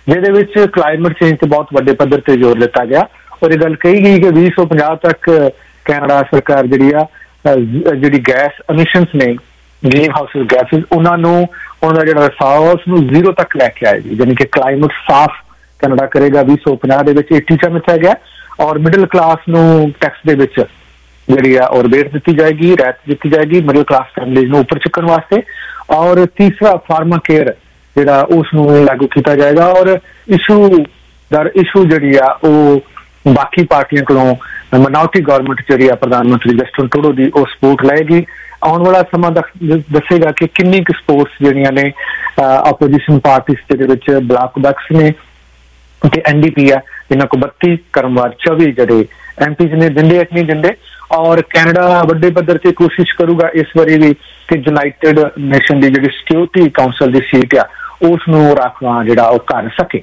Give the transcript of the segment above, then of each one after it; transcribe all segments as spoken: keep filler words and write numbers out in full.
ਜਿਹਦੇ ਵਿੱਚ climate change ਤੇ ਬਹੁਤ ਵੱਡੇ ਪੱਧਰ ਤੇ ਜ਼ੋਰ ਦਿੱਤਾ ਗਿਆ ਔਰ ਇਹ ਗੱਲ ਕਹੀ ਗਈ ਕਿ ਵੀਹ ਸੌ ਪੰਜਾਹ ਤੱਕ ਕੈਨੇਡਾ ਸਰਕਾਰ ਜਿਹੜੀ ਆ ਜਿਹੜੀ ਗੈਸ ਐਮਿਸ਼ਨਸ ਨੇ ਗ੍ਰੀਨ ਹਾਊਸ ਗੈਸਿਸ ਉਹਨਾਂ ਨੂੰ ਉਹਨਾਂ ਦਾ ਜਿਹੜਾ ਰਸਾਵ ਉਸ ਨੂੰ ਜ਼ੀਰੋ ਤੱਕ ਲੈ ਕੇ ਆਏਗੀ, ਯਾਨੀ ਕਿ ਕਲਾਈਮੇਟ ਸਾਫ਼ ਕੈਨੇਡਾ ਕਰੇਗਾ। ਵੀਹ ਸੌ ਪੰਜਾਹ ਦੇ ਵਿੱਚ ਇਹ ਟੀਚਾ ਮਿਥਿਆ ਗਿਆ ਔਰ ਮਿਡਲ ਕਲਾਸ ਨੂੰ ਟੈਕਸ ਦੇ ਵਿੱਚ ਜਿਹੜੀ ਆ ਔਰ ਵੇਟ ਦਿੱਤੀ ਜਾਏਗੀ, ਰਹਿਤ ਦਿੱਤੀ ਜਾਏਗੀ ਮਿਡਲ ਕਲਾਸ ਫੈਮਲੀਜ਼ ਨੂੰ ਉੱਪਰ ਚੁੱਕਣ ਵਾਸਤੇ। ਔਰ ਤੀਸਰਾ ਫਾਰਮਾ ਕੇਅਰ ਜਿਹੜਾ ਉਸ ਨੂੰ ਲਾਗੂ ਕੀਤਾ ਜਾਏਗਾ ਔਰ ਇਸ਼ੂ ਦਰ ਇਸ਼ੂ ਜਿਹੜੀ ਆ ਉਹ ਬਾਕੀ ਪਾਰਟੀਆਂ ਕੋਲੋਂ ਮਿਨੋਰਟੀ ਗਵਰਨਮੈਂਟ ਜਿਹੜੀ ਆ ਪ੍ਰਧਾਨ ਮੰਤਰੀ ਜਸਟਿਨ ਟਰੂਡੋ ਦੀ ਉਹ ਸਪੋਰਟ ਲਏਗੀ। ਆਉਣ ਵਾਲਾ ਸਮਾਂ ਦੱਸੇਗਾ ਕਿ ਕਿੰਨੀ ਕੁ ਸਪੋਰਟਸ ਜਿਹੜੀਆਂ ਨੇ ਆਪੋਜੀਸ਼ਨ ਪਾਰਟੀਜ਼ ਦੇ ਵਿੱਚ ਬਲਾਕ ਬੈਕਸ ਨੇ ਤੇ ਐਨ ਡੀ ਪੀ ਆ ਇਹਨਾਂ ਕੋ ਬੱਤੀ ਕਰਮਵਾਰ ਚੌਵੀ ਜਿਹੜੇ ਐਮ ਪੀਜ਼ ਨੇ ਦਿੰਦੇ ਨਹੀਂ ਦਿੰਦੇ। ਔਰ ਕੈਨੇਡਾ ਵੱਡੇ ਪੱਧਰ ਤੇ ਕੋਸ਼ਿਸ਼ ਕਰੂਗਾ ਇਸ ਵਾਰੀ ਵੀ ਕਿ ਯੂਨਾਈਟਿਡ ਨੇਸ਼ਨ ਦੀ ਜਿਹੜੀ ਸਿਕਿਉਰਿਟੀ ਕਾਉਂਸਲ ਦੀ ਸੀਟ ਆ ਉਸ ਨੂੰ ਰਾਖਵਾਂ ਜਿਹੜਾ ਉਹ ਕਰ ਸਕੇ।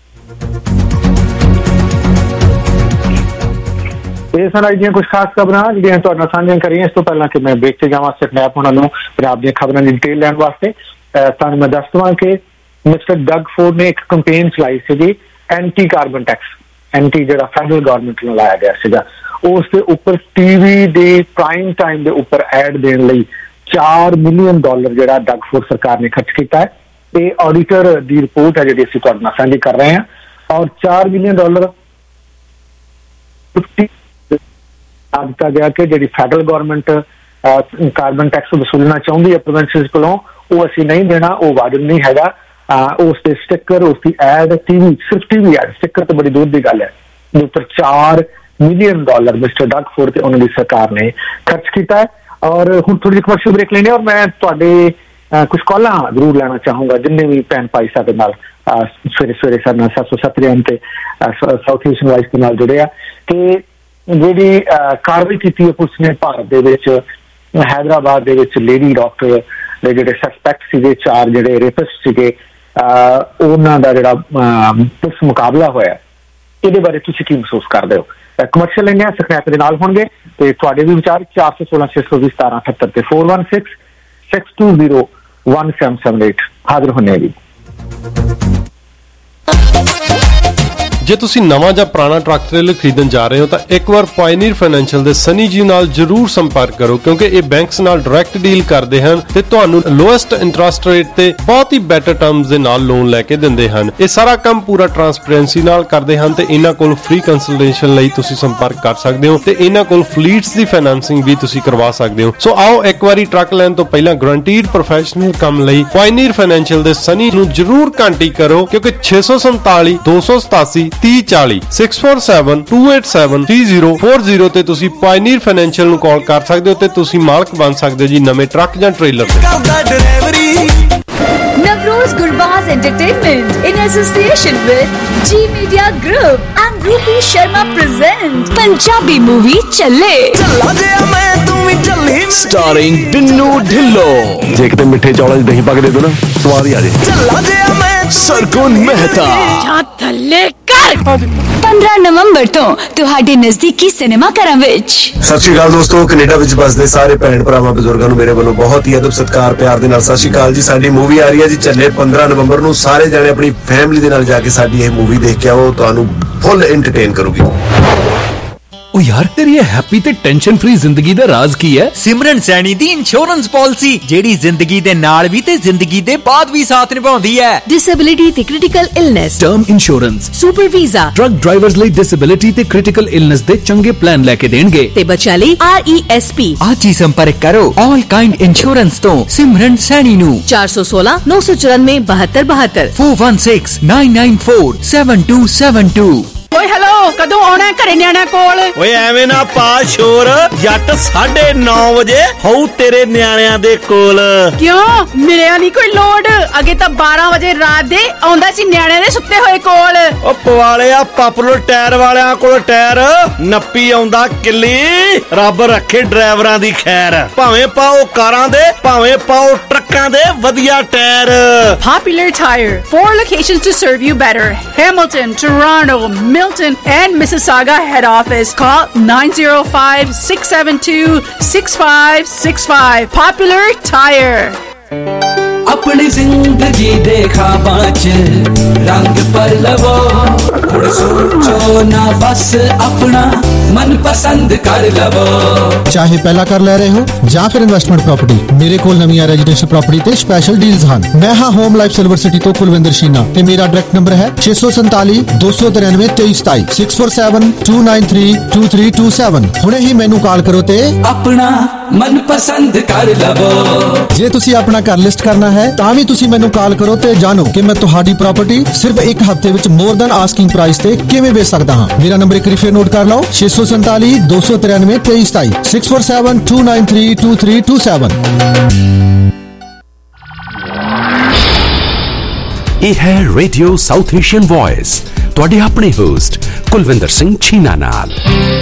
ਇਹ ਸਨ ਅੱਜ ਦੀਆਂ ਕੁਝ ਖਾਸ ਖਬਰਾਂ ਜਿਹੜੀਆਂ ਤੁਹਾਡੇ ਨਾਲ ਸਾਂਝੀਆਂ ਕਰੀਆਂ। ਇਸ ਤੋਂ ਪਹਿਲਾਂ ਕਿ ਮੈਂ ਬ੍ਰੇਕ ਤੇ ਜਾਵਾਂ ਸਟੈਪ ਉਹਨਾਂ ਨੂੰ ਪੰਜਾਬ ਦੀਆਂ ਖਬਰਾਂ ਦੀ ਡਿਟੇਲ ਲੈਣ ਵਾਸਤੇ ਤੁਹਾਨੂੰ ਮੈਂ ਦੱਸ ਦੇਵਾਂ ਕਿ ਮਿਸਟਰ ਡਗ ਫੋਰਡ ਨੇ ਇੱਕ ਕੰਪੇਨ ਚਲਾਈ ਸੀਗੀ ਐਂਟੀ ਕਾਰਬਨ ਟੈਕਸ, ਐਂਟੀ ਜਿਹੜਾ ਫੈਡਰਲ ਗਵਰਨਮੈਂਟ ਨੂੰ ਲਾਇਆ ਗਿਆ ਸੀਗਾ ਉਸ ਦੇ ਉੱਪਰ ਟੀਵੀ ਦੇ ਪ੍ਰਾਈਮ ਟਾਈਮ ਦੇ ਉੱਪਰ ਐਡ ਦੇਣ ਲਈ ਚਾਰ ਮਿਲੀਅਨ ਡਾਲਰ ਜਿਹੜਾ ਡਗ ਫੋਰਡ ਸਰਕਾਰ ਨੇ ਖਰਚ ਕੀਤਾ ਹੈ। ਇਹ ਆਡੀਟਰ ਦੀ ਰਿਪੋਰਟ ਹੈ ਜਿਹੜੀ ਅਸੀਂ ਤੁਹਾਡੇ ਨਾਲ ਸਾਂਝੀ ਕਰ ਰਹੇ ਹਾਂ। ਔਰ ਚਾਰ ਮਿਲੀਅਨ ਡਾਲਰ ਦਿੱਤਾ ਗਿਆ ਕਿ ਜਿਹੜੀ ਫੈਡਰਲ ਗਵਰਨਮੈਂਟ ਕਾਰਬਨ ਟੈਕਸ ਵਸੂਲਣਾ ਚਾਹੁੰਦੀ ਹੈ ਪ੍ਰੋਵਿੰਸਿਸ ਕੋਲੋਂ ਉਹ ਅਸੀਂ ਨਹੀਂ ਦੇਣਾ, ਉਹ ਵਾਜਬ ਨਹੀਂ ਹੈਗਾ। ਉਸ ਦੇ ਸਟਿੱਕਰ ਉਸ ਦੀ ਐਡ ਟੀਵੀ ਸਿਰਫ ਟੀਵੀ ਐਡ ਸਟਿੱਕਰ ਤਾਂ ਬੜੀ ਦੂਰ ਦੀ ਗੱਲ ਹੈ ਦੇ ਉੱਪਰ ਚਾਰ million dollar mister Doug Ford ਤੇ ਉਹਨਾਂ ਦੀ ਸਰਕਾਰ ਨੇ ਖਰਚ ਕੀਤਾ ਹੈ। ਔਰ ਹੁਣ ਥੋੜੀ ਜਿਹੀ ਕਮਰਸ਼ੀਅਲ ਬ੍ਰੇਕ ਲੈਣੇ ਔਰ ਮੈਂ ਤੁਹਾਡੇ ਕੁਝ ਕਾਲਾਂ ਜ਼ਰੂਰ ਲੈਣਾ ਚਾਹੂੰਗਾ ਜਿੰਨੇ ਵੀ ਭੈਣ ਭਾਈ ਸਾਡੇ ਨਾਲ ਸਵੇਰੇ ਸਵੇਰੇ ਸਾਡੇ ਨਾਲ ਸੱਤ ਸੌ ਸੱਤਰ ਐਮ ਤੇ ਸਾਊਥ ਏਸ਼ੀਅਨ ਵਾਈਸ ਦੇ ਨਾਲ ਜੁੜੇ ਆ ਕਿ ਜਿਹੜੀ ਕਾਰਵਾਈ ਕੀਤੀ ਹੈ ਪੁਲਿਸ ਨੇ ਭਾਰਤ ਦੇ ਵਿੱਚ ਹੈਦਰਾਬਾਦ ਦੇ ਵਿੱਚ ਲੇਡੀ ਡਾਕਟਰ ਦੇ ਜਿਹੜੇ ਸਸਪੈਕਟ ਸੀਗੇ ਚਾਰ ਜਿਹੜੇ ਰੇਪਿਸਟ ਸੀਗੇ ਉਹਨਾਂ ਦਾ ਜਿਹੜਾ ਪੁਲਿਸ ਮੁਕਾਬਲਾ ਹੋਇਆ ਇਹਦੇ ਬਾਰੇ ਤੁਸੀਂ ਕੀ ਮਹਿਸੂਸ ਕਰਦੇ ਹੋ? ਕਮਰਸ਼ੀਅਲ ਲੈਣੇ ਆ ਸਕਨੈਪ ਦੇ ਨਾਲ ਹੋਣਗੇ ਤੇ ਤੁਹਾਡੇ ਵੀ ਵਿਚਾਰ ਚਾਰ ਸੌ ਸੋਲਾਂ ਛੇ ਸੌ ਵੀਹ ਸਤਾਰਾਂ ਅਠੱਤਰ ਤੇ four one six six two zero one seven seven eight ਹਾਜ਼ਰ ਹੋਣੇ ਜੀ। ਜੇ ਤੁਸੀਂ ਨਵਾਂ ਜਾਂ ਪੁਰਾਣਾ ਟਰੱਕ ਟ੍ਰੇਲਰ ਖਰੀਦਣ ਜਾ ਰਹੇ ਹੋ ਤਾਂ ਇੱਕ ਵਾਰ ਪਾਇਨੀਅਰ ਫਾਈਨੈਂਸ਼ੀਅਲ ਦੇ ਸਨੀ ਜੀ ਨਾਲ ਜਰੂਰ ਸੰਪਰਕ ਕਰੋ ਕਿਉਂਕਿ ਇਹ ਬੈਂਕਸ ਨਾਲ ਡਾਇਰੈਕਟ ਡੀਲ ਕਰਦੇ ਹਨ ਤੇ ਤੁਹਾਨੂੰ ਲੋਐਸਟ ਇੰਟਰਸਟ ਰੇਟ ਤੇ ਬਹੁਤ ਹੀ ਬੈਟਰ ਟਰਮਸ ਦੇ ਨਾਲ ਲੋਨ ਲੈ ਕੇ ਦਿੰਦੇ ਹਨ। ਇਹ ਸਾਰਾ ਕੰਮ ਪੂਰਾ ਟਰਾਂਸਪੇਰੈਂਸੀ ਨਾਲ ਕਰਦੇ ਹਨ ਤੇ ਇਹਨਾਂ ਕੋਲ ਫ੍ਰੀ ਕੰਸਲਟੇਸ਼ਨ ਲਈ ਤੁਸੀਂ ਸੰਪਰਕ ਕਰ ਸਕਦੇ ਹੋ ਤੇ ਇਹਨਾਂ ਕੋਲ ਫਲੀਟਸ ਦੀ ਫਾਈਨੈਂਸਿੰਗ ਵੀ ਤੁਸੀਂ ਕਰਵਾ ਸਕਦੇ ਹੋ। ਸੋ ਆਓ ਇੱਕ ਵਾਰੀ ਟਰੱਕ ਲੈਣ ਤੋਂ ਪਹਿਲਾਂ ਗਰੰਟੀਡ ਪ੍ਰੋਫੈਸ਼ਨਲ ਕੰਮ ਲਈ ਪਾਇਨੀਅਰ ਫਾਈਨੈਂਸ਼ੀਅਲ ਦੇ ਸਨੀ ਨੂੰ ਜਰੂਰ ਕੰਟੈਕਟ ਕਰੋ ਕਿਉਂਕਿ ਛੇ ਸੌ ਸੰਤਾਲੀ ਦੋ ਸੌ ਸਤਾਸੀ ਤੀਹ ਚਾਲੀ six four seven two eight seven three zero four zero ਤੇ ਤੁਸੀਂ ਪਾਇਨੀਅਰ ਫਾਈਨੈਂਸ਼ੀਅਲ ਨੂੰ ਕਾਲ ਕਰ ਸਕਦੇ ਹੋ ਤੇ ਤੁਸੀਂ ਮਾਲਕ ਬਣ ਸਕਦੇ ਹੋ ਜੀ ਨਵੇਂ ਟਰੱਕ ਜਾਂ ਟ੍ਰੇਲਰ ਦੇ। Navroz Gurbaz Entertainment in association with G Media Group and Rupi Sharma present Punjabi movie Challe Challa jiya main tu vi challi starring Dinnu Dhillo je kite mithe chawla dahi pag de do na swad hi aa jaye Challa jiya main Sargun Mehta ja thalle kar ਪੰਦਰਾਂ ਨਵੰਬਰ ਤੋਂ ਤੁਹਾਡੇ ਨਜ਼ਦੀਕੀ cinema ਘਰਾਂ ਵਿੱਚ। ਸਤਿ ਸ਼੍ਰੀ ਅਕਾਲ ਦੋਸਤੋ, Canada ਵਿੱਚ ਵੱਸਦੇ ਸਾਰੇ ਭੈਣ ਭਰਾਵਾਂ ਬਜ਼ੁਰਗਾਂ ਨੂੰ ਮੇਰੇ ਵੱਲੋਂ ਬਹੁਤ ਹੀ ਅਦਬ ਸਤਿਕਾਰ ਪਿਆਰ ਦੇ ਨਾਲ ਸਤਿ ਸ਼੍ਰੀ ਅਕਾਲ ਜੀ। ਸਾਡੀ ਮੂਵੀ ਆ ਰਹੀ ਹੈ ਜੀ ਚੱਲੇ ਪੰਦਰਾਂ ਨਵੰਬਰ ਨੂੰ। ਸਾਰੇ ਜਾਣੇ ਆਪਣੀ ਫੈਮਿਲੀ ਦੇ ਨਾਲ ਜਾ ਕੇ ਸਾਡੀ ਇਹ ਮੂਵੀ ਦੇਖ ਕੇ ਆਓ, ਤੁਹਾਨੂੰ ਫੁੱਲ ਐਂਟਰਟੇਨ ਕਰੂਗੀ। ओ यार तेरी ये हैप्पी ते टेंशन फ्री जिंदगी दा राज की है? सिमरन सैनी दी इंश्योरेंस पॉलिसी जेड़ी जिंदगी दे नाल भी ते जिंदगी दे बाद भी साथ निभाउंदी है। डिसेबिलिटी ते critical illness, term insurance, super visa, truck drivers ਲਈ डिसेबिलिटी ते क्रिटिकल इलनेस दे चंगे प्लान लेके देणगे ते बच्चा ਲਈ आर ई एस पी। आज ही संपर्क करो ऑल काइंड इंश्योरेंस तो सिमरन सैनी नु चार सौ सोलह नौ सौ चौरानवे बहत्तर बहत्तर four one six nine nine four seven two seven two. ਓਏ ਹੈਲੋ, ਕਦੋਂ ਆਉਣਾ ਘਰੇ ਨਿਆਣਾ ਕੋਲ? ਓਏ ਐਵੇਂ ਨਾ ਪਾ ਸ਼ੋਰ, ਜੱਟ ਸਾਢੇ ਨੌ ਵਜੇ ਹੋਊ ਤੇਰੇ ਨਿਆਣਿਆਂ ਦੇ ਕੋਲ। ਕਿਉਂ ਮਿਲਿਆ ਨਹੀਂ ਕੋਈ ਲੋਡ? ਅੱਗੇ ਤਾਂ ਬਾਰਾਂ ਵਜੇ ਰਾਤ ਦੇ ਆਉਂਦਾ ਸੀ ਨਿਆਣਿਆਂ ਦੇ ਸੁੱਤੇ ਹੋਏ ਕੋਲ। ਓ ਪਵਾਲਿਆ ਪਾਪੂਲਰ ਟਾਇਰ ਵਾਲਿਆਂ ਕੋਲ ਟਾਇਰ ਨੱਪੀ ਆਉਂਦਾ ਕਿੱਲੀ। ਰੱਬ ਰੱਖੇ ਡਰਾਈਵਰਾਂ ਦੀ ਖੈਰ, ਭਾਵੇਂ ਪਾਓ ਕਾਰਾਂ ਦੇ ਭਾਵੇਂ ਪਾਓ ਟਰੱਕਾਂ ਦੇ ਵਧੀਆ tyre. Popular Tire, four locations to serve you better. Hamilton, Toronto, Milton and Mississauga head office. Call nine zero five six seven two six five six five. Popular Tire. अपनी जिंदगी दे ख्वाबां च रंग पर लवो, हुण सोचो ना बस अपना मन पसंद कर लवो। चाहे पहला कर ले रहे हो ਜਾਂ ਫਿਰ ਇਨਵੈਸਟਮੈਂਟ ਪ੍ਰਾਪਰਟੀ, ਮੇਰੇ ਕੋਲ ਨਵੀਆਂ ਰੈਜ਼ੀਡੈਂਸ਼ੀਅਲ ਪ੍ਰਾਪਰਟੀ ਤੇ ਸਪੈਸ਼ਲ ਡੀਲਸ ਹਨ। ਮੈਂ ਹਾਂ ਹੋਮ ਲਾਈਫ ਸਿਲਵਰ ਸਿਟੀ ਤੋਂ ਕੁਲਵਿੰਦਰ ਸ਼ੀਨਾ ਤੇ ਮੇਰਾ ਡਾਇਰੈਕਟ ਨੰਬਰ ਹੈ ਛੇ ਸੌ ਸੰਤਾਲੀ ਦੋ ਸੌ ਤਰਾਨਵੇਂ ਤੇਈ ਸਤਾਈ six four seven two nine three two three two seven. ਹੁਣੇ ਹੀ ਮੈਨੂੰ ਕਾਲ ਕਰੋ ਤੇ ਆਪਣਾ ਮਨ ਪਸੰਦ ਕਰ ਲਵੋ। ਜੇ ਤੁਸੀਂ ਆਪਣਾ ਘਰ ਲਿਸਟ ਕਰਨਾ ਹੈ ਤਾਂ ਵੀ ਤੁਸੀਂ ਮੈਨੂੰ ਕਾਲ ਕਰੋ ਤੇ ਜਾਣੋ ਕਿ ਮੈਂ ਤੁਹਾਡੀ ਪ੍ਰਾਪਰਟੀ ਸਿਰਫ ਇੱਕ ਹਫ਼ਤੇ ਵਿੱਚ ਮੋਰ ਦੈਨ ਆਸਕਿੰਗ ਪ੍ਰਾਈਸ ਤੇ ਕਿਵੇਂ ਵੇਚ ਸਕਦਾ ਹਾਂ। ਮੇਰਾ ਨੰਬਰ ਇੱਕ ਵਾਰੀ ਫੇਰ ਨੋਟ ਕਰ ਲਓ ਛੇ ਸੌ ਸੰਤਾਲੀ ਦੋ ਸੌ ਤਰਾਨਵੇਂ ਤੇਈ ਸਤਾਈ six four seven two nine three two three two seven. ਇਹ ਹੈ ਰੇਡੀਓ ਸਾਊਥ ਏਸ਼ੀਅਨ ਵੌਇਸ, ਤੁਹਾਡੇ ਆਪਣੇ ਹੋਸਟ ਕੁਲਵਿੰਦਰ ਸਿੰਘ ਛੀਨਾ ਨਾਲ।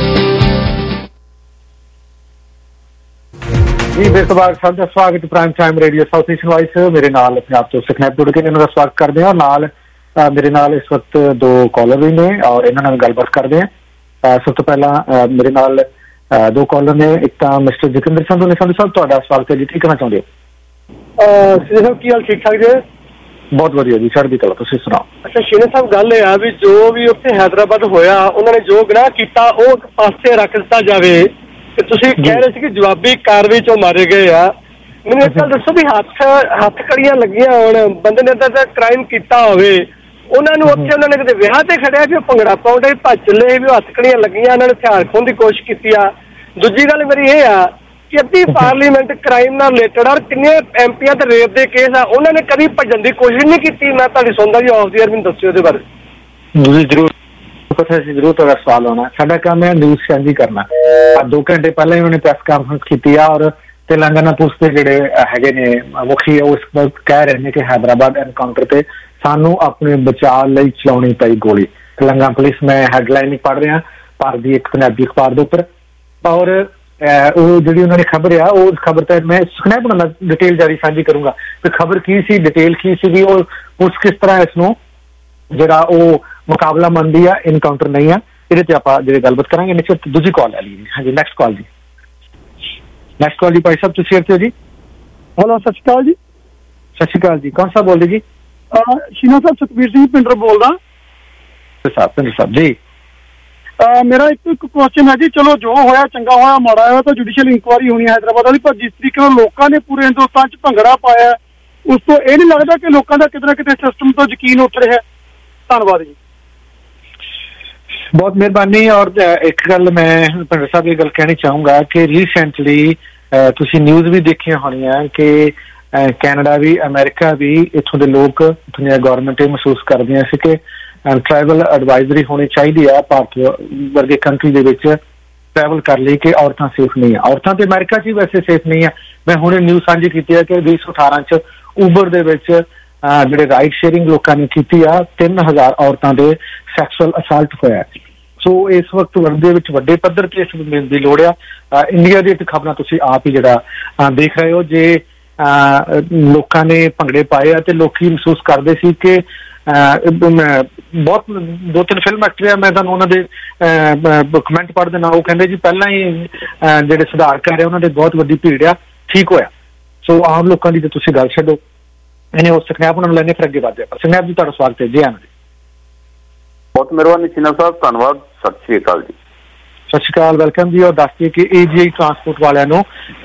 ਜੀ ਫਿਰ ਤੋਂ ਬਾਅਦ ਸਭ ਦਾ ਸਵਾਗਤ prime time radio South Asian voice. ਮੇਰੇ ਨਾਲ ਪੰਜਾਬ ਤੋਂ ਸਖਨੈਪ ਜੁੜ ਕੇ ਇਹਨਾਂ ਦਾ ਸਵਾਗਤ ਕਰਦੇ ਹਾਂ। ਨਾਲ ਮੇਰੇ ਨਾਲ ਇਸ ਵਕਤ ਦੋ ਕਾਲਰ ਵੀ ਨੇ ਔਰ ਇਹਨਾਂ ਨਾਲ ਗੱਲਬਾਤ ਕਰਦੇ ਹਾਂ। ਸਭ ਤੋਂ ਪਹਿਲਾਂ ਮੇਰੇ ਨਾਲ ਦੋ ਕਾਲਰ ਨੇ, ਇੱਕ ਤਾਂ ਮਿਸਟਰ ਜਤਿੰਦਰ ਸੰਧੂ ਨੇ। ਸੰਧੂ ਸਾਹਿਬ ਤੁਹਾਡਾ ਸਵਾਗਤ ਹੈ ਜੀ, ਕੀ ਕਹਿਣਾ ਚਾਹੁੰਦੇ ਹੋ? ਸ਼ੀਨਾ ਸਾਹਿਬ ਕੀ ਹਾਲ, ਠੀਕ ਠਾਕ ਜੀ? ਬਹੁਤ ਵਧੀਆ ਜੀ, ਚੜ੍ਹਦੀ ਕਲਾ, ਤੁਸੀਂ ਸੁਣਾਓ। ਅੱਛਾ ਸ਼ੀਨਾ ਸਾਹਿਬ, ਗੱਲ ਇਹ ਆ ਵੀ ਜੋ ਵੀ ਉੱਥੇ ਹੈਦਰਾਬਾਦ ਹੋਇਆ ਉਹਨਾਂ ਨੇ ਜੋ ਗੁਨਾਹ ਕੀਤਾ ਉਹ ਪਾਸੇ ਰੱਖ ਦਿੱਤਾ ਜਾਵੇ। ਤੇ ਤੁਸੀਂ ਕਹਿ ਰਹੇ ਸੀ ਕਿ ਜਵਾਬੀ ਕਾਰਵਾਈ ਚੋਂ ਮਾਰੇ ਗਏ ਆ। ਮੈਨੂੰ ਇੱਕ ਗੱਲ ਦੱਸੋ ਵੀ ਹੱਥ ਹੱਥ ਕੜੀਆਂ ਲੱਗੀਆਂ ਹੋਣ, ਬੰਦੇ ਨੇ ਤਾਂ ਕ੍ਰਾਈਮ ਕੀਤਾ ਹੋਵੇ, ਉਹਨਾਂ ਨੂੰ ਉੱਥੇ ਉਹਨਾਂ ਨੇ ਕਿਤੇ ਵਿਆਹ ਤੇ ਖੜਿਆ ਵੀ ਉਹ ਭੰਗੜਾ ਪਾਉਂਦੇ ਭੱਜ ਚੱਲੇ ਵੀ ਉਹ ਹੱਥ ਕੜੀਆਂ ਲੱਗੀਆਂ, ਉਹਨਾਂ ਨੇ ਹਥਿਆਰ ਖੋਹਣ ਦੀ ਕੋਸ਼ਿਸ਼ ਕੀਤੀ ਆ। ਦੂਜੀ ਗੱਲ ਮੇਰੀ ਇਹ ਆ ਕਿ ਅੱਧੀ ਪਾਰਲੀਮੈਂਟ ਕ੍ਰਾਈਮ ਨਾਲ ਰਿਲੇਟਡ ਔਰ ਕਿੰਨੇ ਐਮ ਪੀਆਂ ਤੇ ਰੇਪ ਦੇ ਕੇਸ ਆ, ਉਹਨਾਂ ਨੇ ਕਦੀ ਭੱਜਣ ਦੀ ਕੋਸ਼ਿਸ਼ ਨਹੀਂ ਕੀਤੀ। ਮੈਂ ਤੁਹਾਡੀ ਸੁਣਦਾ ਜੀ ਆਫ ਦੀ ਏਅਰ, ਮੈਨੂੰ ਦੱਸਿਓ ਉਹਦੇ ਬਾਰੇ। ਜੀ ਜ਼ਰੂਰ, ਪਤਾ ਸੀ ਜ਼ਰੂਰ ਤੁਹਾਡਾ ਸਵਾਲ ਹੋਣਾ। ਸਾਡਾ ਕੰਮ ਹੈ ਨਿਊਜ਼ ਸਾਂਝੀ ਕਰਨਾ। ਦੋ ਘੰਟੇ ਪਹਿਲਾਂ ਹੀ ਉਹਨੇ ਪ੍ਰੈਸ ਕਾਨਫਰੰਸ ਕੀਤੀ ਆ ਔਰ ਤੇਲੰਗਾਨਾ ਪੁਲਿਸ ਦੇ ਜਿਹੜੇ ਹੈਗੇ ਨੇ ਮੁਖੀ, ਉਹ ਇਸ ਵਕਤ ਕਹਿ ਰਹੇ ਨੇ ਕਿ ਹੈਦਰਾਬਾਦ ਐਨਕਾਊਂਟਰ ਤੇ ਸਾਨੂੰ ਆਪਣੇ ਬਚਾਅ ਲਈ ਚਲਾਉਣੀ ਪਈ ਗੋਲੀ। ਤੇਲੰਗਾਨਾ ਪੁਲਿਸ, ਮੈਂ ਹੈਡਲਾਈਨ ਹੀ ਪੜ੍ਹ ਰਿਹਾ ਭਾਰਤ ਦੀ ਇੱਕ ਪੰਜਾਬੀ ਅਖਬਾਰ ਦੇ ਉੱਪਰ। ਔਰ ਉਹ ਜਿਹੜੀ ਉਹਨਾਂ ਦੀ ਖਬਰ ਆ, ਉਹ ਖਬਰ ਤਾਂ ਮੈਂ ਸੁਖਨੈਪ ਨਾਲ ਡਿਟੇਲ ਜਾਰੀ ਸਾਂਝੀ ਕਰੂੰਗਾ ਕਿ ਖਬਰ ਕੀ ਸੀ, ਡਿਟੇਲ ਕੀ ਸੀਗੀ, ਉਹ ਪੁਲਿਸ ਕਿਸ ਤਰ੍ਹਾਂ ਇਸ ਨੂੰ ਜਿਹੜਾ ਉਹ ਮੁਕਾਬਲਾ ਮੰਨਦੀ ਆ, ਇਨਕਾਊਂਟਰ ਨਹੀਂ ਆ। ਇਹਦੇ ਤੇ ਆਪਾਂ ਜਿਹੜੇ ਗੱਲਬਾਤ ਕਰਾਂਗੇ। ਨਿਸ਼ਚਿਤ ਦੂਜੀ ਕਾਲ ਲੈ ਲਈ ਜੀ। ਹਾਂਜੀ, ਨੈਕਸਟ ਕਾਲ ਜੀ। ਨੈਕਸਟ ਕਾਲ ਜੀ ਭਾਈ ਸਾਹਿਬ, ਤੁਸੀਂ ਇੱਥੇ ਹੋ ਜੀ? ਹੈਲੋ, ਸਤਿ ਸ਼੍ਰੀ ਅਕਾਲ ਜੀ। ਸਤਿ ਸ਼੍ਰੀ ਅਕਾਲ ਜੀ, ਕੌਣ ਸਾਹਿਬ ਬੋਲਦੇ ਜੀ? ਸ਼ੀਨਾ ਸਾਹਿਬ, ਸੁਖਬੀਰ ਸਿੰਘ ਪਿੰਡਰ ਬੋਲਦਾ। ਸਾਹਿਬ ਪਿੰਡਰ ਸਾਹਿਬ ਜੀ, ਮੇਰਾ ਇੱਕ ਇੱਕ ਕੁਐਸਚਨ ਹੈ ਜੀ। ਚਲੋ ਜੋ ਹੋਇਆ ਚੰਗਾ ਹੋਇਆ, ਮਾੜਾ ਹੋਇਆ ਤਾਂ ਜੁਡੀਸ਼ੀਅਲ ਇਨਕੁਆਇਰੀ ਹੋਣੀ ਹੈ ਹੈਦਰਾਬਾਦ ਵਾਲੀ, ਪਰ ਜਿਸ ਤਰੀਕੇ ਨਾਲ ਲੋਕਾਂ ਨੇ ਪੂਰੇ ਹਿੰਦੁਸਤਾਨ 'ਚ ਭੰਗੜਾ ਪਾਇਆ, ਉਸ ਤੋਂ ਇਹ ਨਹੀਂ ਲੱਗਦਾ ਕਿ ਲੋਕਾਂ ਦਾ ਕਿਤੇ ਨਾ ਕਿਤੇ ਸਿਸਟਮ ਤੋਂ ਯਕੀਨ ਉੱਠ ਰਿਹਾ? ਧੰਨਵਾਦ ਜੀ, ਬਹੁਤ ਮਿਹਰਬਾਨੀ। ਔਰ ਇੱਕ ਗੱਲ ਮੈਂ ਪਿੰਡਰ ਸਾਹਿਬ ਇਹ ਗੱਲ ਕਹਿਣੀ ਚਾਹੂੰਗਾ ਕਿ ਰੀਸੈਂਟਲੀ ਤੁਸੀਂ ਨਿਊਜ਼ ਵੀ ਦੇਖੀਆਂ ਹੋਣੀਆਂ ਕਿ ਕੈਨੇਡਾ ਵੀ, ਅਮਰੀਕਾ ਵੀ, ਇੱਥੋਂ ਦੇ ਲੋਕ, ਇੱਥੋਂ ਦੀਆਂ ਗੌਰਮੈਂਟ ਇਹ ਮਹਿਸੂਸ ਕਰਦੀਆਂ ਸੀ ਕਿ ਟਰੈਵਲ ਐਡਵਾਈਜ਼ਰੀ ਹੋਣੀ ਚਾਹੀਦੀ ਆ ਭਾਰਤ ਵਰਗੇ ਕੰਟਰੀ ਦੇ ਵਿੱਚ ਟਰੈਵਲ ਕਰਨ ਲਈ ਕਿ ਔਰਤਾਂ ਸੇਫ ਨਹੀਂ ਆ। ਔਰਤਾਂ ਤੇ ਅਮਰੀਕਾ 'ਚ ਵੀ ਵੈਸੇ ਸੇਫ ਨਹੀਂ ਆ। ਮੈਂ ਹੁਣੇ ਨਿਊਜ਼ ਸਾਂਝੀ ਕੀਤੀ ਹੈ ਕਿ ਵੀਹ ਸੌ ਅਠਾਰਾਂ 'ਚ ਉਬਰ ਦੇ ਵਿੱਚ ਜਿਹੜੇ ਰਾਈਡ ਸ਼ੇਅਰਿੰਗ ਲੋਕਾਂ ਨੇ ਕੀਤੀ ਆ, ਤਿੰਨ ਹਜ਼ਾਰ ਔਰਤਾਂ ਦੇ ਸੈਕਸੁਅਲ ਅਸਾਲਟ ਹੋਇਆ। ਸੋ ਇਸ ਵਕਤ ਵਰਲਡ ਦੇ ਵਿੱਚ ਵੱਡੇ ਪੱਧਰ ਤੇ ਇਸ ਦੀ ਲੋੜ ਆ। ਇੰਡੀਆ ਦੀਆਂ ਖਬਰਾਂ ਤੁਸੀਂ ਆਪ ਹੀ ਜਿਹੜਾ ਦੇਖ ਰਹੇ ਹੋ। ਜੇ ਲੋਕਾਂ ਨੇ ਭੰਗੜੇ ਪਾਏ ਆ ਤੇ ਲੋਕੀ ਮਹਿਸੂਸ ਕਰਦੇ ਸੀ ਕਿ ਬਹੁਤ ਦੋ ਤਿੰਨ ਫਿਲਮ ਐਕਟਰ ਆ, ਮੈਂ ਤੁਹਾਨੂੰ ਉਹਨਾਂ ਦੇ ਕਮੈਂਟ ਪੜ੍ਹ ਦੇਣਾ, ਉਹ ਕਹਿੰਦੇ ਜੀ ਪਹਿਲਾਂ ਹੀ ਜਿਹੜੇ ਸੁਧਾਰ ਕਰ ਰਹੇ ਉਹਨਾਂ ਦੇ ਬਹੁਤ ਵੱਡੀ ਭੀੜ ਆ, ਠੀਕ ਹੋਇਆ। ਸੋ ਆਮ ਲੋਕਾਂ ਦੀ ਤੇ ਤੁਸੀਂ ਗੱਲ ਛੱਡੋ। ਇਹਨੇ ਉਸ ਸਖਨੈਪ ਉਹਨਾਂ ਨੂੰ ਲੈਣੇ, ਫਿਰ ਅੱਗੇ ਵੱਧਦੇ ਆਪਾਂ। ਸਖਨੈਪ ਜੀ, ਤੁਹਾਡਾ ਸਵਾਗਤ ਹੈ ਜੀ। ਆਨੰਦ ਜੀ, ਬਹੁਤ ਮਿਹਰਬਾਨੀ ਸ਼ੀਨਾ ਸਾਹਿਬ, ਧੰਨਵਾਦ। ਸਤਿ ਸ਼੍ਰੀ ਅਕਾਲ ਜੀ। ਸਤਿ ਸ਼੍ਰੀ ਅਕਾਲ, ਵੈਲਕਮ ਜੀ। ਔਰ ਦੱਸ ਦਈਏ ਕਿ ਏਜੀਆਈ ਟਰਾਂਸਪੋਰਟ ਵਾਲਿਆਂ ਨੂੰ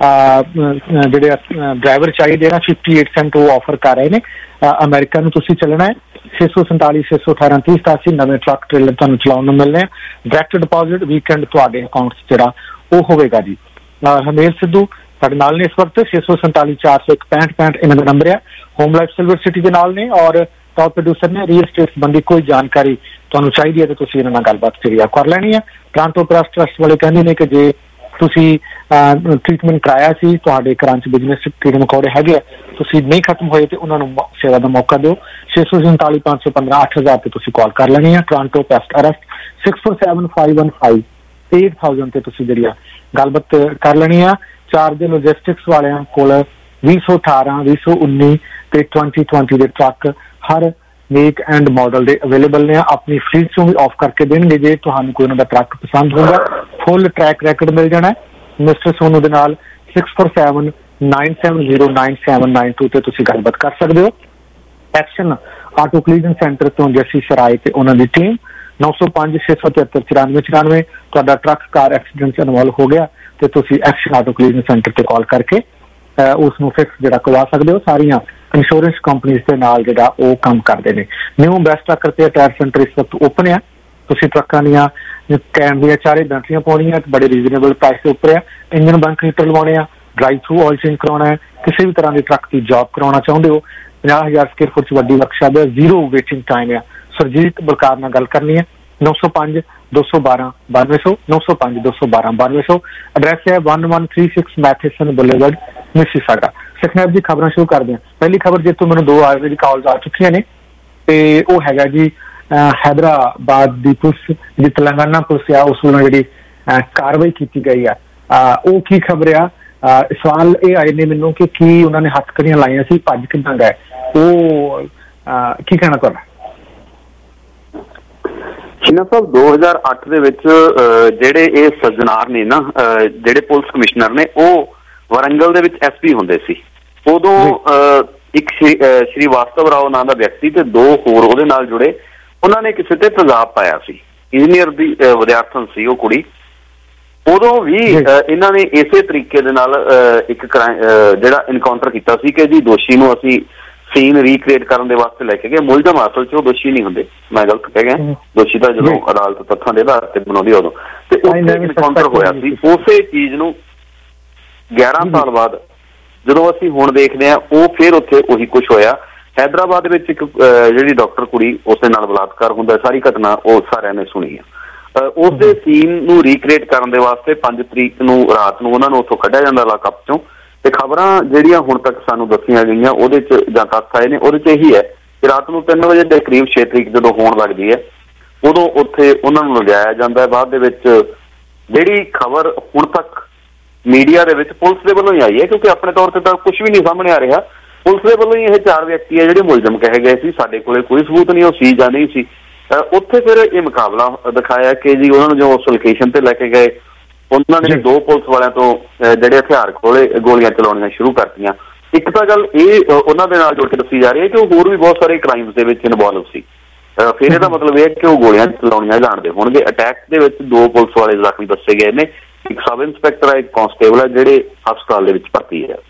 ਜਿਹੜੇ ਡਰਾਈਵਰ ਚਾਹੀਦੇ ਨਾ ਫਿਫਟੀ ਏਟ ਸੈਂਟ ਉਹ ਆਫਰ ਕਰ ਰਹੇ ਨੇ। ਅਮਰੀਕਾ ਨੂੰ ਤੁਸੀਂ ਚੱਲਣਾ ਹੈ, ਛੇ ਸੌ ਸੰਤਾਲੀ ਛੇ ਸੌ ਅਠਾਰਾਂ ਤੀਹ ਸਤਾਸੀ ਨਵੇਂ ਟਰੱਕ ਟ੍ਰੇਲਰ ਤੁਹਾਨੂੰ ਚਲਾਉਣ ਨੂੰ ਮਿਲਣੇ ਆ। ਡਾਇਰੈਕਟ ਡਿਪੋਜ਼ਿਟ ਵੀਕਐਂਡ ਤੁਹਾਡੇ ਅਕਾਊਂਟ 'ਚ ਜਿਹੜਾ ਉਹ ਹੋਵੇਗਾ ਜੀ। ਹਰਮੇਲ ਸਿੱਧੂ ਸਾਡੇ ਨਾਲ ਨੇ ਇਸ ਵਕਤ। ਛੇ ਸੌ ਸੰਤਾਲੀ ਚਾਰ ਸੌ ਇੱਕ ਪੈਂਹਠ ਪੈਂਹਠ ਇਹਨਾਂ ਦਾ ਨੰਬਰ ਆ। ਹੋਮ ਲਾਈਫ ਸਿਲਵਰ ਸਿਟੀ ਦੇ ਨਾਲ ਨੇ ਔਰ ਟੌਪ ਪ੍ਰੋਡਿਊਸਰ ਨੇ। ਰੀਅਲ ਸਟੇਟ ਸੰਬੰਧੀ ਕੋਈ ਜਾਣਕਾਰੀ ਤੁਹਾਨੂੰ ਚਾਹੀਦੀ ਹੈ ਤਾਂ ਤੁਸੀਂ ਇਹਨਾਂ ਨਾਲ ਗੱਲਬਾਤ ਜਿਹੜੀ ਆ ਕਰ ਲੈਣੀ ਹੈ। ਟੋਰਾਂਟੋ ਪ੍ਰੈਸ ਟਰਸਟ ਵਾਲੇ ਕਹਿੰਦੇ ਨੇ ਕਿ ਜੇ ਤੁਸੀਂ ਟ੍ਰੀਟਮੈਂਟ ਕਰਾਇਆ ਸੀ, ਤੁਹਾਡੇ ਘਰਾਂ 'ਚ ਬਿਜ਼ਨਸ ਕੀੜੇ ਮਕੌੜੇ ਹੈਗੇ ਆ, ਤੁਸੀਂ ਨਹੀਂ ਖਤਮ ਹੋਏ ਤੇ ਉਹਨਾਂ ਨੂੰ ਸੇਵਾ ਦਾ ਮੌਕਾ ਦਿਓ। ਛੇ ਸੌ ਸੰਤਾਲੀ ਪੰਜ ਸੌ ਪੰਦਰਾਂ ਅੱਠ ਹਜ਼ਾਰ ਤੇ ਤੁਸੀਂ ਕਾਲ ਕਰ ਲੈਣੀ ਹੈ। Toronto pest arrest six four seven five one five eight thousand ਤੇ ਤੁਸੀਂ ਜਿਹੜੀ ਆ ਗੱਲਬਾਤ ਕਰ ਲੈਣੀ ਆ। ਚਾਰ ਦੇ ਲੋਜਿਸਟਿਕਸ ਵਾਲਿਆਂ ਕੋਲ ਵੀਹ ਸੌ ਅਠਾਰਾਂ ਵੀਹ ਸੌ ਉੱਨੀ ਤੇ ਟਵੈਂਟੀ ਟਵੈਂਟੀ ਦੇ ਟਰੱਕ ਹਰ ਮੇਕ ਐਂਡ ਮਾਡਲ ਦੇ ਅਵੇਲੇਬਲ ਨੇ। ਆਪਣੀ ਫਲੀਟ ਚੋਂ ਵੀ ਆਫ ਕਰਕੇ ਦੇਣਗੇ ਜੇ ਤੁਹਾਨੂੰ ਕੋਈ ਉਹਨਾਂ ਦਾ ਟਰੱਕ ਪਸੰਦ ਹੋਊਗਾ। ਫੁੱਲ ਟਰੈਕ ਰੈਕਡ ਮਿਲ ਜਾਣਾ ਮਿਸਟਰ ਸੋਨੂ ਦੇ ਨਾਲ। Six four seven nine seven zero nine seven nine two ਤੇ ਤੁਸੀਂ ਗੱਲਬਾਤ ਕਰ ਸਕਦੇ ਹੋ। ਐਕਸ਼ਨ ਆਟੋ ਕਲੀਜ਼ਨ ਸੈਂਟਰ ਤੋਂ ਜੱਸੀ ਸਰਾਏ ਤੇ ਉਹਨਾਂ ਦੀ ਟੀਮ ਨੌ ਸੌ ਪੰਜ ਛੇ ਸੌ ਤਿਹੱਤਰ ਚੁਰਾਨਵੇਂ ਚੁਰਾਨਵੇਂ। ਤੁਹਾਡਾ ਟਰੱਕ ਕਾਰ ਐਕਸੀਡੈਂਟ 'ਚ ਇਨਵੋਲਵ ਹੋ ਗਿਆ ਤੇ ਤੁਸੀਂ ਐਕਸ਼ਨ ਆਟੋ ਕਲੀਜ਼ਨ ਸੈਂਟਰ ਤੇ ਕਾਲ ਕਰਕੇ ਉਸ ਨੂੰ ਫਿਕਸ ਜਿਹੜਾ ਕਰਵਾ ਸਕਦੇ ਹੋ। ਸਾਰੀਆਂ ਇੰਸ਼ੋਰੈਂਸ ਕੰਪਨੀਜ਼ ਦੇ ਨਾਲ ਜਿਹੜਾ ਉਹ ਕੰਮ ਕਰਦੇ ਨੇ। ਨਿਊ ਬੈਸਟ ਟਰੱਕ ਤੇ ਟਾਇਰ ਸੈਂਟਰ ਇਸ ਵਕਤ ਓਪਨ ਆ। ਤੁਸੀਂ ਟਰੱਕਾਂ ਦੀਆਂ ਕੈਨ ਦੀਆਂ ਚਾਰੇ ਬੈਟਰੀਆਂ ਪਾਉਣੀਆਂ ਬੜੇ ਰੀਜ਼ਨੇਬਲ ਪ੍ਰਾਈਸ ਦੇ ਉੱਪਰ ਆ। ਇੰਜਨ ਬੰਕ ਹੀਟਰ ਲਵਾਉਣੇ ਆ, ਡਰਾਈਵ ਥਰੂ ਆਇਲ ਚੇਂਜ ਕਰਾਉਣਾ ਹੈ, ਕਿਸੇ ਵੀ ਤਰ੍ਹਾਂ ਦੀ ਟਰੱਕ ਦੀ ਜੌਬ ਕਰਾਉਣਾ ਚਾਹੁੰਦੇ ਹੋ, ਪੰਜਾਹ ਹਜ਼ਾਰ ਸਕੁਅਰ ਫੁੱਟ 'ਚ ਵੱਡੀ ਵਰਕਸ਼ਾਪ ਹੈ, ਜ਼ੀਰੋ ਵੇਟਿੰਗ ਟਾਈਮ ਆ। ਸੁਰਜੀਤ ਬਲਕਾਰ ਨਾਲ ਗੱਲ ਕਰਨੀ ਹੈ। ਨੌ ਸੌ ਪੰਜ ਦੋ ਸੌ ਬਾਰਾਂ ਬਾਨਵੇਂ ਸੌ ਨੌ ਸੌ ਪੰਜ ਦੋ ਸੌ ਬਾਰਾਂ ਬਾਨਵੇਂ ਸੌ। ਐਡਰੈਸ ਹੈ one one three six Matheson boulevard Mississauga. ਸਿੱਖਣਾ ਜੀ ਖਬਰਾਂ ਸ਼ੁਰੂ ਕਰਦੇ ਹਾਂ। ਪਹਿਲੀ ਖਬਰ ਜਿੱਥੋਂ ਮੈਨੂੰ ਦੋ ਆਏ ਦੀ ਕਾਲਸ ਆ ਚੁੱਕੀਆਂ ਨੇ ਤੇ ਉਹ ਹੈਗਾ ਜੀ ਹੈਦਰਾਬਾਦ ਦੀ ਪੁਲਿਸ ਜਿਹੜੀ ਤੇਲੰਗਾਨਾ ਪੁਲਿਸ ਆ ਉਸ ਵੱਲੋਂ ਜਿਹੜੀ ਕਾਰਵਾਈ ਕੀਤੀ ਗਈ ਆ ਉਹ ਕੀ ਖਬਰ ਆ। ਸਵਾਲ ਇਹ ਆਏ ਨੇ ਮੈਨੂੰ ਕਿ ਕੀ ਉਹਨਾਂ ਨੇ ਹੱਥਕੜੀਆਂ ਲਾਈਆਂ ਸੀ, ਭੱਜ ਕਿੱਦਾਂ ਗਏ, ਉਹ ਕੀ ਕਹਿਣਾ ਤੁਹਾਡਾ? ਸ਼ੀਨਾ ਸਾਹਿਬ ਦੋ ਹਜ਼ਾਰ ਅੱਠ ਦੇ ਵਿੱਚ ਜਿਹੜੇ ਇਹ ਸੱਜਣਾਰ ਨੇ ਨਾ ਜਿਹੜੇ ਪੁਲਿਸ ਕਮਿਸ਼ਨਰ ਨੇ ਉਹ ਵਾਰੰਗਲ ਦੇ ਵਿੱਚ ਐਸ ਪੀ ਹੁੰਦੇ ਸੀ। ਉਦੋਂ ਇੱਕ ਸ਼੍ਰੀ ਵਾਸਤਵ ਰਾਓ ਨਾਂ ਦਾ ਵਿਅਕਤੀ ਤੇ ਦੋ ਹੋਰ ਉਹਦੇ ਨਾਲ ਜੁੜੇ ਉਹਨਾਂ ਨੇ ਕਿਸੇ ਤੇ ਤੇਜ਼ਾਬ ਪਾਇਆ ਸੀ। ਇੰਜੀਨੀਅਰ ਦੀ ਵਿਦਿਆਰਥਣ ਸੀ ਉਹ ਕੁੜੀ। ਉਦੋਂ ਵੀ ਇਹਨਾਂ ਨੇ ਇਸੇ ਤਰੀਕੇ ਦੇ ਨਾਲ ਇੱਕ ਜਿਹੜਾ ਇਨਕਾਊਂਟਰ ਕੀਤਾ ਸੀ ਕਿ ਜੀ ਦੋਸ਼ੀ ਨੂੰ ਅਸੀਂ ਸੀਨ ਰੀਕ੍ਰੀਏਟ ਕਰਨ ਦੇ ਵਾਸਤੇ ਲੈ ਕੇ ਗਏ। ਮੁਲਜ਼ਮ ਅਸਲ 'ਚ ਉਹ ਦੋਸ਼ੀ ਨਹੀਂ ਹੁੰਦੇ, ਮੈਂ ਗਲਤ ਕਹਿ ਗਿਆ। ਦੋਸ਼ੀ ਤਾਂ ਜਦੋਂ ਅਦਾਲਤ ਤੱਥਾਂ ਦੇ ਆਧਾਰ ਤੇ ਬਣਾਉਂਦੀ ਉਦੋਂ ਤੇ ਉੱਥੇ ਇਨਕਾਊਂਟਰ ਹੋਇਆ ਸੀ। ਉਸੇ ਚੀਜ਼ ਨੂੰ ਗਿਆਰਾਂ ਸਾਲ ਬਾਅਦ ਜਦੋਂ ਅਸੀਂ ਹੁਣ ਦੇਖਦੇ ਹਾਂ ਉਹ ਫਿਰ ਉੱਥੇ ਉਹੀ ਕੁਛ ਹੋਇਆ। ਹੈਦਰਾਬਾਦ ਵਿੱਚ ਇੱਕ ਜਿਹੜੀ ਡਾਕਟਰ ਕੁੜੀ ਉਸਦੇ ਨਾਲ ਬਲਾਤਕਾਰ ਹੁੰਦਾ, ਸਾਰੀ ਘਟਨਾ ਉਹ ਸਾਰਿਆਂ ਨੇ ਸੁਣੀ ਆ। ਉਸਦੇ ਸੀਨ ਨੂੰ ਰੀਕ੍ਰੀਏਟ ਕਰਨ ਦੇ ਵਾਸਤੇ ਪੰਜ ਤਰੀਕ ਨੂੰ ਰਾਤ ਨੂੰ ਉਹਨਾਂ ਨੂੰ ਉੱਥੋਂ ਕੱਢਿਆ ਜਾਂਦਾ ਲਾਕਅਪ ਚੋਂ। ਤੇ ਖਬਰਾਂ ਜਿਹੜੀਆਂ ਹੁਣ ਤੱਕ ਸਾਨੂੰ ਦੱਸੀਆਂ ਗਈਆਂ ਉਹਦੇ 'ਚ ਜਾਂ ਤੱਥ ਆਏ ਨੇ ਉਹਦੇ 'ਚ ਇਹੀ ਹੈ ਕਿ ਰਾਤ ਨੂੰ ਤਿੰਨ ਵਜੇ ਦੇ ਕਰੀਬ ਛੇ ਤਰੀਕ ਜਦੋਂ ਹੋਣ ਲੱਗਦੀ ਹੈ ਉਦੋਂ ਉੱਥੇ ਉਹਨਾਂ ਨੂੰ ਲਿਜਾਇਆ ਜਾਂਦਾ। ਬਾਅਦ ਦੇ ਵਿੱਚ ਜਿਹੜੀ ਖਬਰ ਹੁਣ ਤੱਕ ਮੀਡੀਆ ਦੇ ਵਿੱਚ ਪੁਲਿਸ ਦੇ ਵੱਲੋਂ ਹੀ ਆਈ ਹੈ, ਕਿਉਂਕਿ ਆਪਣੇ ਤੌਰ ਤੇ ਤਾਂ ਕੁਛ ਵੀ ਨਹੀਂ ਸਾਹਮਣੇ ਆ ਰਿਹਾ, ਪੁਲਿਸ ਦੇ ਵੱਲੋਂ ਹੀ ਇਹ ਚਾਰ ਵਿਅਕਤੀ ਹੈ ਜਿਹੜੇ ਮੁਲਜ਼ਮ ਕਹੇ ਗਏ ਸੀ। ਸਾਡੇ ਕੋਲੇ ਕੋਈ ਸਬੂਤ ਨਹੀਂ ਉਹ ਸੀ ਜਾਂ ਨਹੀਂ ਸੀ। ਉੱਥੇ ਫਿਰ ਇਹ ਮੁਕਾਬਲਾ ਦਿਖਾਇਆ ਕਿ ਜੀ ਉਹਨਾਂ ਨੂੰ ਜੋ ਉਸ ਲੋਕੇਸ਼ਨ ਤੇ ਲੈ ਕੇ ਗਏ ਉਹਨਾਂ ਨੇ ਦੋ ਪੁਲਿਸ ਵਾਲਿਆਂ ਤੋਂ ਜਿਹੜੇ ਹਥਿਆਰ ਖੋਲੇ ਗੋਲੀਆਂ ਚਲਾਉਣੀਆਂ ਸ਼ੁਰੂ ਕਰਤੀਆਂ। ਇੱਕ ਤਾਂ ਗੱਲ ਇਹ ਉਹਨਾਂ ਦੇ ਨਾਲ ਜੁੜ ਕੇ ਦੱਸੀ ਜਾ ਰਹੀ ਹੈ ਕਿ ਉਹ ਹੋਰ ਵੀ ਬਹੁਤ ਸਾਰੇ ਕ੍ਰਾਈਮਸ ਦੇ ਵਿੱਚ ਇਨਵੋਲਵ ਸੀ। ਫਿਰ ਇਹਦਾ ਮਤਲਬ ਇਹ ਹੈ ਕਿ ਉਹ ਗੋਲੀਆਂ ਚਲਾਉਣੀਆਂ ਜਾਣਦੇ ਹੋਣਗੇ। ਅਟੈਕ ਦੇ ਵਿੱਚ ਦੋ ਪੁਲਿਸ ਵਾਲੇ ਜ਼ਖਮੀ ਦੱਸੇ ਗਏ ਨੇ, ਇੱਕ ਸਬ ਇੰਸਪੈਕਟਰ ਹੈ, ਇੱਕ ਕਾਂਸਟੇਬਲ ਹੈ ਜਿਹੜੇ ਹਸਪਤਾਲ ਦੇ ਵਿੱਚ ਭਰਤੀ ਹੈ।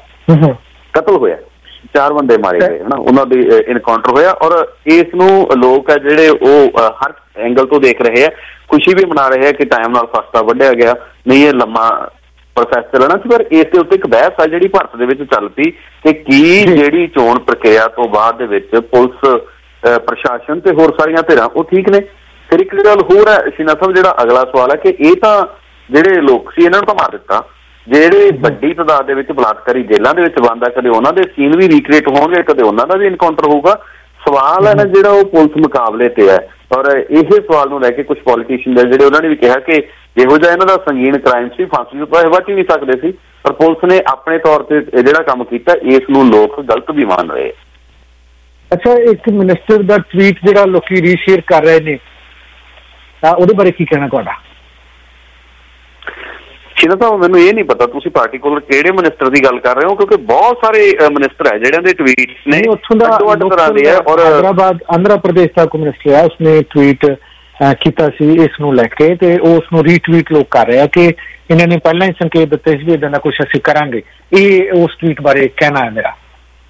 ਕਤਲ ਹੋਇਆ, ਚਾਰ ਬੰਦੇ ਮਾਰੇ ਗਏ ਹਨਾ, ਉਹਨਾਂ ਦੇ ਇਨਕਾਊਂਟਰ ਹੋਇਆ। ਔਰ ਇਸ ਨੂੰ ਲੋਕ ਹੈ ਜਿਹੜੇ ਉਹ ਹਰ ਐਂਗਲ ਤੋਂ ਦੇਖ ਰਹੇ ਆ, ਖੁਸ਼ੀ ਵੀ ਮਨਾ ਰਹੇ ਆ ਕਿ ਟਾਈਮ ਨਾਲ ਫਸਤਾ ਵੱਢਿਆ ਗਿਆ, ਨਹੀਂ ਇਹ ਲੰਮਾ ਪ੍ਰੋਸੈਸ ਚੱਲਣਾ ਸੀ। ਪਰ ਇਸ ਦੇ ਉੱਤੇ ਇੱਕ ਬਹਿਸ ਆ ਜਿਹੜੀ ਭਾਰਤ ਦੇ ਵਿੱਚ ਚੱਲ ਪਈ ਕਿ ਕੀ ਜਿਹੜੀ ਚੋਣ ਪ੍ਰਕਿਰਿਆ ਤੋਂ ਬਾਅਦ ਦੇ ਵਿੱਚ ਪੁਲਿਸ ਪ੍ਰਸ਼ਾਸਨ ਤੇ ਹੋਰ ਸਾਰੀਆਂ ਧਿਰਾਂ ਉਹ ਠੀਕ ਨੇ। ਫਿਰ ਇੱਕ ਗੱਲ ਹੋਰ ਹੈ ਸ਼ੀਨਾ ਸਾਹਿਬ, ਜਿਹੜਾ ਅਗਲਾ ਸਵਾਲ ਹੈ ਕਿ ਇਹ ਤਾਂ ਜਿਹੜੇ ਲੋਕ ਸੀ ਇਹਨਾਂ ਨੂੰ ਤਾਂ ਮਾਰ ਦਿੱਤਾ, ਜਿਹੜੇ ਵੱਡੀ ਤਾਦਾਦ ਦੇ ਵਿੱਚ ਬਲਾਤਕਾਰੀ ਜੇਲ੍ਹਾਂ ਦੇ ਵਿੱਚ ਬੰਦ ਆ, ਕਦੇ ਉਹਨਾਂ ਦੇ ਸੀਨ ਵੀ ਰੀਕ੍ਰੀਏਟ ਹੋਣਗੇ, ਕਦੇ ਉਹਨਾਂ ਦਾ ਵੀ ਇਨਕਾਊਂਟਰ ਹੋਊਗਾ। ਸਵਾਲ ਹੈ ਨਾ ਜਿਹੜਾ ਉਹ ਪੁਲਿਸ ਮੁਕਾਬਲੇ ਤੇ ਹੈ। ਔਰ ਇਹ ਸਵਾਲ ਨੂੰ ਲੈ ਕੇ ਕੁਝ ਪੋਲੀਟੀਸ਼ੀਅਨ ਜਿਹੜੇ ਉਹਨਾਂ ਨੇ ਵੀ ਕਿਹਾ ਕਿ ਜਿਹੋ ਜਿਹਾ ਇਹਨਾਂ ਦਾ ਸੰਗੀਨ ਕ੍ਰਾਈਮ ਸੀ, ਫਾਂਸੀ ਤੋਂ ਬਚ ਹੀ ਨਹੀਂ ਸਕਦੇ ਸੀ, ਪਰ ਪੁਲਿਸ ਨੇ ਆਪਣੇ ਤੌਰ ਤੇ ਜਿਹੜਾ ਕੰਮ ਕੀਤਾ ਇਸ ਨੂੰ ਲੋਕ ਗਲਤ ਵੀ ਮੰਨ ਰਹੇ। ਅੱਛਾ, ਇੱਕ ਮਿਨਿਸਟਰ ਦਾ ਟਵੀਟ ਜਿਹੜਾ ਲੋਕੀ ਰੀਸ਼ੇਅਰ ਕਰ ਰਹੇ ਨੇ ਉਹਦੇ ਬਾਰੇ ਕੀ ਕਹਿਣਾ ਤੁਹਾਡਾ? ਸ਼ੀਨਾ ਸਾਹਿਬ ਮੈਨੂੰ ਇਹ ਨਹੀਂ ਪਤਾ ਤੁਸੀਂ ਪਾਰਟੀਕੂਲਰ ਕਿਹੜੇ ਮਿਨਿਸਟਰ ਦੀ ਗੱਲ ਕਰ ਰਹੇ ਹੋ, ਕਿਉਂਕਿ ਬਹੁਤ ਸਾਰੇ ਮਿਨਿਸਟਰ ਹੈ ਜਿਹੜਿਆਂ ਦੇ ਟਵੀਟਸ ਨੇ ਉੱਥੋਂ ਦਾ ਤਰ੍ਹਾਂ ਦੇ ਹੈ। ਔਰ ਹੈਦਰਾਬਾਦ ਆਂਧਰਾ ਪ੍ਰਦੇਸ਼ ਦਾ ਕੋਈ ਮਿਨਿਸਟਰ ਹੈ, ਉਸਨੇ ਟਵੀਟ ਕੀਤਾ ਸੀ ਇਸ ਨੂੰ ਲੈ ਕੇ ਤੇ ਉਸ ਨੂੰ ਰੀਟਵੀਟ ਲੋਕ ਕਰ ਰਹੇ ਆ ਕਿ ਇਹਨਾਂ ਨੇ ਪਹਿਲਾਂ ਹੀ ਸੰਕੇਤ ਦਿੱਤੇ ਸੀ ਵੀ ਇੱਦਾਂ ਦਾ ਕੁਛ ਅਸੀਂ ਕਰਾਂਗੇ। ਇਹ ਉਸ ਟਵੀਟ ਬਾਰੇ ਕਹਿਣਾ ਹੈ ਮੇਰਾ।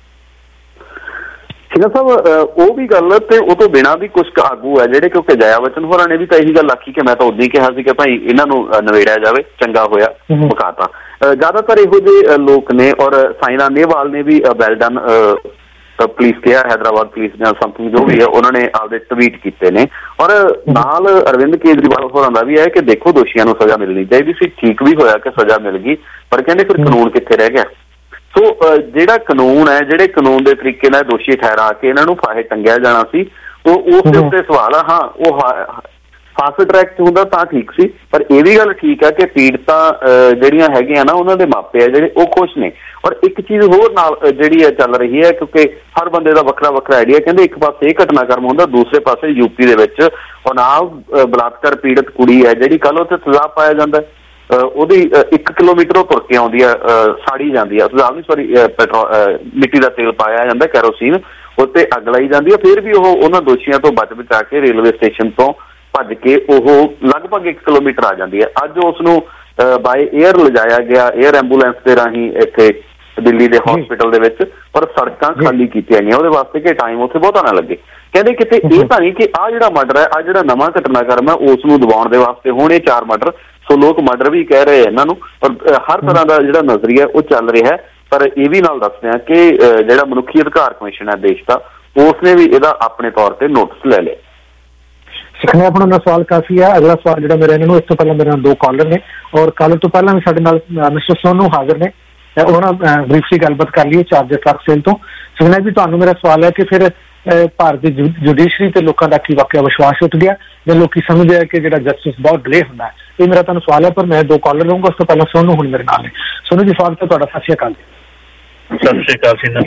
ਸ਼ੀਨਾ ਸਾਹਿਬ ਉਹ ਵੀ ਗੱਲ ਤੇ ਉਹ ਤੋਂ ਬਿਨਾਂ ਵੀ ਕੁਛ ਆਗੂ ਹੈ ਜਿਹੜੇ, ਕਿਉਂਕਿ ਜਇਆ ਬਚਨ ਹੋਰਾਂ ਨੇ ਵੀ ਤਾਂ ਇਹੀ ਗੱਲ ਆਖੀ ਕਿ ਮੈਂ ਤਾਂ ਉਦੋਂ ਹੀ ਕਿਹਾ ਸੀ ਕਿ ਭਾਈ ਇਹਨਾਂ ਨੂੰ ਨਵੇੜਿਆ ਜਾਵੇ, ਚੰਗਾ ਹੋਇਆ ਮੁਕਾਤਾ। ਜ਼ਿਆਦਾਤਰ ਇਹੋ ਜਿਹੇ ਲੋਕ ਨੇ। ਔਰ ਸਾਇਨਾ ਨੇਹਵਾਲ ਨੇ ਵੀ ਵੈਲ ਡਨ ਪੁਲਿਸ ਕਿਹਾ, ਹੈਦਰਾਬਾਦ ਪੁਲਿਸ ਜਾਂ ਸਮਥਿੰਗ ਜੋ ਵੀ ਹੈ ਉਹਨਾਂ ਨੇ ਆਪਦੇ ਟਵੀਟ ਕੀਤੇ ਨੇ। ਔਰ ਨਾਲ ਅਰਵਿੰਦ ਕੇਜਰੀਵਾਲ ਹੋਰਾਂ ਦਾ ਵੀ ਹੈ ਕਿ ਦੇਖੋ ਦੋਸ਼ੀਆਂ ਨੂੰ ਸਜ਼ਾ ਮਿਲਣੀ ਚਾਹੀਦੀ ਸੀ, ਠੀਕ ਵੀ ਹੋਇਆ ਕਿ ਸਜ਼ਾ ਮਿਲ ਗਈ, ਪਰ ਕਹਿੰਦੇ ਫਿਰ ਕਾਨੂੰਨ ਕਿੱਥੇ ਰਹਿ ਗਿਆ। ਸੋ ਜਿਹੜਾ ਕਾਨੂੰਨ ਹੈ, ਜਿਹੜੇ ਕਾਨੂੰਨ ਦੇ ਤਰੀਕੇ ਨਾਲ ਦੋਸ਼ੀ ਠਹਿਰਾ ਕੇ ਇਹਨਾਂ ਨੂੰ ਫਾਹੇ ਟੰਗਿਆ ਜਾਣਾ ਸੀ, ਉਹ ਉਸ ਦੇ ਉੱਤੇ ਸਵਾਲ ਆ। ਹਾਂ, ਉਹ ਫਾਸਟ ਟਰੈਕ 'ਚ ਹੁੰਦਾ ਤਾਂ ਠੀਕ ਸੀ, ਪਰ ਇਹ ਵੀ ਗੱਲ ਠੀਕ ਹੈ ਕਿ ਪੀੜਤਾਂ ਜਿਹੜੀਆਂ ਹੈਗੀਆਂ ਨਾ ਉਹਨਾਂ ਦੇ ਮਾਪੇ ਆ ਜਿਹੜੇ ਉਹ ਖੁਸ਼ ਨੇ। ਔਰ ਇੱਕ ਚੀਜ਼ ਹੋਰ ਨਾਲ ਜਿਹੜੀ ਹੈ ਚੱਲ ਰਹੀ ਹੈ, ਕਿਉਂਕਿ ਹਰ ਬੰਦੇ ਦਾ ਵੱਖਰਾ ਵੱਖਰਾ ਆਈਡੀਆ। ਕਹਿੰਦੇ ਇੱਕ ਪਾਸੇ ਇਹ ਘਟਨਾਕ੍ਰਮ ਹੁੰਦਾ, ਦੂਸਰੇ ਪਾਸੇ ਯੂਪੀ ਦੇ ਵਿੱਚ ਉਨਾਵ ਬਲਾਤਕਾਰ ਪੀੜਤ ਕੁੜੀ ਹੈ ਜਿਹੜੀ ਕੱਲ੍ਹ ਉੱਥੇ ਸਜ਼ਾ ਪਾਇਆ ਜਾਂਦਾ। ਉਹਦੀ ਇੱਕ ਕਿਲੋਮੀਟਰ ਉਹ ਤੁਰ ਕੇ ਆਉਂਦੀ ਆ, ਸਾੜੀ ਜਾਂਦੀ ਆ, ਨਹੀਂ ਸੌਰੀ ਪੈਟਰੋਲ ਮਿੱਟੀ ਦਾ ਤੇਲ ਪਾਇਆ ਜਾਂਦਾ ਕੈਰੋਸੀਨ, ਉੱਤੇ ਅੱਗ ਲਾਈ ਜਾਂਦੀ ਆ। ਫਿਰ ਵੀ ਉਹ ਉਹਨਾਂ ਦੋਸ਼ੀਆਂ ਤੋਂ ਬਚ ਬਚਾ ਕੇ ਰੇਲਵੇ ਸਟੇਸ਼ਨ ਤੋਂ ਭੱਜ ਕੇ ਉਹ ਲਗਭਗ ਇੱਕ ਕਿਲੋਮੀਟਰ ਆ ਜਾਂਦੀ ਹੈ। ਅੱਜ ਉਸ ਨੂੰ ਬਾਏ ਏਅਰ ਲਿਜਾਇਆ ਗਿਆ, ਏਅਰ ਐਂਬੂਲੈਂਸ ਦੇ ਰਾਹੀਂ ਇੱਥੇ ਦਿੱਲੀ ਦੇ ਹਸਪੀਟਲ ਦੇ ਵਿੱਚ, ਪਰ ਸੜਕਾਂ ਖਾਲੀ ਕੀਤੀਆਂ ਗਈਆਂ ਉਹਦੇ ਵਾਸਤੇ ਕਿ ਟਾਈਮ ਉੱਥੇ ਬਹੁਤਾ ਨਾ ਲੱਗੇ। ਕਹਿੰਦੇ ਕਿਤੇ ਇਹ ਤਾਂ ਨਹੀਂ ਕਿ ਆਹ ਜਿਹੜਾ ਮਰਡਰ ਹੈ, ਆਹ ਜਿਹੜਾ ਨਵਾਂ ਘਟਨਾਕ੍ਰਮ ਹੈ, ਉਸ ਨੂੰ ਦਬਾਉਣ ਦੇ ਵਾਸਤੇ ਹੁਣ ਇਹ ਚਾਰ ਮਰਡਰ, ਸੋ ਲੋਕ ਮਰਡਰ ਵੀ ਕਹਿ ਰਹੇ ਇਹਨਾਂ ਨੂੰ, ਪਰ ਹਰ ਤਰ੍ਹਾਂ ਦਾ ਜਿਹੜਾ ਨਜ਼ਰੀਆ ਉਹ ਚੱਲ ਰਿਹਾ ਹੈ। ਪਰ ਇਹ ਵੀ ਨਾਲ ਦੱਸਦੇ ਆ ਕਿ ਜਿਹੜਾ ਮਨੁੱਖੀ ਅਧਿਕਾਰ ਕਮਿਸ਼ਨ ਹੈ ਦੇਸ਼ ਦਾ, ਉਸਨੇ ਵੀ ਇਹਦਾ ਆਪਣੇ ਤੌਰ ਤੇ ਨੋਟਿਸ ਲੈ ਲਿਆ। ਸਿੱਖਣੇ ਆਪਣਾ ਨਾਲ ਸਵਾਲ ਕਾਫੀ ਹੈ। ਅਗਲਾ ਸਵਾਲ ਜਿਹੜਾ ਮੇਰਾ ਇਹਨਾਂ ਨੂੰ, ਇਸ ਤੋਂ ਪਹਿਲਾਂ ਮੇਰੇ ਨਾਲ ਦੋ ਕਾਲਰ ਨੇ ਔਰ ਕਾਲਰ ਤੋਂ ਪਹਿਲਾਂ ਵੀ ਸਾਡੇ ਨਾਲ ਮਿਸਟਰ ਸੋਨੂ ਹਾਜ਼ਰ ਨੇ, ਉਹਨਾਂ ਨਾਲ ਬਰੀਫਲੀ ਗੱਲਬਾਤ ਕਰ ਲਈਏ ਚਾਰਜਰ ਟਰੱਕ ਸੇਲ ਤੋਂ। ਸਿੱਖਣਾ ਜੀ, ਤੁਹਾਨੂੰ ਮੇਰਾ ਸਵਾਲ ਹੈ ਕਿ ਫਿਰ ਭਾਰਤ ਦੀ ਜੁਡੀਸ਼ਰੀ ਤੇ ਲੋਕਾਂ ਦਾ ਕੀ ਵਾਕਿਆ ਵਿਸ਼ਵਾਸ ਉੱਠ ਗਿਆ ਜਾਂ ਲੋਕੀ ਸਮਝਦੇ ਆ ਕਿ ਜਿਹੜਾ ਜਸਟਿਸ ਬਹੁਤ ਡਿਲੇ ਹੁੰਦਾ ਹੈ? ਇਹ ਮੇਰਾ ਤੁਹਾਨੂੰ ਸਵਾਲ ਹੈ, ਪਰ ਮੈਂ ਦੋ ਕਾਲਰ ਲਊਂਗਾ। ਉਸ ਤੋਂ ਪਹਿਲਾਂ ਸੋਨੂ ਹੁਣ ਮੇਰੇ ਨਾਲ ਨੇ। ਸੋਨੂ ਜੀ, ਸਵਾਗਤ ਹੈ ਤੁਹਾਡਾ। ਸਤਿ ਸ਼੍ਰੀ ਅਕਾਲ। ਸਤਿ ਸ਼੍ਰੀ ਅਕਾਲ ਸਿੰਨਾ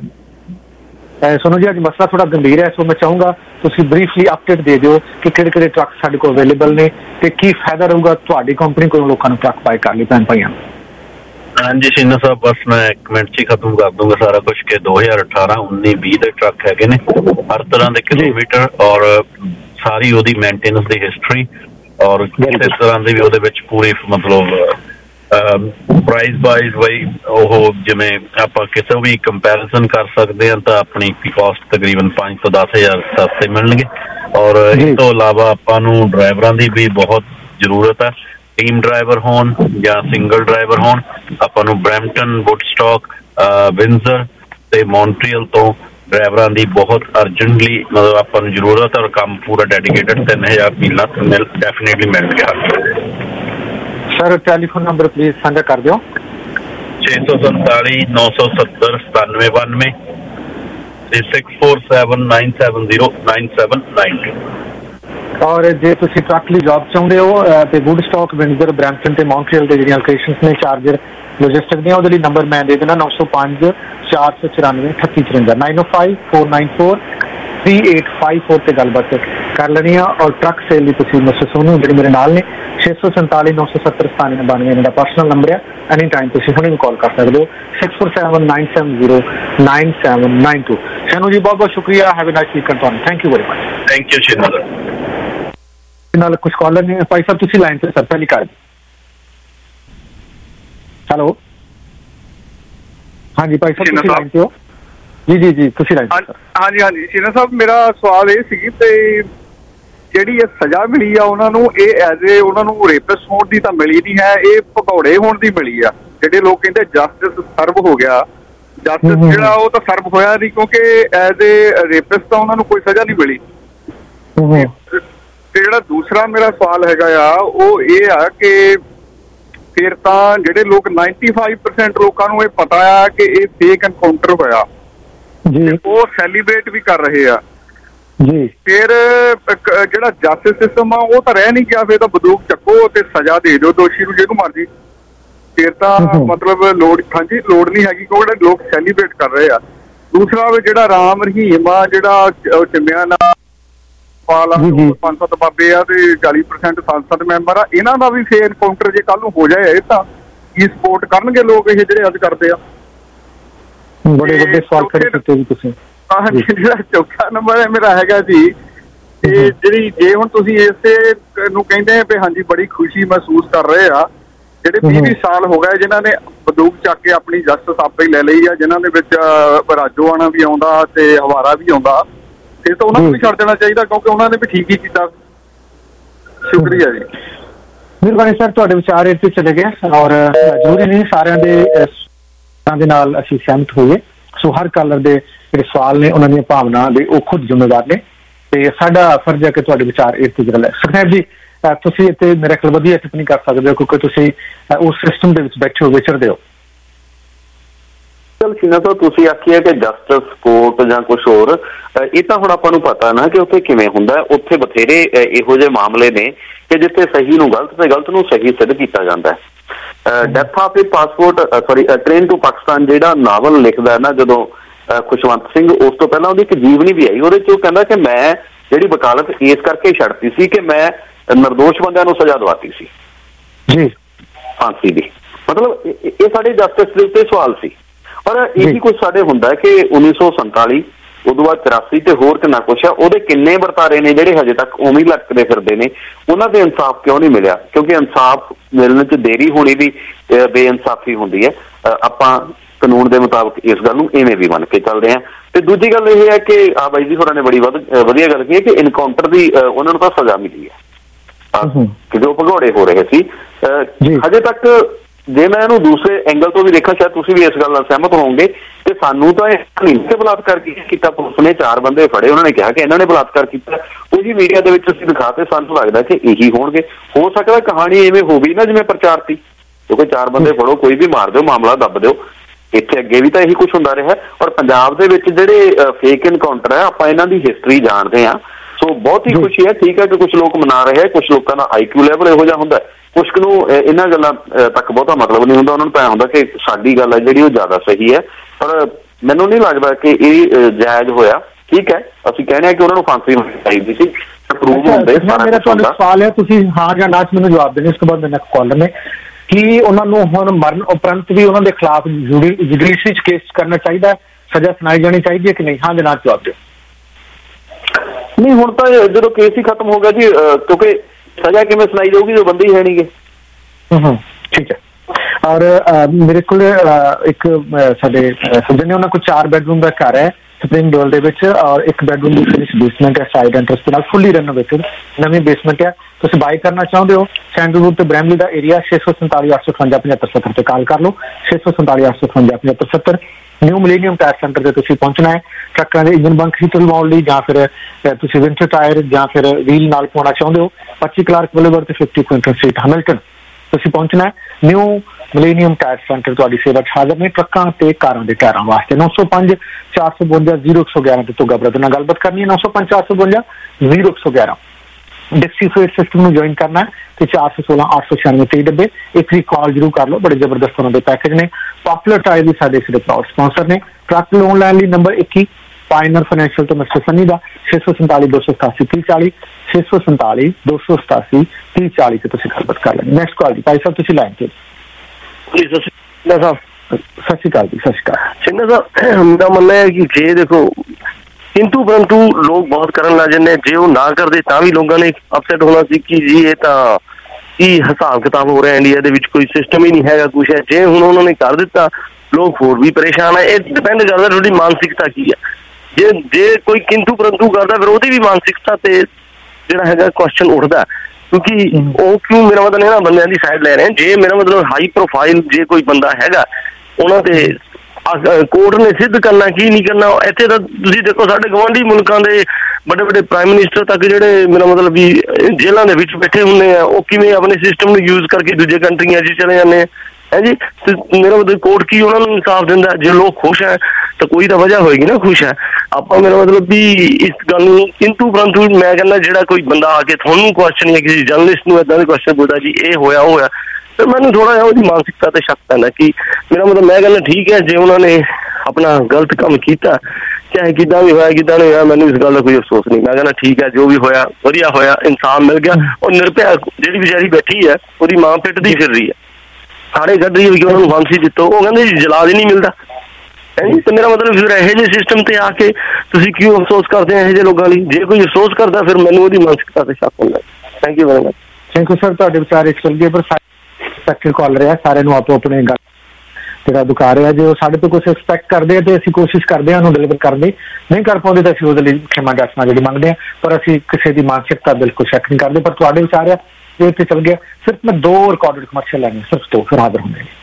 ਸਾਹਿਬ। ਸੋਨੂ ਜੀ, ਅੱਜ ਮਸਲਾ ਥੋੜਾ ਗੰਭੀਰ ਹੈ, ਸੋ ਮੈਂ ਚਾਹੂੰਗਾ ਤੁਸੀਂ ਬਰੀਫਲੀ ਅਪਡੇਟ ਦੇ ਦਿਓ ਕਿ ਕਿਹੜੇ ਕਿਹੜੇ ਟਰੱਕ ਸਾਡੇ ਕੋਲ ਅਵੇਲੇਬਲ ਨੇ ਤੇ ਕੀ ਫਾਇਦਾ ਰਹੂਗਾ ਤੁਹਾਡੀ ਕੰਪਨੀ ਕੋਲੋਂ ਲੋਕਾਂ ਨੂੰ ਟਰੱਕ ਬਾਏ ਕਰ ਲਈ ਭੈਣ ਭਾਈਆਂ। ਹਾਂਜੀ ਸਿੰਨਾ ਸਾਹਿਬ, ਬਸ ਮੈਂ ਇੱਕ ਮਿੰਟ 'ਚ ਹੀ ਖਤਮ ਕਰ ਦੂੰਗਾ ਸਾਰਾ ਕੁਛ ਕਿ ਦੋ ਹਜ਼ਾਰ ਅਠਾਰਾਂ ਉੱਨੀ ਵੀਹ ਦੇ ਟਰੱਕ ਹੈਗੇ ਨੇ, ਹਰ ਤਰ੍ਹਾਂ ਦੇ ਕਿਲੋਮੀਟਰ ਔਰ ਸਾਰੀ ਉਹਦੀ ਮੇਨਟੇਨੈਂਸ ਦੀ ਹਿਸਟਰੀ ਔਰ ਕਿਸੇ ਤਰ੍ਹਾਂ ਦੀ ਵੀ ਉਹਦੇ ਵਿੱਚ ਪੂਰੀ ਮਤਲਬ ਪ੍ਰਾਈਸ ਵਾਈਜ਼ ਬਈ ਉਹ ਜਿਵੇਂ ਆਪਾਂ ਕਿਸੇ ਵੀ ਕੰਪੈਰੀਜ਼ਨ ਕਰ ਸਕਦੇ ਹਾਂ ਤਾਂ ਆਪਣੀ ਕਾਸਟ ਤਕਰੀਬਨ ਪੰਜ ਤੋਂ ਦਸ ਹਜ਼ਾਰ ਸਸਤੇ ਮਿਲਣਗੇ। ਔਰ ਇਸ ਤੋਂ ਇਲਾਵਾ ਆਪਾਂ ਨੂੰ ਡਰਾਈਵਰਾਂ ਦੀ ਵੀ ਬਹੁਤ ਜ਼ਰੂਰਤ ਹੈ, ਟੀਮ ਡਰਾਈਵਰ ਹੋਣ ਜਾਂ ਸਿੰਗਲ ਡਰਾਈਵਰ ਹੋਣ। ਆਪਾਂ ਨੂੰ ਬਰੈਂਪਟਨ, ਵੁੱਡਸਟਾਕ, ਵਿੰਜ਼ਰ ਤੇ ਮੌਂਟਰੀਅਲ ਤੋਂ ਡਰਾਈਵਰਾਂ ਦੀ ਬਹੁਤ ਅਰਜੈਂਟਲੀ ਮਤਲਬ ਆਪਾਂ ਨੂੰ ਜ਼ਰੂਰਤ ਹੈ ਔਰ ਕੰਮ ਪੂਰਾ ਡੈਡੀਕੇਟਡ ਤਿੰਨ ਹਜ਼ਾਰ ਮਹੀਨਾ ਮਿਲ ਡੈਫੀਨੇਟਲੀ ਮਿਲ ਗਿਆ। ਸਰ ਟੈਲੀਫੋਨ ਨੰਬਰ ਪਲੀਜ਼ ਸਾਂਝਾ ਕਰ ਦਿਓ। ਛੇ ਸੌ ਸੰਤਾਲੀ ਨੌ ਸੌ ਸੱਤਰ ਸਤਾਨਵੇਂ ਬਾਨਵੇਂ ਤੇ six four seven nine seven zero nine seven nine two. ਔਰ ਜੇ ਤੁਸੀਂ ਟਰੱਕ ਲਈ ਜੌਬ ਚਾਹੁੰਦੇ ਹੋ ਤੇ ਵੁੱਡਸਟਾਕ, ਵਿੰਜ਼ਰ, ਬਰੈਂਪਟਨ ਤੇ ਮੌਂਟਰੀਅਲ ਦੇ ਜਿਹੜੀਆਂ ਲੋਕੇਸ਼ਨਸ ਨੇ ਚਾਰਜਰ ਲੋਜਿਸਟਿਕ ਦੀਆਂ, ਉਹਦੇ ਲਈ ਨੰਬਰ ਮੈਂ ਦੇ ਦੇਣਾ ਨੌ ਸੌ ਪੰਜ ਚਾਰ ਸੌ ਚੁਰਾਨਵੇਂ ਅਠੱਤੀ ਚੁਰੰਜਾ nine O five four nine four three eight five four ਤੇ ਗੱਲਬਾਤ ਕਰ ਲੈਣੀ ਆ। ਔਰ ਟਰੱਕ ਸੇਲ ਲਈ ਤੁਸੀਂ ਮਿਸਟਰ ਸੋਨੂ ਜਿਹੜੇ ਮੇਰੇ ਨਾਲ ਨੇ, ਛੇ ਸੌ ਸੰਤਾਲੀ ਨੌ ਸੌ ਸੱਤਰ ਸਤਾਨਵੇਂ ਬਾਨਵੇਂ ਮੇਰਾ ਪਰਸਨਲ ਨੰਬਰ ਹੈ। ਐਨੀ ਟਾਈਮ ਤੁਸੀਂ ਹੁਣੇ ਵੀ ਕਾਲ ਕਰ ਸਕਦੇ ਹੋ six four seven nine seven zero nine seven nine two. Shanu ji, ਬਹੁਤ ਬਹੁਤ ਸ਼ੁਕਰੀਆ। ਹੈਵ ਅ ਨਾਈਸ ਵੀਕਐਂਡ ਤੁਹਾਨੂੰ। Thank you very much. Thank you Shinder. ਨਾਲ ਕੁਝ ਕਾਲਰ ਨੇ। ਭਾਈ ਸਾਹਿਬ ਤੁਸੀਂ ਲਾਈਨ ਤੇ ਸਰ, ਪਹਿਲੀ ਕਰ। ਹੈਲੋ, ਹਾਂਜੀ ਭਾਈ ਸਾਹਿਬ ਤੁਸੀਂ ਲਾਈਨ ਤੇ ਹੋ? ਜੀ ਜੀ ਜੀ ਤੁਸੀਂ ਲਾਈਨ। ਹਾਂਜੀ ਹਾਂਜੀ ਸ਼ਿਨਾ ਸਾਹਿਬ, ਮੇਰਾ ਸਵਾਲ ਇਹ ਸੀ ਤੇ ਜਿਹੜੀ ਇਹ ਸਜ਼ਾ ਮਿਲੀ ਆ ਉਹਨਾਂ ਨੂੰ, ਇਹ ਐਜ਼ ਏ ਉਹਨਾਂ ਨੂੰ ਰੇਪਿਸਟ ਹੋਣ ਦੀ ਤਾਂ ਮਿਲੀ ਨਹੀਂ ਹੈ, ਇਹ ਭਗੌੜੇ ਹੋਣ ਦੀ ਮਿਲੀ ਆ। ਜਿਹੜੇ ਲੋਕ ਕਹਿੰਦੇ ਜਸਟਿਸ ਸਰਵ ਹੋ ਗਿਆ, ਜਸਟਿਸ ਜਿਹੜਾ ਉਹ ਤਾਂ ਸਰਵ ਹੋਇਆ ਨਹੀਂ, ਕਿਉਂਕਿ ਐਜ਼ ਏ ਰੇਪਿਸਟ ਤਾਂ ਉਹਨਾਂ ਨੂੰ ਕੋਈ ਸਜ਼ਾ ਨਹੀਂ ਮਿਲੀ। ਤੇ ਜਿਹੜਾ ਦੂਸਰਾ ਮੇਰਾ ਸਵਾਲ ਹੈਗਾ ਆ ਉਹ ਇਹ ਆ ਕਿ ਫਿਰ ਤਾਂ ਜਿਹੜੇ ਲੋਕ ਨਾਈਨਟੀ ਫਾਈਵ ਪਰਸੈਂਟ ਲੋਕਾਂ ਨੂੰ ਇਹ ਪਤਾ ਆ ਕਿ ਇਹ ਫੇਕ ਐਨਕਾਊਂਟਰ ਹੋਇਆ, ਉਹ ਸੈਲੀਬ੍ਰੇਟ ਵੀ ਕਰ ਰਹੇ ਆ ਜੀ। ਫਿਰ ਜਿਹੜਾ ਜਸਟਿਸ ਸਿਸਟਮ ਆ ਉਹ ਤਾਂ ਰਹਿ ਨਹੀਂ ਗਿਆ, ਫਿਰ ਤਾਂ ਬੰਦੂਕ ਚੱਕੋ ਤੇ ਸਜ਼ਾ ਦੇ ਦਿਓ ਦੋਸ਼ੀ ਨੂੰ ਜਿਹਨੂੰ ਮਰਜ਼ੀ। ਫਿਰ ਤਾਂ ਮਤਲਬ ਲੋੜ ਹਾਂਜੀ ਲੋੜ ਨਹੀਂ ਹੈਗੀ, ਕਿਉਂਕਿ ਲੋਕ ਸੈਲੀਬ੍ਰੇਟ ਕਰ ਰਹੇ ਆ। ਦੂਸਰਾ ਵੀ ਜਿਹੜਾ ਰਾਮ ਰਹੀਮ ਆ, ਜਿਹੜਾ ਚਿੰਮਿਆ ਨਾ ਪੰਜ ਸੱਤ ਬਾਬੇ ਆ ਤੇ ਚਾਲੀ ਪਰਸੈਂਟ ਸੰਸਦ ਮੈਂਬਰ ਆ, ਇਹਨਾਂ ਦਾ ਵੀ ਫੇਰ ਐਨਕਾਊਂਟਰ ਜੇ ਕੱਲ ਨੂੰ ਹੋ ਜਾਏ ਇਹ ਤਾਂ ਕੀ ਸਪੋਰਟ ਕਰਨਗੇ ਲੋਕ ਇਹ ਜਿਹੜੇ ਅੱਜ ਕਰਦੇ ਆ? ਬੜੇ ਵੱਡੇ ਸਵਾਲ ਖੜੇ ਕੀਤੇ ਜੀ ਤੁਸੀਂ। ਹਾਂਜੀ, ਜਿਹੜਾ ਚੌਥਾ ਨੰਬਰ ਹੈ ਮੇਰਾ ਹੈਗਾ ਜੀ, ਤੇ ਜਿਹੜੀ ਜੇ ਹੁਣ ਤੁਸੀਂ ਇਸੇ ਨੂੰ ਕਹਿੰਦੇ ਵੀ ਹਾਂਜੀ ਬੜੀ ਖੁਸ਼ੀ ਮਹਿਸੂਸ ਕਰ ਰਹੇ ਆ, ਜਿਹੜੇ ਵੀਹ ਵੀਹ ਸਾਲ ਹੋ ਗਏ ਜਿਨ੍ਹਾਂ ਨੇ ਬੰਦੂਕ ਚੱਕ ਕੇ ਆਪਣੀ ਜਸਟਿਸ ਆਪੇ ਹੀ ਲੈ ਲਈ ਆ, ਜਿਨ੍ਹਾਂ ਦੇ ਵਿੱਚ ਰਾਜੋਆਣਾ ਵੀ ਆਉਂਦਾ ਤੇ ਹਵਾਰਾ ਵੀ ਆਉਂਦਾ, ਇਹ ਤਾਂ ਉਹਨਾਂ ਨੂੰ ਵੀ ਛੱਡ ਦੇਣਾ ਚਾਹੀਦਾ ਕਿਉਂਕਿ ਉਹਨਾਂ ਨੇ ਵੀ ਠੀਕ ਹੀ ਕੀਤਾ। ਸ਼ੁਕਰੀਆ ਜੀ। ਮਿਹਰਬਾਨੀ ਸਰ, ਤੁਹਾਡੇ ਵਿਚਾਰ ਇੱਥੇ ਚਲੇ ਗਏ ਔਰ ਜ਼ਰੂਰੀ ਨਹੀਂ ਸਾਰਿਆਂ ਦੇ ਦੇ ਨਾਲ ਅਸੀਂ ਸਹਿਮਤ ਹੋਈਏ। ਸੋ ਹਰ ਕਾਲਰ ਦੇ ਜਿਹੜੇ ਸਵਾਲ ਨੇ ਉਹਨਾਂ ਦੀਆਂ ਭਾਵਨਾ ਦੇ ਉਹ ਖੁਦ ਜ਼ਿੰਮੇਵਾਰ ਨੇ ਤੇ ਸਾਡਾ ਫਰਜ਼ ਹੈ ਕਿ ਤੁਹਾਡੇ ਵਿਚਾਰ ਇੱਥੇ ਜਰੂਰ ਲੈ। ਸੁਖਨੈਬ ਜੀ, ਤੁਸੀਂ ਇੱਥੇ ਮੇਰੇ ਖਿਆਲ ਵਧੀਆ ਟਿੱਪਣੀ ਕਰ ਸਕਦੇ ਹੋ ਕਿਉਂਕਿ ਤੁਸੀਂ ਉਸ ਸਿਸਟਮ ਦੇ ਵਿੱਚ ਬੈਠੇ ਹੋ, ਵਿਚਰਦੇ ਹੋ। ਚਲ ਸ਼ੀਨਾ ਸਾਹਿਬ, ਤੁਸੀਂ ਆਖਿਆ ਕਿ ਜਸਟਿਸ ਕੋਰਟ ਜਾਂ ਕੁਛ ਹੋਰ, ਇਹ ਤਾਂ ਹੁਣ ਆਪਾਂ ਨੂੰ ਪਤਾ ਨਾ ਕਿ ਉੱਥੇ ਕਿਵੇਂ ਹੁੰਦਾ। ਉੱਥੇ ਬਥੇਰੇ ਇਹੋ ਜਿਹੇ ਮਾਮਲੇ ਨੇ ਕਿ ਜਿੱਥੇ ਸਹੀ ਨੂੰ ਗਲਤ ਤੇ ਗਲਤ ਨੂੰ ਸਹੀ ਸਿੱਧ ਕੀਤਾ ਜਾਂਦਾ ਹੈ। Death of a passport sorry train to Pakistan ਜਿਹੜਾ ਨਾਵਲ ਲਿਖਦਾ ਨਾ ਜਦੋਂ ਖੁਸ਼ਵੰਤ ਸਿੰਘ, ਉਸ ਤੋਂ ਪਹਿਲਾਂ ਉਹਦੀ ਇੱਕ ਜੀਵਨੀ ਵੀ ਆਈ, ਉਹਦੇ 'ਚ ਉਹ ਕਹਿੰਦਾ ਕਿ ਮੈਂ ਜਿਹੜੀ ਵਕਾਲਤ ਇਸ ਕਰਕੇ ਛੱਡਤੀ ਸੀ ਕਿ ਮੈਂ ਨਿਰਦੋਸ਼ ਬੰਦਿਆਂ ਨੂੰ ਸਜ਼ਾ ਦਵਾਤੀ ਸੀ ਜੀ। ਫਾਂਸੀ ਦੀ। ਮਤਲਬ ਇਹ ਸਾਡੇ ਜਸਟਿਸ ਦੇ ਉੱਤੇ ਸਵਾਲ ਸੀ। ਪਰ ਇਹੀ ਕੁਝ ਸਾਡੇ ਹੁੰਦਾ ਕਿ ਉੱਨੀ ਸੌ ਸੰਤਾਲੀ ਉਦੋਂ ਬਾਅਦ ਚੁਰਾਸੀ ਤੇ ਹੋਰ ਕਿੰਨਾ ਕੁਛ ਆ, ਉਹਦੇ ਕਿੰਨੇ ਵਰਤਾਰੇ ਨੇ ਜਿਹੜੇ ਹਜੇ ਤੱਕ ਉਵੇਂ ਹੀ ਲਟਕਦੇ ਫਿਰਦੇ ਨੇ। ਉਹਨਾਂ ਤੇ ਇਨਸਾਫ ਕਿਉਂ ਨਹੀਂ ਮਿਲਿਆ? ਕਿਉਂਕਿ ਇਨਸਾਫ ਮਿਲਣ 'ਚ ਦੇਰੀ ਹੋਣੀ ਵੀ ਬੇਇਨਸਾਫੀ ਹੁੰਦੀ ਹੈ। ਆਪਾਂ ਕਾਨੂੰਨ ਦੇ ਮੁਤਾਬਕ ਇਸ ਗੱਲ ਨੂੰ ਇਵੇਂ ਵੀ ਮੰਨ ਕੇ ਚੱਲਦੇ ਹਾਂ। ਤੇ ਦੂਜੀ ਗੱਲ ਇਹ ਹੈ ਕਿ ਆ ਬਾਈ ਜੀ ਹੋਰਾਂ ਨੇ ਬੜੀ ਵਧੀਆ ਗੱਲ ਕਹੀ ਹੈ ਕਿ ਇਨਕਾਊਂਟਰ ਦੀ ਉਹਨਾਂ ਨੂੰ ਤਾਂ ਸਜ਼ਾ ਮਿਲੀ ਹੈ ਕਿਉਂਕਿ ਉਹ ਭਗੌੜੇ ਹੋ ਰਹੇ ਸੀ। ਹਜੇ ਤੱਕ ਜੇ ਮੈਂ ਇਹਨੂੰ ਦੂਸਰੇ ਐਂਗਲ ਤੋਂ ਵੀ ਦੇਖਾਂ, ਸ਼ਾਇਦ ਤੁਸੀਂ ਵੀ ਇਸ ਗੱਲ ਨਾਲ ਸਹਿਮਤ ਹੋਵੋਗੇ ਕਿ ਸਾਨੂੰ ਤਾਂ ਨਹੀਂ ਬਲਾਤਕਾਰ ਕੀਤਾ, ਪੁਲਿਸ ਨੇ ਚਾਰ ਬੰਦੇ ਫੜੇ, ਉਹਨਾਂ ਨੇ ਕਿਹਾ ਕਿ ਇਹਨਾਂ ਨੇ ਬਲਾਤਕਾਰ ਕੀਤਾ, ਉਹੀ ਮੀਡੀਆ ਦੇ ਵਿੱਚ ਅਸੀਂ ਦਿਖਾਤੇ, ਸਾਨੂੰ ਲੱਗਦਾ ਕਿ ਇਹੀ ਹੋਣਗੇ। ਹੋ ਸਕਦਾ ਕਹਾਣੀ ਐਵੇਂ ਹੋਵੇ ਨਾ ਜਿਵੇਂ ਪ੍ਰਚਾਰਤੀ, ਕਿਉਂਕਿ ਚਾਰ ਬੰਦੇ ਫੜੋ, ਕੋਈ ਵੀ ਮਾਰ ਦਿਓ, ਮਾਮਲਾ ਦੱਬ ਦਿਓ। ਇੱਥੇ ਅੱਗੇ ਵੀ ਤਾਂ ਇਹੀ ਕੁਛ ਹੁੰਦਾ ਰਿਹਾ। ਔਰ ਪੰਜਾਬ ਦੇ ਵਿੱਚ ਜਿਹੜੇ ਫੇਕ ਇਨਕਾਊਂਟਰ ਹੈ, ਆਪਾਂ ਇਹਨਾਂ ਦੀ ਹਿਸਟਰੀ ਜਾਣਦੇ ਹਾਂ। ਸੋ ਬਹੁਤ ਹੀ ਖੁਸ਼ੀ ਹੈ। ਠੀਕ ਹੈ ਕਿ ਕੁਛ ਲੋਕ ਮਨਾ ਰਹੇ ਹੈ, ਕੁਛ ਲੋਕਾਂ ਦਾ ਆਈ ਕਿਊ ਲੈਵਲ ਇਹੋ ਜਿਹਾ ਹੁੰਦਾ, ਕੁਛ ਨੂੰ ਇਹਨਾਂ ਗੱਲਾਂ ਤੱਕ ਬਹੁਤਾ ਮਤਲਬ ਨਹੀਂ ਹੁੰਦਾ। ਉਹਨਾਂ ਨੂੰ ਤਾਂ ਐਂ ਹੁੰਦਾ ਕਿ ਸਾਡੀ ਗੱਲ ਹੈ ਜਿਹੜੀ ਉਹ ਜ਼ਿਆਦਾ ਸਹੀ ਹੈ। ਪਰ ਮੈਨੂੰ ਨਹੀਂ ਲੱਗਦਾ ਕਿ ਇਹ ਜਾਇਜ਼ ਹੋਇਆ। ਠੀਕ ਹੈ, ਅਸੀਂ ਕਹਿੰਦੇ ਹਾਂ ਕਿ ਉਹਨਾਂ ਨੂੰ ਫਾਂਸੀ ਹੋਣੀ ਚਾਹੀਦੀ ਸੀ। ਅਪਰੂਵ ਹੁੰਦੇ। ਮੇਰਾ ਤੁਹਾਨੂੰ ਸਵਾਲ ਹੈ, ਤੁਸੀਂ ਹਾਂ ਜਾਂ ਨਾ 'ਚ ਮੈਨੂੰ ਜਵਾਬ ਦੇਣੇ। ਉਸ ਤੋਂ ਬਾਅਦ ਮੇਰੇ ਕਾਲਰ ਨੇ ਕਿ ਉਹਨਾਂ ਨੂੰ ਹੁਣ ਮਰਨ ਉਪਰੰਤ ਵੀ ਉਹਨਾਂ ਦੇ ਖਿਲਾਫ ਜੁਡੀਸ਼ਰੀ 'ਚ ਕੇਸ ਕਰਨਾ ਚਾਹੀਦਾ, ਸਜ਼ਾ ਸੁਣਾਈ ਜਾਣੀ ਚਾਹੀਦੀ ਹੈ ਕਿ ਨਹੀਂ? ਹਾਂ ਜਾਂ ਨਾ 'ਚ ਜਵਾਬ ਦਿਓ। ਨਹੀਂ, ਹੁਣ ਤਾਂ ਜਦੋਂ ਕੇਸ ਹੀ ਖਤਮ ਹੋ ਗਿਆ ਜੀ, ਕਿਉਂਕਿ ਸਜ਼ਾ ਕਿਵੇਂ ਸੁਣਾਈ ਜਾਊਗੀ ਜੋ ਬੰਦੇ ਹੀ ਹੈ ਨਹੀਂਗੇ। ਠੀਕ ਹੈ। ਔਰ ਮੇਰੇ ਕੋਲ ਇੱਕ ਸਾਡੇ ਸੱਜਣ ਨੇ, ਉਹਨਾਂ ਕੋਲ ਚਾਰ ਬੈਡਰੂਮ ਦਾ ਘਰ ਹੈ ਸਪਰਿੰਗ ਡੇਲ ਦੇ ਵਿੱਚ, ਔਰ ਇੱਕ ਬੈਡਰੂਮ ਦੀ ਫਿਨਿਸ਼ ਬੇਸਮੈਂਟ ਹੈ, ਸਾਈਡ ਐਂਟਰੈਂਸ ਦੇ ਨਾਲ ਫੁੱਲੀ ਰੈਨੋਵੇਟਡ ਨਵੀਂ ਬੇਸਮੈਂਟ ਹੈ। ਤੁਸੀਂ ਬਾਈ ਕਰਨਾ ਚਾਹੁੰਦੇ ਹੋ, ਸੈਂਡਲਵੁੱਡ ਤੇ ਬ੍ਰੈਮਲੀ ਦਾ ਏਰੀਆ, ਛੇ ਸੌ ਸੰਤਾਲੀ ਅੱਠ ਸੌ ਅਠਵੰਜਾ ਪਝੱਤਰ ਸੱਤਰ ਤੇ ਕਾਲ ਕਰ ਲਓ। ਛੇ ਸੌ ਸੰਤਾਲੀ ਅੱਠ ਸੌ ਅਠਵੰਜਾ ਪਝੱਤਰ ਸੱਤਰ। ਨਿਊ ਮਿਲੇਨੀਅਮ ਟਾਇਰ ਸੈਂਟਰ ਤੇ ਤੁਸੀਂ ਪਹੁੰਚਣਾ ਹੈ। ਟਰੱਕਾਂ ਦੇ ਇੰਜਨ ਬੰਕ ਹੀਟਰ ਲਵਾਉਣ ਲਈ, ਜਾਂ ਫਿਰ ਤੁਸੀਂ ਵਿੰਟਰ ਟਾਇਰ ਜਾਂ ਫਿਰ ਵੀਲ ਨਾਲ ਪਾਉਣਾ ਚਾਹੁੰਦੇ ਹੋ, ਪੱਚੀ ਕਲਾਰਕ ਬੁਲੇਵਰਡ ਤੇ ਫਿਫਟੀ ਕੁਇੰਟਲ ਸਟਰੀਟ ਹੈਮਿਲਟਨ ਤੁਸੀਂ ਪਹੁੰਚਣਾ ਹੈ। ਨਿਊ ਮਿਲੇਨੀਅਮ ਟਾਇਰ ਸੈਂਟਰ ਤੁਹਾਡੀ ਸੇਵਾ 'ਚ ਹਾਜ਼ਰ ਨੇ ਟਰੱਕਾਂ ਤੇ ਕਾਰਾਂ ਦੇ ਟਾਇਰਾਂ ਵਾਸਤੇ। ਨੌ ਸੌ ਪੰਜ ਚਾਰ ਸੌ ਬਵੰਜਾ ਜ਼ੀਰੋ ਇੱਕ ਸੌ ਗਿਆਰਾਂ ਤੇ ਤੋਗਾ ਬ੍ਰਦਰ ਨਾਲ ਗੱਲਬਾਤ ਕਰਨੀ ਹੈ। ਨੌ ਸੌ ਪੰਜ ਚਾਰ ਸੌ ਬਵੰਜਾ ਜ਼ੀਰੋ ਇੱਕ ਸੌ ਗਿਆਰਾਂ। ਡਿਕਸੀ ਫੇਡ ਸਿਸਟਮ ਨੂੰ ਜੁਆਇਨ ਕਰਨਾ ਹੈ ਤੇ ਚਾਰ ਸੌ ਸੋਲਾਂ ਅੱਠ ਸੌ ਛਿਆਨਵੇਂ ਤੇਈ ਡੱਬੇ। ਇੱਕ ਵੀ ਕਾਲ ਜ਼ਰੂਰ ਕਰ ਲਓ, ਬੜੇ ਜ਼ਬਰਦਸਤ ਉਹਨਾਂ ਦੇ ਪੈਕੇਜ ਨੇ। ਪੋਪੂਲਰ ਟਾਇਰ ਵੀ ਸਾਡੇ ਸਿਰੇ ਪ੍ਰਾਊਡ ਸਪਾਂਸਰ ਨੇ। ਟਰੱਕ ਲੋਨ ਲੈਣ ਲਈ ਨੰਬਰ ਇੱਕੀ ਪਾਇਨਰ ਫਾਈਨੈਂਸ਼ੀਅਲ ਤੋਂ ਮਿਸਟਰ ਸੰਨੀ ਦਾ, ਛੇ ਸੌ ਸੰਤਾਲੀ ਦੋ ਸੌ ਸਤਾਸੀ ਤੀਹ ਚਾਲੀ, ਛੇ ਸੌ ਸੰਤਾਲੀ ਦੋ ਸੌ ਸਤਾਸੀ ਤੀਹ ਚਾਲੀ ਤੇ ਤੁਸੀਂ ਗੱਲਬਾਤ ਕਰ ਲੈਣੀ। ਨੈਕਸਟ ਕਾਲ ਜੀ ਭਾਈ ਸਾਹਿਬ, ਤੁਸੀਂ ਲਾਈਨ ਤੇ। ਸਤਿ ਸ਼੍ਰੀ ਅਕਾਲ ਸਤਿ ਸ਼੍ਰੀ ਅਕਾਲ ਜੀ। ਸਤਿ ਸ਼੍ਰੀ ਅਕਾਲ। ਸਿੰਨਾ ਸਾਹਿਬ, ਮੇਰਾ ਮੰਨਣਾ ਹੈ ਕਿ ਜੇ ਦੇਖੋ ਕਿੰਤੂ ਪਰੰਤੂ ਲੋਕ ਬਹੁਤ ਕਰਨ ਲੱਗ ਜਾਂਦੇ, ਜੇ ਉਹ ਨਾ ਕਰਦੇ ਤਾਂ ਵੀ ਲੋਕਾਂ ਨੇ ਅਪਸੈਟ ਹੋਣਾ ਸੀ ਕਿ ਜੀ ਇਹ ਤਾਂ ਕੀ ਹਿਸਾਬ ਕਿਤਾਬ ਹੋ ਰਿਹਾ ਇੰਡੀਆ ਦੇ ਵਿੱਚ, ਕੋਈ ਸਿਸਟਮ ਹੀ ਨਹੀਂ ਹੈਗਾ ਕੁਛ ਹੈ। ਜੇ ਹੁਣ ਉਹਨਾਂ ਨੇ ਕਰ ਦਿੱਤਾ, ਲੋਕ ਹੋਰ ਵੀ ਪਰੇਸ਼ਾਨ ਹੈ। ਇਹ ਡਿਪੈਂਡ ਕਰਦਾ ਤੁਹਾਡੀ ਮਾਨਸਿਕਤਾ ਕੀ ਹੈ। ਜੇ ਜੇ ਕੋਈ ਕਿੰਤੂ ਪਰੰਤੂ ਕਰਦਾ, ਫਿਰ ਉਹਦੀ ਵੀ ਮਾਨਸਿਕਤਾ ਤੇ ਜਿਹੜਾ ਹੈਗਾ ਕੁਐਸਚਨ ਉੱਠਦਾ, ਕਿਉਂਕਿ ਉਹ ਕਿਉਂ ਮੇਰਾ ਮਤਲਬ ਇਹਨਾਂ ਬੰਦਿਆਂ ਦੀ ਸਾਈਡ ਲੈ ਰਹੇ। ਜੇ ਮੇਰਾ ਮਤਲਬ ਹਾਈ ਪ੍ਰੋਫਾਈਲ ਜੇ ਕੋਈ ਬੰਦਾ ਹੈਗਾ, ਉਹਨਾਂ ਤੇ ਕੋਰਟ ਨੇ ਸਿੱਧ ਕਰਨਾ ਕੀ ਨਹੀਂ ਕਰਨਾ। ਇੱਥੇ ਤਾਂ ਤੁਸੀਂ ਦੇਖੋ ਸਾਡੇ ਗੁਆਂਢੀ ਮੁਲਕਾਂ ਦੇ ਵੱਡੇ ਵੱਡੇ ਪ੍ਰਾਈਮ ਮਿਨਿਸਟਰ ਤੱਕ ਜਿਹੜੇ ਮੇਰਾ ਮਤਲਬ ਵੀ ਜੇਲ੍ਹਾਂ ਦੇ ਵਿੱਚ ਬੈਠੇ ਹੁੰਦੇ ਆ, ਉਹ ਕਿਵੇਂ ਆਪਣੇ ਸਿਸਟਮ ਨੂੰ ਯੂਜ਼ ਕਰਕੇ ਦੂਜੇ ਕੰਟਰੀਆਂ 'ਚ ਚਲੇ ਜਾਂਦੇ ਆ ਹੈ ਜੀ। ਤੇ ਮੇਰਾ ਮਤਲਬ ਕੋਰਟ ਕੀ ਉਹਨਾਂ ਨੂੰ ਇਨਸਾਫ ਦਿੰਦਾ? ਜੇ ਲੋਕ ਖੁਸ਼ ਹੈ ਤਾਂ ਕੋਈ ਤਾਂ ਵਜ੍ਹਾ ਹੋਏਗੀ ਨਾ ਖੁਸ਼ ਹੈ। ਆਪਾਂ ਮੇਰਾ ਮਤਲਬ ਵੀ ਇਸ ਗੱਲ ਨੂੰ ਕਿੰਤੂ ਪਰੰਤੂ ਮੈਂ ਕਹਿੰਦਾ ਜਿਹੜਾ ਕੋਈ ਬੰਦਾ ਆ ਕੇ ਤੁਹਾਨੂੰ ਕੁਐਸਚਨ ਜਾਂ ਕਿਸੇ ਜਰਨਲਿਸਟ ਨੂੰ ਏਦਾਂ ਦੇ ਕੁਐਸਚਨ ਪੁੱਛਦਾ ਜੀ ਇਹ ਹੋਇਆ ਉਹ ਹੋਇਆ, ਫਿਰ ਮੈਨੂੰ ਥੋੜਾ ਜਿਹਾ ਉਹਦੀ ਮਾਨਸਿਕਤਾ ਤੇ ਸ਼ੱਕ ਪੈਂਦਾ ਕਿ ਮੇਰਾ ਮਤਲਬ ਮੈਂ ਕਹਿੰਦਾ ਠੀਕ ਹੈ ਜੇ ਉਹਨਾਂ ਨੇ ਆਪਣਾ ਗਲਤ ਕੰਮ ਕੀਤਾ, ਚਾਹੇ ਕਿੱਦਾਂ ਵੀ ਹੋਇਆ ਕਿੱਦਾਂ ਨਹੀਂ ਹੋਇਆ, ਮੈਨੂੰ ਇਸ ਗੱਲ ਦਾ ਕੋਈ ਅਫਸੋਸ ਨਹੀਂ। ਮੈਂ ਕਹਿੰਦਾ ਠੀਕ ਹੈ ਜੋ ਵੀ ਹੋਇਆ ਵਧੀਆ ਹੋਇਆ, ਇਨਸਾਫ ਮਿਲ ਗਿਆ। ਉਹ ਨਿਰਭੈ ਜਿਹੜੀ ਵਿਚਾਰੀ ਬੈਠੀ ਹੈ ਉਹਦੀ ਮਾਂ ਪਿੱਟਦੀ ਫਿਰ ਰਹੀ ਹੈ, ਸਾਰੇ ਕੱਢ ਰਹੀ ਹੈ ਕਿ ਉਹਨਾਂ ਨੂੰ ਫਾਂਸੀ ਦਿੱਤੋ, ਉਹ ਕਹਿੰਦੇ ਜੀ ਜਲਾਦ ਹੀ ਨਹੀਂ ਮਿਲਦਾ ਹੈ ਜੀ। ਤੇ ਮੇਰਾ ਮਤਲਬ ਫਿਰ ਇਹੋ ਜਿਹੇ ਸਿਸਟਮ ਤੇ ਆ ਕੇ ਤੁਸੀਂ ਕਿਉਂ ਅਫਸੋਸ ਕਰਦੇ ਹੋ ਇਹੋ ਜਿਹੇ ਲੋਕਾਂ ਲਈ? ਜੇ ਕੋਈ ਅਫਸੋਸ ਕਰਦਾ ਫਿਰ ਮੈਨੂੰ ਉਹਦੀ ਮਾਨਸਿਕਤਾ ਤੇ ਸ਼ੱਕ ਹੁੰਦਾ। Thank you very much. Thank you sir, ਤੁਹਾਡੇ ਵਿਚਾਰ ਇੱਕ ਚੱਲ ਗਏ, ਪਰ ਸੈਕਟਰ ਕਾਲ ਰਿਹਾ, ਸਾਰਿਆਂ ਨੂੰ ਆਪੋ ਆਪਣੇ ਗੱਲ ਜਿਹੜਾ ਦੁਕਾ ਰਿਹਾ। ਜੇ ਉਹ ਸਾਡੇ ਤੋਂ ਕੁਛ ਐਕਸਪੈਕਟ ਕਰਦੇ ਆ ਤੇ ਅਸੀਂ ਕੋਸ਼ਿਸ਼ ਕਰਦੇ ਹਾਂ ਉਹਨੂੰ ਡਿਲੀਵਰ ਕਰਨ ਦੀ, ਨਹੀਂ ਕਰ ਪਾਉਂਦੇ ਤਾਂ ਅਸੀਂ ਉਹਦੇ ਲਈ ਖਿਮਾ ਜਾਚਨਾ ਜਿਹੜੀ ਮੰਗਦੇ ਹਾਂ, ਪਰ ਅਸੀਂ ਕਿਸੇ ਦੀ ਮਾਨਸਿਕਤਾ ਬਿਲਕੁਲ ਸ਼ੱਕ ਨਹੀਂ ਕਰਦੇ। ਪਰ ਤੁਹਾਡੇ ਵਿਚਾਰ ਆ ਇਹ ਇੱਥੇ ਚੱਲ ਗਿਆ। ਸਿਰਫ ਮੈਂ ਦੋ ਰਿਕਾਰਡਡ ਕਮਰਸ਼ੀਅਲ ਲੈਣੇ, ਸਿਰਫ ਦੋ, ਫਿਰ ਹਾਜ਼ਰ ਹੁੰਦੇ ਨੇ।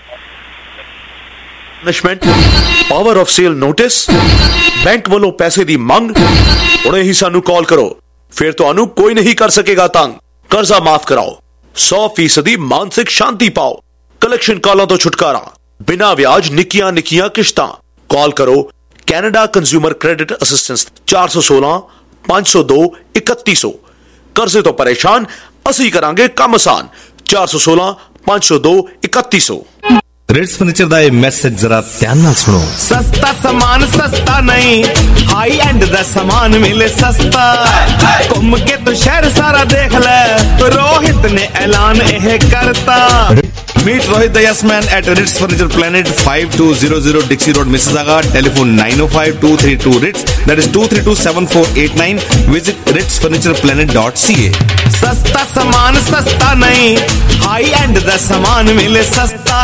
Power of sale notice, bank ਵੱਲੋਂ ਪੈਸੇ ਦੀ ਮੰਗ। ਹੁਣੇ ਹੀ ਸਾਨੂੰ ਕਾਲ ਕਰੋ, ਫਿਰ ਤੁਹਾਨੂੰ ਕੋਈ ਨਹੀਂ ਕਰ ਸਕੇਗਾ ਤੰਗ। ਕਰਜ਼ਾ ਮਾਫ ਕਰਾਓ, ਸੌ ਫੀਸਦੀ ਮਾਨਸਿਕ ਸ਼ਾਂਤੀ ਪਾਓ, ਕਲੈਕਸ਼ਨ ਕਾਲਾਂ ਤੋਂ ਛੁਟਕਾਰਾ, ਬਿਨਾਂ ਵਿਆਜ ਨਿੱਕੀਆਂ ਨਿੱਕੀਆਂ ਕਿਸ਼ਤਾਂ। ਕਾਲ ਕਰੋ ਕੈਨੇਡਾ ਕੰਜ਼ਿਊਮਰ ਕ੍ਰੈਡਿਟ ਅਸਿਸਟੈਂਸ ਚਾਰ ਸੌ ਸੋਲਾਂ ਪੰਜ ਸੌ ਦੋ ਇਕੱਤੀ ਸੌ। ਕਰਜ਼ੇ ਤੋਂ ਪਰੇਸ਼ਾਨ, ਅਸੀਂ ਕਰਾਂਗੇ ਕੰਮ ਆਸਾਨ। ਚਾਰ ਸੌ ਸੋਲਾਂ ਪੰਜ ਸੌ ਦੋ ਇਕੱਤੀ ਸੌ। ਰਿਟਸ ਫਰਨੀਚਰ ਦਾ ਇਹ ਮੈਸੇਜ ਜ਼ਰਾ ਧਿਆਨ ਨਾਲ ਸੁਣੋ। ਸਸਤਾ ਸਮਾਨ ਸਸਤਾ ਨਹੀਂ, ਹਾਈ ਐਂਡ ਦਾ ਸਮਾਨ ਮਿਲੇ ਸਸਤਾ। ਘੁੰਮ ਕੇ ਤੂੰ ਸ਼ਹਿਰ ਸਾਰਾ ਦੇਖ ਲੈ, ਰੋਹਿਤ ਨੇ ਐਲਾਨ ਇਹ ਕਰਤਾ। Meet Rohit the Yes Man at Ritz Furniture Planet, five two zero zero Dixie Road, Mississauga. Telephone nine oh five, two three two, Ritz. That is two three two, seven four eight nine. Visit ritz furniture planet dot c a. सस्ता सामान सस्ता नहीं, high and दा सामान मिले सस्ता।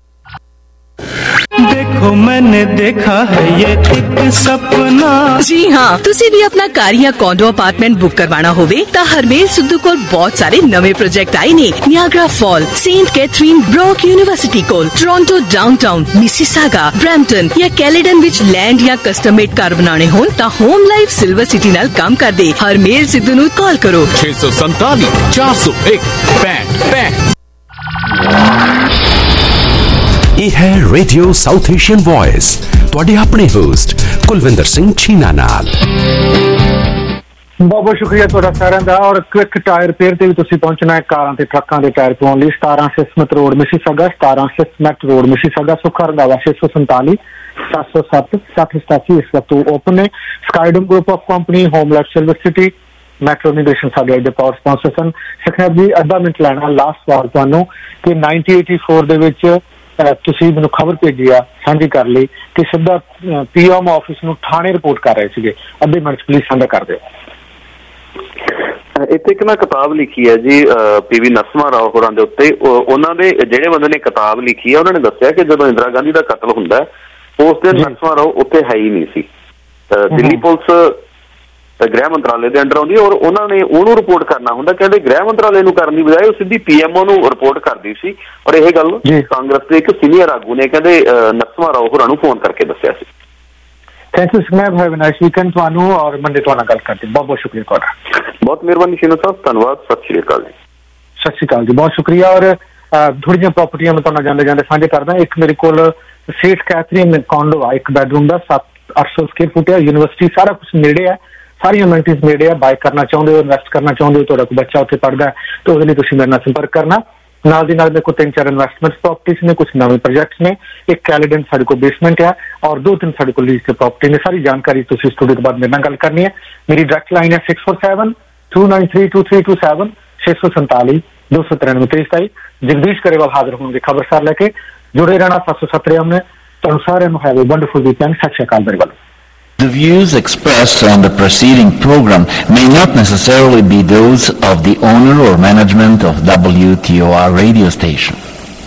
देखो मैंने देखा है ये एक सपना। जी हाँ, तुसी भी अपना कार या कॉन्डो अपार्टमेंट बुक करवाना होवे ता हरमेल सिद्धू कोल बहुत सारे नवे प्रोजेक्ट आए ने। Niagara fall, Saint Catharine, Brock university कोल, टोरंटो डाउनटाउन, मिसिसागा, ब्रैम्पटन या कैलेडन विच लैंड या कस्टम मेड कार बनाने होन ता होम लाइफ सिल्वर सिटी नाल काम कर दे। हरमेल सिद्धू नू कॉल करो छे सौ संताली चार सौ एक पैंठ पैंठ। ਇਹ ਹੈ ਰੇਡੀਓ ਸਾਊਥ ਏਸ਼ੀਅਨ ਵੌਇਸ, ਤੁਹਾਡੇ ਆਪਣੇ ਹੋਸਟ ਕੁਲਵਿੰਦਰ ਸਿੰਘ ਛੀਨਾ ਨਾਲ। ਬਹੁਤ ਬਹੁਤ ਸ਼ੁਕਰੀਆ ਤੁਹਾਡਾ ਸਾਰਿਆਂ ਦਾ। ਔਰ ਕਵਿਕ ਟਾਇਰ ਰਿਪੇਅਰ ਤੇ ਵੀ ਤੁਸੀਂ ਪਹੁੰਚਣਾ ਹੈ ਕਾਰਾਂ ਤੇ ਟਰੱਕਾਂ ਦੇ ਟਾਇਰ ਪਾਉਣ ਲਈ। ਸਤਾਰਾਂ ਸਿਸਮਤ ਰੋਡ ਮਿਸੀਸਾਗਾ, ਸਤਾਰਾਂ ਸਿਸਮਤ ਰੋਡ ਮਿਸੀਸਾਗਾ, ਸੁੱਖਾ ਰੰਧਾਵਾ ਛੇ ਸੌ ਸੰਤਾਲੀ ਸੱਤ ਸੌ ਸੱਤ ਸੱਤ ਸਤਾਸੀ ਇਸ ਵਕਤ ਓਪਨ ਨੇ। Skydom group of company, Home life silver City, metro immigration ਸਾਡੇ ਅੱਜ ਦੇ ਪਾਵਰ ਸਪਾਂਸਰ ਸਨ। ਸਖੇਬ ਜੀ ਅੱਧਾ ਮਿੰਟ ਲੈਣਾ, ਲਾਸਟ ਸਵਾਲ ਤੁਹਾਨੂੰ ਕਿ ਨਾਈਨਟੀ ਏਟੀ ਫੋਰ ਦੇ ਵਿੱਚ ਤੁਸੀਂ ਮੈਨੂੰ ਖਬਰ ਭੇਜੀ ਆ, ਸਾਂਝੀ ਕਰ ਲਈ ਕਿ ਸਿੱਧਾ ਪੀਐਮ ਆਫਿਸ ਨੂੰ ਥਾਣੇ ਰਿਪੋਰਟ ਕਰ ਰਹੇ ਸੀਗੇ। ਅੱਧੇ ਮਿੰਟ ਪਲੀਜ਼ ਸਾਂਝਾ ਕਰ ਦਿਓ। ਇੱਥੇ ਇੱਕ ਨਾ ਕਿਤਾਬ ਲਿਖੀ ਹੈ ਜੀ ਪੀਵੀ ਨਰਸਿਮਹਾ ਰਾਓ ਹੋਰਾਂ ਦੇ ਉੱਤੇ। ਉਹਨਾਂ ਦੇ ਜਿਹੜੇ ਬੰਦੇ ਨੇ ਕਿਤਾਬ ਲਿਖੀ ਹੈ ਉਹਨਾਂ ਨੇ ਦੱਸਿਆ ਕਿ ਜਦੋਂ ਇੰਦਰਾ ਗਾਂਧੀ ਦਾ ਕਤਲ ਹੁੰਦਾ ਉਸ ਦਿਨ ਨਰਸਿਮਹਾ ਰਾਓ ਉੱਥੇ ਹੈ ਹੀ ਨਹੀਂ ਸੀ। ਦਿੱਲੀ ਪੁਲਿਸ ਗ੍ਰਹਿ ਮੰਤਰਾਲੇ ਦੇ ਅੰਡਰ ਆਉਂਦੀ ਔਰ ਉਹਨਾਂ ਨੇ ਉਹਨੂੰ ਰਿਪੋਰਟ ਕਰਨਾ ਹੁੰਦਾ। ਕਹਿੰਦੇ ਗ੍ਰਹਿ ਮੰਤਰਾਲੇ ਨੂੰ ਕਰਨ ਦੀ ਬਜਾਏ ਉਹ ਸਿੱਧੀ ਪੀਐਮਓ ਨੂੰ ਰਿਪੋਰਟ ਕਰਦੀ ਸੀ। ਔਰ ਇਹ ਗੱਲ ਕਾਂਗਰਸ ਦੇ ਇੱਕ ਸੀਨੀਅਰ ਆਗੂ ਨੇ ਕਹਿੰਦੇ ਨਰਸਿਮਹਾ ਰਾਓ ਹੋਰਾਂ ਨੂੰ ਫੋਨ ਕਰਕੇ ਦੱਸਿਆ ਸੀ। Thank you sir, have a nice weekend ਤੁਹਾਨੂੰ। ਔਰ ਮੰਡੇ ਤੁਹਾਡਾ ਗੱਲ ਕਰਦੇ ਬਹੁਤ ਬਹੁਤ ਸ਼ੁਕਰੀਆ ਤੁਹਾਡਾ। ਬਹੁਤ ਮਿਹਰਬਾਨੀ ਸ਼ੀਨਾ ਸਾਹਿਬ, ਧੰਨਵਾਦ। ਸਤਿ ਸ਼੍ਰੀ ਅਕਾਲ ਜੀ। ਸਤਿ ਸ਼੍ਰੀ ਅਕਾਲ ਜੀ, ਬਹੁਤ ਸ਼ੁਕਰੀਆ। ਔਰ ਥੋੜ੍ਹੀਆਂ ਪ੍ਰੋਪਰਟੀਆਂ ਮੈਂ ਤੁਹਾਨੂੰ ਜਾਂਦੇ ਜਾਂਦੇ ਸਾਂਝੇ ਕਰਦਾ। ਇੱਕ ਮੇਰੇ ਕੋਲ ਸੇਠ ਕੈਥਰੀਨ ਕੌਂਡੋ ਆ, ਇੱਕ ਬੈਡਰੂਮ ਦਾ ਸੱਤ ਅੱਠ ਸੌ ਸਕੁਅਰ ਫੁੱਟ ਹੈ। ਯੂਨੀਵਰਸਿਟੀ ਸਾਰਾ ਕੁਛ ਨੇੜੇ ਹੈ, ਸਾਰੀਆਂ ਅਮੈਨਿਟੀਜ਼ ਨੇੜੇ ਆ। ਬਾਏ ਕਰਨਾ ਚਾਹੁੰਦੇ ਹੋ, ਇਨਵੈਸਟ ਕਰਨਾ ਚਾਹੁੰਦੇ ਹੋ, ਤੁਹਾਡਾ ਕੋਈ ਬੱਚਾ ਉੱਥੇ ਪੜ੍ਹਦਾ ਹੈ ਤਾਂ ਉਹਦੇ ਲਈ ਤੁਸੀਂ ਮੇਰੇ ਨਾਲ ਸੰਪਰਕ ਕਰਨਾ। ਨਾਲ ਦੀ ਨਾਲ ਮੇਰੇ ਕੋਲ ਤਿੰਨ ਚਾਰ ਇਨਵੈਸਟਮੈਂਟ ਪ੍ਰੋਪਰਟੀਜ਼ ਨੇ, ਕੁਛ ਨਵੇਂ ਪ੍ਰੋਜੈਕਟਸ ਨੇ। ਇੱਕ ਕੈਲੀਡਨ ਸਾਡੇ ਕੋਲ ਬੇਸਮੈਂਟ ਹੈ ਔਰ ਦੋ ਤਿੰਨ ਸਾਡੇ ਕੋਲ ਲੀਜ਼ ਤੇ ਪ੍ਰੋਪਰਟੀ ਨੇ। ਸਾਰੀ ਜਾਣਕਾਰੀ ਤੁਸੀਂ ਸਟੂਡੀਓ ਤੋਂ ਬਾਅਦ ਮੇਰੇ ਨਾਲ ਗੱਲ ਕਰਨੀ ਹੈ। ਮੇਰੀ ਡਾਇਰੈਕਟ ਲਾਈਨ ਹੈ six four seven two nine three two three two seven ਛੇ ਸੌ ਸੰਤਾਲੀ ਦੋ ਸੌ ਤਿਰਾਨਵੇਂ ਤੇਈ ਸਤਾਈ। ਜਗਦੀਸ਼ ਕਰੇਵਾਲ ਹਾਜ਼ਰ ਹੋਣਗੇ ਖਬਰਸਾਰ ਲੈ ਕੇ। ਜੁੜੇ ਰਹਿਣਾ। ਸੱਤ ਸੌ ਸੱਤਰ ਨੇ। ਤੁਹਾਨੂੰ ਸਾਰਿਆਂ ਨੂੰ ਹੈਵ ਅ ਵੰਡਰਫੁਲ ਵੀਕਐਂਡ। ਸਤਿ ਸ਼੍ਰੀ ਅਕਾਲ ਮੇਰੇ ਵੱਲੋਂ। The views expressed on the preceding program may not necessarily be those of the owner or management of W T O R radio station.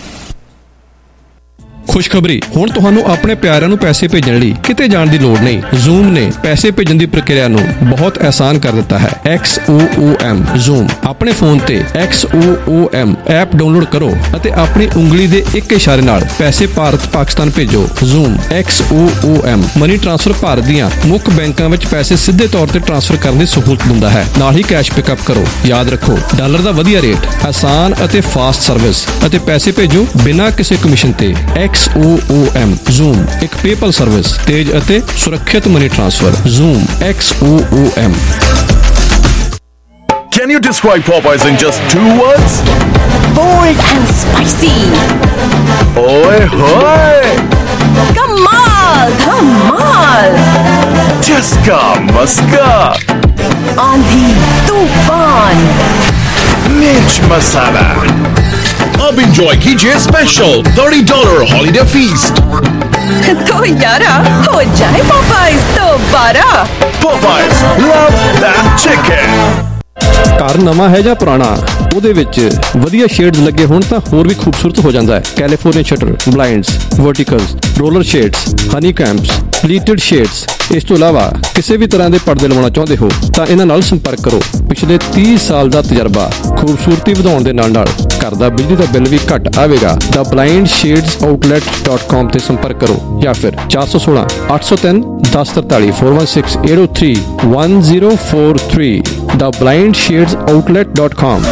ਖੁਸ਼ਖਬਰੀ, ਹੁਣ ਤੁਹਾਨੂੰ ਆਪਣੇ ਪਿਆਰਿਆਂ ਨੂੰ ਪੈਸੇ ਭੇਜਣ ਲਈ ਕਿਤੇ ਜਾਣ ਦੀ ਲੋੜ ਨਹੀਂ। ਜ਼ੂਮ ਨੇ ਪੈਸੇ ਭੇਜਣ ਦੀ ਪ੍ਰਕਿਰਿਆ ਨੂੰ ਬਹੁਤ ਆਸਾਨ ਕਰ ਦਿੱਤਾ ਹੈ। X O O M Xoom. ਆਪਣੇ ਫੋਨ ਤੇ X O O M app download ਕਰੋ ਅਤੇ ਆਪਣੀ ਉਂਗਲੀ ਦੇ ਇੱਕ ਇਸ਼ਾਰੇ ਨਾਲ ਪੈਸੇ ਭਾਰਤ ਪਾਕਿਸਤਾਨ ਭੇਜੋ। Xoom X O O M money transfer Bharat ਦੀਆਂ ਮੁੱਖ ਬੈਂਕਾਂ ਵਿੱਚ ਪੈਸੇ ਸਿੱਧੇ ਤੌਰ ਤੇ ਟ੍ਰਾਂਸਫਰ ਕਰਨ ਦੀ ਸਹੂਲਤ ਦਿੰਦਾ ਹੈ। ਨਾਲ ਹੀ ਕੈਸ਼ ਪਿਕਅਪ ਕਰੋ। ਯਾਦ ਰੱਖੋ, ਡਾਲਰ ਦਾ ਵਧੀਆ ਰੇਟ, ਆਸਾਨ ਅਤੇ ਫਾਸਟ ਸਰਵਿਸ ਅਤੇ ਪੈਸੇ ਭੇਜੋ ਬਿਨਾਂ ਕਿਸੇ ਕਮਿਸ਼ਨ ਤੇ। X O O M Xoom ਇੱਕ ਪੇਪਲ ਸਰਵਿਸ, ਤੇਜ਼ ਅਤੇ ਸੁਰੱਖਿਅਤ money transfer. Xoom X O O M. Can you describe Popeyes in just two words? Bold and spicy. Oi hoy! Kamal, Dhamal. Chaska Maska. Aandhi, Tufan. Mirch Masala. अब enjoy कीजिए special thirty dollar holiday feast. तो यारा हो जाए Popeyes दोबारा। Popeyes, love that chicken. ਘਰ ਨਵਾਂ ਹੈ ਜਾਂ ਪੁਰਾਣਾ, ਉਹਦੇ ਵਿੱਚ ਵਧੀਆ ਸ਼ੇਡਸ ਲੱਗੇ ਹੋਣ ਤਾਂ ਹੋਰ ਵੀ ਖੂਬਸੂਰਤ ਹੋ ਜਾਂਦਾ ਹੈ। California shutter, blinds, verticals, roller shades, honeycombs, pleated shades. ਇਸ ਤੋਂ ਇਲਾਵਾ ਕਿਸੇ ਵੀ ਤਰ੍ਹਾਂ ਦੇ ਪਰਦੇ ਲਵਾਉਣਾ ਚਾਹੁੰਦੇ ਹੋ ਤਾਂ ਇਹਨਾਂ ਨਾਲ ਸੰਪਰਕ ਕਰੋ। ਪਿਛਲੇ ਤੀਹ ਸਾਲ ਦਾ ਤਜਰਬਾ, ਖੂਬਸੂਰਤੀ ਵਧਾਉਣ ਦੇ ਨਾਲ ਨਾਲ ਘਰ ਦਾ ਬਿਜਲੀ ਦਾ ਬਿੱਲ ਵੀ ਘੱਟ ਆਵੇਗਾ। ਦਾ blind shades outlet dot com ਤੇ ਸੰਪਰਕ ਕਰੋ ਜਾਂ ਫਿਰ ਚਾਰ ਸੌ ਸੋਲਾਂ ਅੱਠ ਸੌ ਤਿੰਨ ਦਸ ਤਰਤਾਲੀ four one six eight zero three one zero four three the blind shades outlet dot com।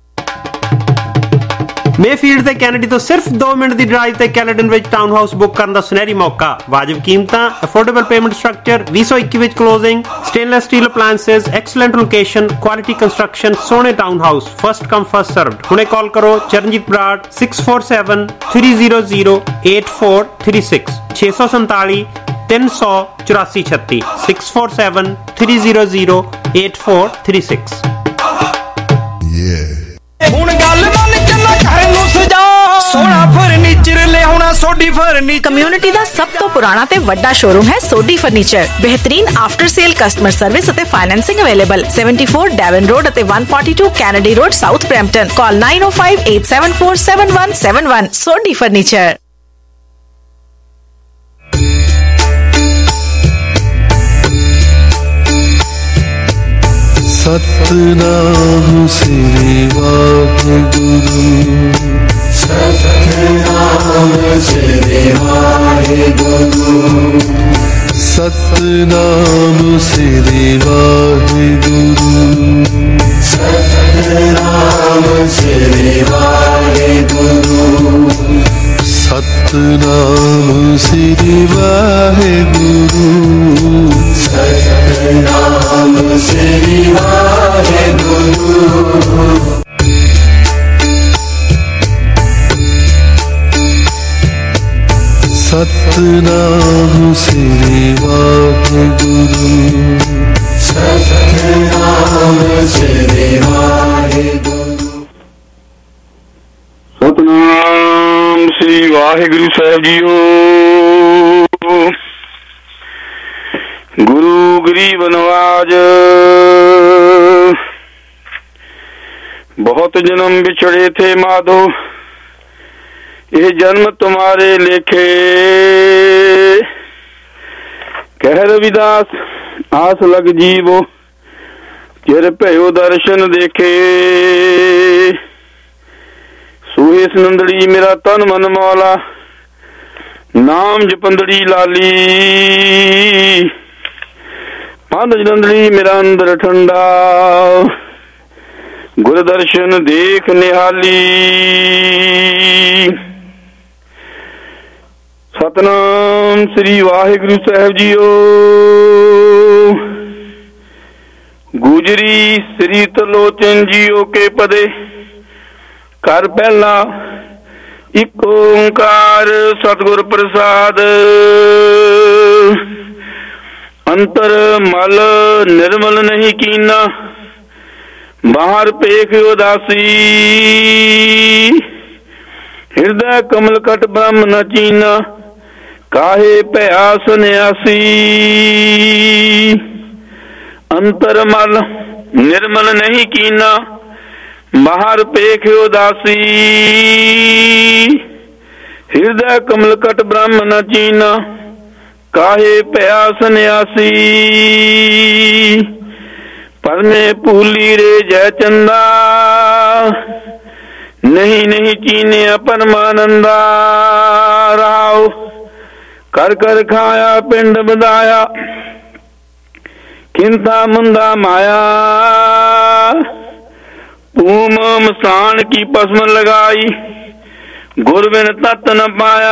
Mayfield ਤੇ ਕੈਨੇਡੀ ਤੋਂ ਸਿਰਫ ਦੋ ਮਿੰਟ ਦੀ ਡਰਾਈਵ ਤੇ ਕੈਲੇਡਨ ਵਿੱਚ ਟਾਊਨ ਹਾਊਸ ਬੁੱਕ ਕਰਨ ਦਾ ਸੁਨਹਿਰੀ ਮੌਕਾ। ਵਾਜਬ ਕੀਮਤਾਂ, ਅਫੋਰਡੇਬਲ ਪੇਮੈਂਟ ਸਟਰਕਚਰ, ਵੀਹ ਸੌ ਇੱਕੀ ਵਿੱਚ closing, stainless steel appliances, excellent location, quality construction, ਸੋਹਣੇ town house, first come first served. ਹੁਣੇ ਕਾਲ ਕਰੋ Charanjit Brar six four seven three zero zero eight four three six ਛੇ ਸੌ ਸੰਤਾਲੀ ਤਿੰਨ ਸੌ ਚੁਰਾਸੀ ਛੱਤੀ six four seven three zero zero eight four three six। ਹੁਣ ਗੱਲ ਮੰਨ ਚੱਲਾ ਘਰ ਨੂੰ ਸਜਾ, ਸੋਹਣਾ सोडी फर्नीचर कम्युनिटी दा सब तो पुराना ते वड्डा शोरूम है सोडी फर्नीचर। बेहतरीन आफ्टर सेल कस्टमर सर्विस अते financing available. Seventy four Devon Road अते one forty two Kennedy Road South Brampton. Call nine O five eight seven four seven one seven one. Sodhi furniture. Satnam Shri Waheguru Satnam Shri Waheguru Satnam Shri Waheguru Satnam Shri Waheguru Satnam Shri Waheguru Satnam Shri Waheguru Satnam Shri Waheguru Satnam Shri Waheguru Satnam Shri Waheguru साहब जीओ। गुरु गरीब नवाज बहुत जन्म बिछड़े थे माधो ये जन्म तुम्हारे लेखे कह रविदास आस लग जीवो चिर भयो दर्शन देखे सूहे नंदड़ी मेरा तन मन मौला नाम जपंदड़ी लाली पांद नंदड़ी मेरा अंदर ठंडा गुर दर्शन देख निहाली। सतनाम श्री वाहिगुरु साहब जीओ। गुजरी श्री तलोचन जीओ के पदे कर पहला एक ओंकार सतगुर प्रसाद अंतर मल निर्मल नहीं कीना बाहर पेख उदासी हृदय कमल कट ब्रह्म न चीना काहे भया सन्यासी अंतर मल निर्मल नहीं कीना बाहर पेख उदासी हृदय कमल कट ब्रह्म न चीना काहे भया सन्यासी पर में पूली रे जय चंदा नहीं नहीं चीने परमानंदा राव कर कर खाया पिंड बदाया किंता मुंदा माया पूम मसान की पसम लगाई गुरबिन तत् न पाया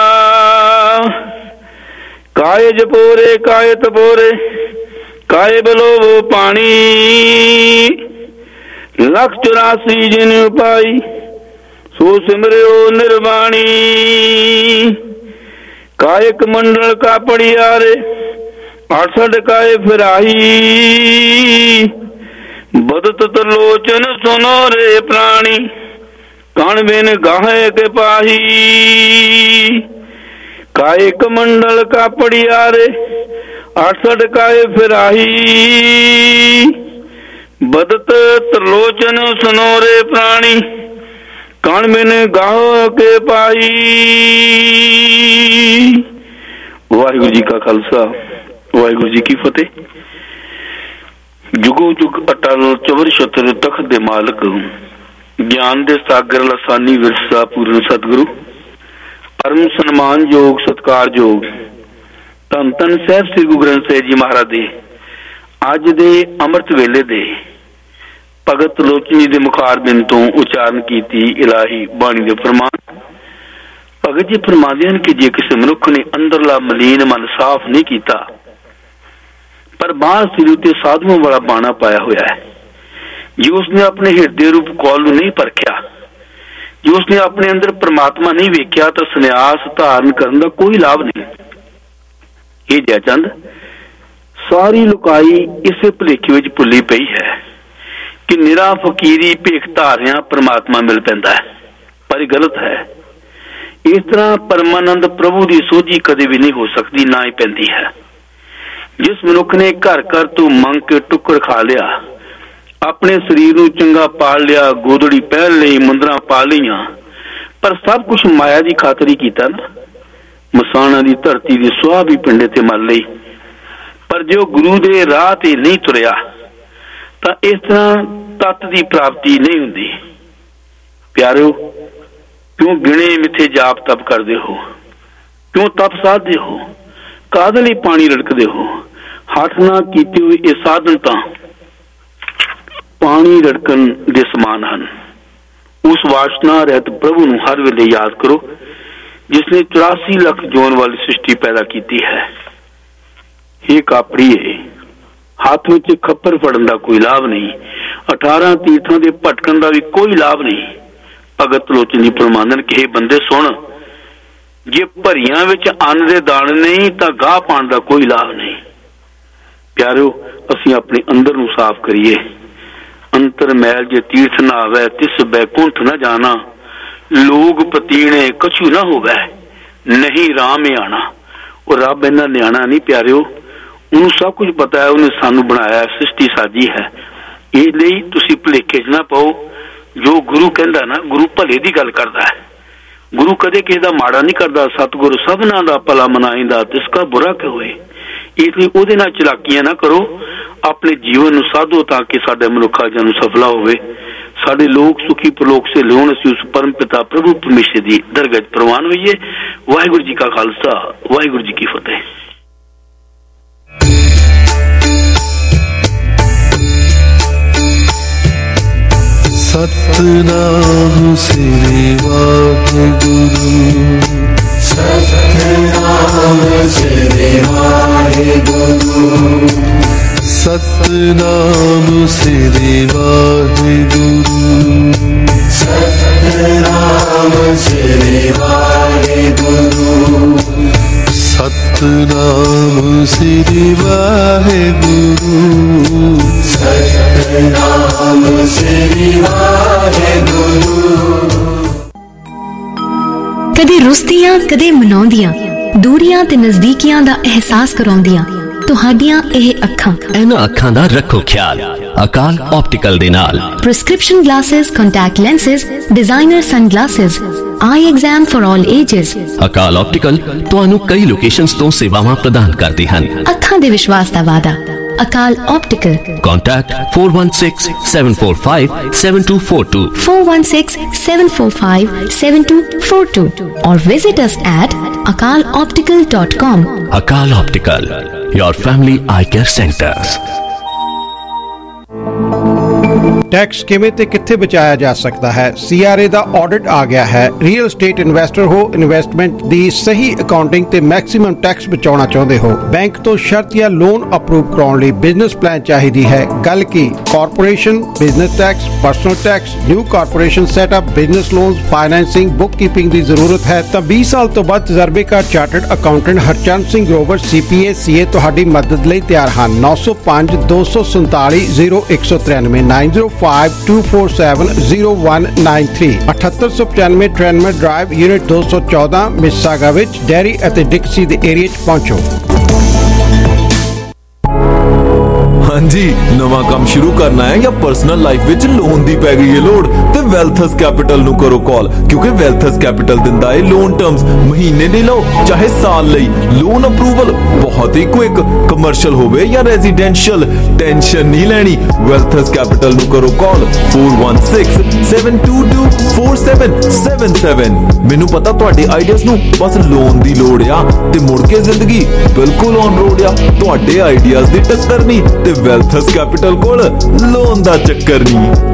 काय जपोरे काय तपोरे काय बलो वो पानी लख चौरासी जिन उपाई सो सिमरो निर्वाणी कायक मंडल का पड़ियारे अड़सठ काय फिराही बदत तलोचन सुनो रे प्राणी कण बिन गाहे के पाही कायक मंडल का पड़ियारे अड़सठ काय फिराही बदत त्रिलोचन सुनो रे प्राणी कण बिन गाहो के पाई। वाहिगुरु जी का खालसा वाहिगुरु जी की फतेह। जुगो जुग अटल चवर छत्र तख्त दे मालक ज्ञान दे सागर लसानी विरसा पूर्ण सतगुरु परम सन्मान योग सत्कार योग धन धन साहब श्री गुरु ग्रंथ साहिब जी महाराज दे अज दे अमृत वेले दे भगत लोचनी दे मुखार बिन तो उचारण कीती इलाही बाणी दे फरमान। भगत जी फरमाते हैं कि जे किसी मनुख ने अंदरला मलीन मन साफ नहीं किया पर बाहर सिर उत्ते साधुओं वाला बाणा पाया हुआ है, जो उसने अपने हृदय रूप कौल नहीं परखिया, जो उसने अपने अंदर परमात्मा नहीं वेख्या तो संन्यास धारण करने का कोई लाभ नहीं। ये जयचंद सारी लुकाई इसे भुलेखे विच भुली पई है कि निरा फकीरी भेख धारिया परमात्मा मिल पैंदा है, पर गलत है। इस तरह परमानंद प्रभु की सोझी कदे भी नहीं हो सकती, ना ही पैंदी है। जिस मनुख ने घर घर तो मंग के टुकड़ खा लिया, अपने शरीर नूं चंगा पाल लिया, गोदड़ी पहन ली, मुंदरा पा लिया, पर सब कुछ माया की खातर ही कीता ना। मसाणा की धरती की सुहा भी पिंडे ते मल लई, पर जो गुरु दे राह ते नहीं तुरिया तां इस तरह तत्त की प्राप्ति नहीं हुंदी। प्यारिओ, क्यों गिणे मिथे जाप तप करदे हो, क्यों तप साधदे हो, काहदे लई पानी रड़कदे हो। हठ ना कीते हुए ये साधन तां पानी रड़कन दे समान हन। उस वासना रहत प्रभु नूं हर वेले याद करो जिसने चौरासी लख जोन वाली सृष्टि पैदा की है। हे कापड़ीए, हाथ में खप्पर फड़न का कोई लाभ नहीं, अठारह तीर्थों के भटकन का भी कोई लाभ नहीं। भगत लोचन जी परमानंद कहे बंदे सुन, जे भरियां विच अन्न दे दाने नहीं तां गाह पाण दा कोई लाभ नहीं। प्यारिओ, असीं अपने अंदर नूं साफ करिए। अंतर मैल जे तीर्थ ना आवे तिस बैकुंठ न जाना, लोग पतीने कछु ना होवे, नहीं राम में आना। और रब इन्ना न्याणा नहीं प्यारिओ, उन्हें सब कुछ पता है, उन्हें सानू बनाया, सृष्टि साजी है। इसलिए तुसीं भुलेखे च ना पाओ। जो गुरु कहंदा ना, गुरु भले दी गल करदा है, गुरु कदे किसी दा माड़ा नहीं करदा। सतगुरु सबना दा भला मनाइंदा, तिसका बुरा क्यों होए। इसलिए उहदे नाल चलाकियां ना करो, अपने जीवन नूं साधो ताकि साडे मनुखा जन्म सफला होवे, साडे लोग सुखी परलोक से लियोण असीं उस परम पिता प्रभु परमेश्वर दी दरगज प्रवान होइए। वाहिगुरू जी का खालसा, वाहिगुरू जी की फतेह। सतनाम श्री वाहिगुरु, सतनाम श्री वाहिगुरु, सतनाम श्री वाहिगुरु, सतनाम श्री वाहिगुरु, सतनाम श्री वाहिगुरु, सतनाम श्री वाहिगुरु। कदे रुसदियां कदे मनाउंदियां, दूरियां ते नजदीकियां दा एहसास कराउंदियां ਤੁਹਾਡੀਆਂ ਇਹ ਅੱਖਾਂ। ਇਹਨਾਂ ਅੱਖਾਂ ਦਾ ਰੱਖੋ ਖਿਆਲ ਅਕਾਲ ਆਪਟੀਕਲ ਦੇ ਨਾਲ। Prescription glasses, contact lenses, designer sunglasses, eye exam for all ages. Akal optical ਤੁਹਾਨੂੰ ਕਈ ਲੋਕੇਸ਼ਨਸ ਤੋਂ ਸੇਵਾਵਾਂ ਪ੍ਰਦਾਨ ਕਰਦੇ ਹਨ। ਅੱਖਾਂ ਦੇ ਵਿਸ਼ਵਾਸ ਦਾ ਵਾਅਦਾ, Akal optical. Contact four one six seven four five seven two four two, four one six seven four five seven two four two, or visit us at akal optical dot com. Akal Optical, your family eye care centers. Tax ਕਿਵੇਂ ਤੇ ਕਿੱਥੇ ਬਚਾਇਆ ਜਾ ਸਕਦਾ ਹੈ? CRA ਦਾ audit ਆ ਗਿਆ ਹੈ। ਰੀਅਲ ਏਸਟੇਟ ਇਨਵੈਸਟਰ ਹੋ, ਇਨਵੈਸਟਮੈਂਟ ਦੀ ਸਹੀ ਅਕਾਊਂਟਿੰਗ ਤੇ ਮੈਕਸਿਮਮ ਟੈਕਸ ਬਚਾਉਣਾ ਚਾਹੁੰਦੇ ਹੋ, ਬੈਂਕ ਤੋਂ ਸ਼ਰਤ ਜਾਂ ਲੋਨ ਅਪਰੂਵ ਕਰਾਉਣ ਲਈ ਬਿਜ਼ਨਸ ਪਲਾਨ ਚਾਹੀਦੀ ਹੈ। ਗੱਲ ਕੀ corporation, business tax, personal tax, new corporation setup, business loans, financing, bookkeeping ਦੀ ਜ਼ਰੂਰਤ ਹੈ ਤਾਂ ਵੀਹ ਸਾਲ ਤੋਂ ਵੱਧ ਤਜਰਬੇਕਾਰ chartered accountant Harchand Singh Grover CPA CA ਤੁਹਾਡੀ ਮਦਦ ਲਈ ਤਿਆਰ ਹਨ। ਨੌ ਸੌ ਪੰਜ ਦੋ ਸੌ ਸੰਤਾਲੀ ਜ਼ੀਰੋ ਇੱਕ ਸੌ ਤਰਾਨਵੇਂ nine zero five two four seven zero one nine three ਅਠੱਤਰ ਸੌ ਪਚਾਨਵੇਂ ਟ੍ਰੈਨਮਰ ਡਰਾਈਵ ਯੂਨਿਟ ਦੋ ਸੌ ਚੌਦਾਂ ਮਿਸਿਸਾਗਾ ਵਿੱਚ ਡੈਰੀ ਅਤੇ ਡਿਕਸੀ ਦੇ ਏਰੀਆ 'ਚ ਪਹੁੰਚੋ। ਹਾਂਜੀ, ਨਵਾਂ ਕੰਮ ਸ਼ੁਰੂ ਕਰਨਾ ਹੈ ਜਾਂ ਪਰਸਨਲ ਲਾਈਫ ਵਿੱਚ ਲੋਨ ਦੀ ਪੈ ਗਈ ਹੈ ਲੋੜ ਤੇ ਵੈਲਥਸ ਕੈਪੀਟਲ ਨੂੰ ਕਰੋ ਕਾਲ, ਕਿਉਂਕਿ ਵੈਲਥਸ ਕੈਪੀਟਲ ਦਿੰਦਾ ਹੈ ਲੋਨ ਟਰਮਸ ਮਹੀਨੇ ਦੇ ਲਓ ਚਾਹੇ ਸਾਲ ਲਈ। ਲੋਨ ਅਪਰੂਵਲ ਬਹੁਤ ਹੀ ਕੁਇਕ, ਕਮਰਸ਼ੀਅਲ ਹੋਵੇ ਜਾਂ ਰੈਜ਼ੀਡੈਂਸ਼ੀਅਲ, ਟੈਨਸ਼ਨ ਨਹੀਂ ਲੈਣੀ। ਵੈਲਥਸ ਕੈਪੀਟਲ ਨੂੰ ਕਰੋ ਕਾਲ four one six seven two two four seven seven seven। ਮੈਨੂੰ ਪਤਾ ਤੁਹਾਡੇ ਆਈਡੀਆਜ਼ ਨੂੰ ਬਸ ਲੋਨ ਦੀ ਲੋੜ ਆ ਤੇ ਮੁੜ ਕੇ ਜ਼ਿੰਦਗੀ ਬਿਲਕੁਲ ਔਨ ਰੋਡ ਆ। ਤੁਹਾਡੇ ਆਈਡੀਆਜ਼ ਦੀ ਟੱਕਰ ਨਹੀਂ ਤੇ ਵੈਲਥਸ ਕੈਪੀਟਲ ਕੋਲ ਲੋਨ ਦਾ ਚੱਕਰ ਨਹੀਂ।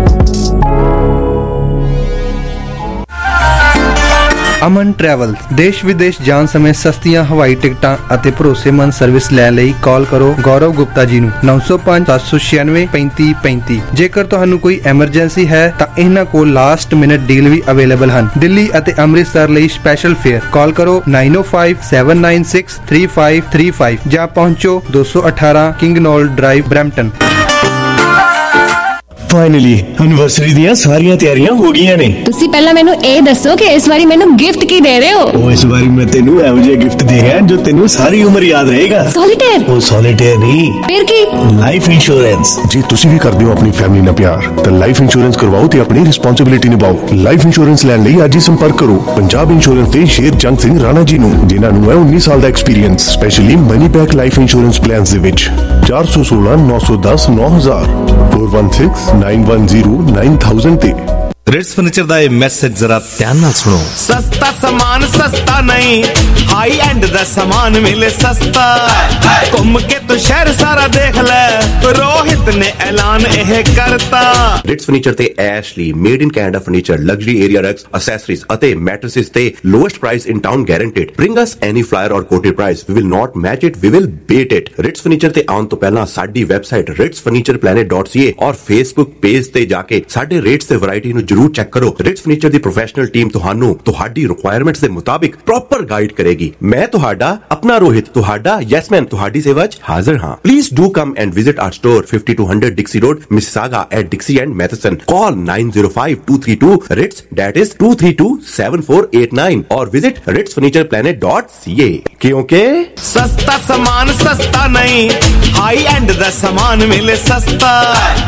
ਅਮਨ ਟਰੈਵਲ ਦੇਸ਼ ਵਿਦੇਸ਼ ਜਾਣ ਸਮੇਂ ਸਸਤੀਆਂ ਹਵਾਈ ਟਿਕਟਾਂ ਅਤੇ ਭਰੋਸੇਮੰਦ ਸਰਵਿਸ ਲੈਣ ਲਈ ਕਾਲ ਕਰੋ ਗੌਰਵ ਗੁਪਤਾ ਜੀ ਨੂੰ ਨੌ ਸੌ ਪੰਜ ਸੱਤ ਸੌ ਛਿਆਨਵੇਂ ਪੈਂਤੀ ਪੈਂਤੀ। ਜੇਕਰ ਤੁਹਾਨੂੰ ਕੋਈ ਐਮਰਜੈਂਸੀ ਹੈ ਤਾਂ ਇਹਨਾਂ ਕੋਲ ਲਾਸਟ ਮਿੰਟ ਡੀਲ ਵੀ ਅਵੇਲੇਬਲ ਹਨ। ਦਿੱਲੀ ਅਤੇ ਅੰਮ੍ਰਿਤਸਰ ਲਈ ਸਪੈਸ਼ਲ ਫੇਅਰ ਕਾਲ ਕਰੋ nine oh five seven nine six three five three five ਜਾਂ ਪਹੁੰਚੋ ਦੋ ਸੌ ਅਠਾਰਾਂ King Knoll Drive Brampton. Finally anniversary ਦੀਆਂ ਸਾਰੀਆਂ ਤਿਆਰੀਆਂ ਹੋ ਗਈਆਂ ਨੇ। ਤੁਸੀਂ ਪਹਿਲਾਂ ਮੈਨੂੰ ਇਹ ਦੱਸੋ ਕਿ ਇਸ ਵਾਰੀ ਮੈਨੂੰ ਗਿਫਟ ਕੀ ਦੇ ਰਹੇ ਹੋ? ਉਹ ਇਸ ਵਾਰੀ ਮੈਂ ਤੈਨੂੰ ਇਹੋ ਜਿਹਾ ਗਿਫਟ ਦੇ ਰਿਹਾ ਜੋ ਤੈਨੂੰ ਸਾਰੀ ਉਮਰ ਯਾਦ ਰਹੇਗਾ। ਸੋਲੀਟੇਅਰ? ਉਹ ਸੋਲੀਟੇਅਰ ਨਹੀਂ, ਫਿਰ ਕੀ? Life insurance. ਜੇ ਤੁਸੀਂ ਵੀ ਕਰਦੇ ਹੋ ਆਪਣੀ ਫੈਮਿਲੀ ਨਾਲ ਪਿਆਰ ਤਾਂ ਲਾਈਫ ਇੰਸ਼ੋਰੈਂਸ ਕਰਵਾਓ ਤੇ ਆਪਣੀ ਰਿਸਪੌਂਸਿਬਿਲਿਟੀ ਨਿਭਾਓ। ਲਾਈਫ ਇੰਸ਼ੋਰੈਂਸ ਲੈਣ ਲਈ ਅੱਜ ਹੀ ਸੰਪਰਕ ਕਰੋ ਪੰਜਾਬ ਇੰਸ਼ੋਰੈਂਸ ਦੇ ਸ਼ੇਰ ਜੰਗ ਸਿੰਘ ਰਾਣਾ ਜੀ ਨੂੰ, ਜਿਨ੍ਹਾਂ ਨੂੰ ਹੈ ਉੱਨੀ ਸਾਲ ਦਾ experience, specially money back life insurance plans ਦੇ ਵਿੱਚ। ਚਾਰ ਸੌ ਸੋਲਾਂ ਨੌ ਸੌ ਦਸ ਨੌ ਹਜ਼ਾਰ four one six nine one zero nine thousand ते। ਰਿਟਸ ਫਰਨੀਚਰ ਦਾ ਇਹ ਮੈਸੇਜ ਜ਼ਰਾ ਧਿਆਨ ਨਾਲ ਸੁਣੋ। ਸਸਤਾ ਸਮਾਨ ਸਸਤਾ ਨਹੀਂ, ਹਾਈ ਐਂਡ ਦਾ ਸਮਾਨ ਮਿਲੇ ਸਸਤਾ। ਘੁੰਮ ਕੇ ਤੂੰ ਸ਼ਹਿਰ ਸਾਰਾ ਦੇਖ ਲੈ, ਰੋਹਿਤ ਨੇ ਐਲਾਨ ਇਹ ਕਰਤਾ। ਰਿਟਸ ਫਰਨੀਚਰ ਤੇ ਐਸ਼ ਲਈ made in Canada furniture, luxury area rugs, accessories ਅਤੇ ਮੈਟ੍ਰੈਸਸ ਤੇ lowest price in town guaranteed. Bring us any flyer or quoted price, we will not match it, we will beat it. Ritz furniture ਤੇ ਆਉਣ ਤੋਂ ਪਹਿਲਾਂ ਸਾਡੀ website Ritz furniture planet dot C A or Facebook page ਤੇ ਜਾ ਕੇ ਸਾਡੇ rates ਤੇ variety ਨੂੰ ਜਰੂਰ ਚੈੱਕ ਕਰੋ। ਰਿਟਸ ਫਰਨੀਚਰ ਦੀ ਪ੍ਰੋਫੈਸ਼ਨਲ ਟੀਮ ਤੁਹਾਨੂੰ ਤੁਹਾਡੀ ਰਿਕੁਆਇਰਮੈਂਟਸ ਦੇ ਮੁਤਾਬਿਕ ਪ੍ਰੋਪਰ ਗਾਈਡ ਕਰੇਗੀ। ਮੈਂ ਤੁਹਾਡਾ ਆਪਣਾ ਰੋਹਿਤ, ਤੁਹਾਡਾ ਯੈਸਮੈਨ, ਤੁਹਾਡੀ ਸੇਵਾ 'ਚ ਹਾਜ਼ਰ ਹਾਂ। Please do come and visit our store fifty two hundred Dixie Road, Mississauga at Dixie and Matheson. Call nine zero five two three two Ritz, that is two three two seven four eight nine, और visit Ritz furniture planet dot C A. क्योंकि सस्ता सामान सस्ता नहीं, high and दा सामान मिले सस्ता।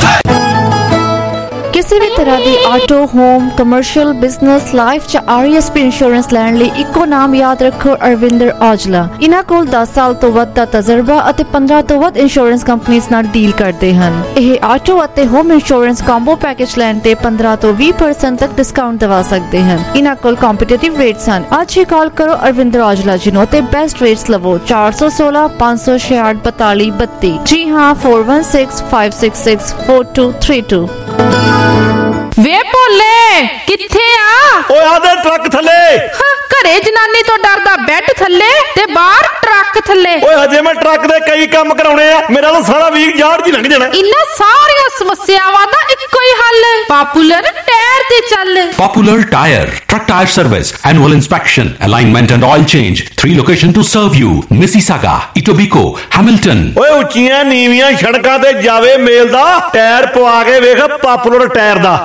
ਕਿਸੇ ਵੀ ਤਰ੍ਹਾਂ ਦੀ auto, home, commercial, business, life ਜਾਂ ਆਰ ਐਸ ਪੀ ਇੰਸ਼ੋਰੈਂਸ ਲੈਣ ਲਈ ਇੱਕੋ ਨਾਮ ਯਾਦ ਰੱਖੋ, ਅਰਵਿੰਦਰ ਔਜਲਾ। ਇਹਨਾਂ ਕੋਲ ਦਸ ਸਾਲ ਤੋਂ ਵੱਧ ਦਾ ਤਜਰਬਾ ਅਤੇ ਪੰਦਰਾਂ ਤੋਂ ਵੱਧ ਇੰਸ਼ੋਰੈਂਸ ਕੰਪਨੀਆਂ ਨਾਲ ਡੀਲ ਕਰਦੇ ਹਨ। ਇਹ ਆਟੋ ਅਤੇ ਹੋਮ ਇੰਸ਼ੋਰੈਂਸ ਕੰਬੋ ਪੈਕੇਜ ਲੈਣ ਤੇ ਪੰਦਰਾਂ ਤੋਂ ਵੀਹ ਪਰਸੈਂਟ ਤੱਕ ਡਿਸਕਾਊਂਟ ਦਿਵਾ ਸਕਦੇ ਹਨ। ਇਹਨਾਂ ਕੋਲ ਕੰਪੀਟੀਟਿਵ ਰੇਟਸ ਹਨ। ਅੱਜ ਹੀ ਕਾਲ ਕਰੋ ਅਰਵਿੰਦਰ ਔਜਲਾ ਜੀ ਨੂੰ ਅਤੇ ਬੈਸਟ ਰੇਟਸ ਲਵੋ। ਚਾਰ ਸੌ ਸੋਲਾਂ ਪੰਜ ਸੌ ਛਿਆਹਠ ਬਤਾਲੀ ਬੱਤੀ। ਜੀ ਹਾਂ, four one six five six six four two three two. ਵੇ ਭੋਲੇ ਕਿੱਥੇ ਆ? ਓਏ ਆਦੇ ਟਰੱਕ ਥੱਲੇ। ਘਰੇ ਜਨਾਨੀ ਤੋਂ ਡਰਦਾ ਬੈੱਡ ਥੱਲੇ ਤੇ ਬਾਹਰ ਟਰੱਕ ਥੱਲੇ। ਓਏ ਹਜੇ ਮੈਂ ਟਰੱਕ ਦੇ ਕਈ ਕੰਮ ਕਰਾਉਣੇ ਆ, ਮੇਰਾ ਤਾਂ ਸਾਰਾ ਵੀਕ ਯਾਰ ਜੀ ਲੰਘ ਜਾਣਾ। ਇਨ੍ਹਾਂ ਸਾਰੀਆਂ ਸਮੱਸਿਆਵਾਂ ਦਾ ਇੱਕੋ ਹੀ ਹੱਲ, ਪਾਪੂਲਰ ਟਾਇਰ ਤੇ ਚੱਲ। Popular Tire, truck tire service, annual inspection, alignment and oil change. Three location to serve you: Mississauga, Etobicoke, Hamilton. ਓਏ ਉੱਚੀਆਂ ਨੀਵੀਆਂ ਸੜਕਾਂ ਤੇ ਜਾਵੇ ਮੇਲ ਦਾ, ਟਾਇਰ ਪਵਾ ਕੇ ਵੇਖ ਪਾਪੂਲਰ ਟਾਇਰ ਦਾ।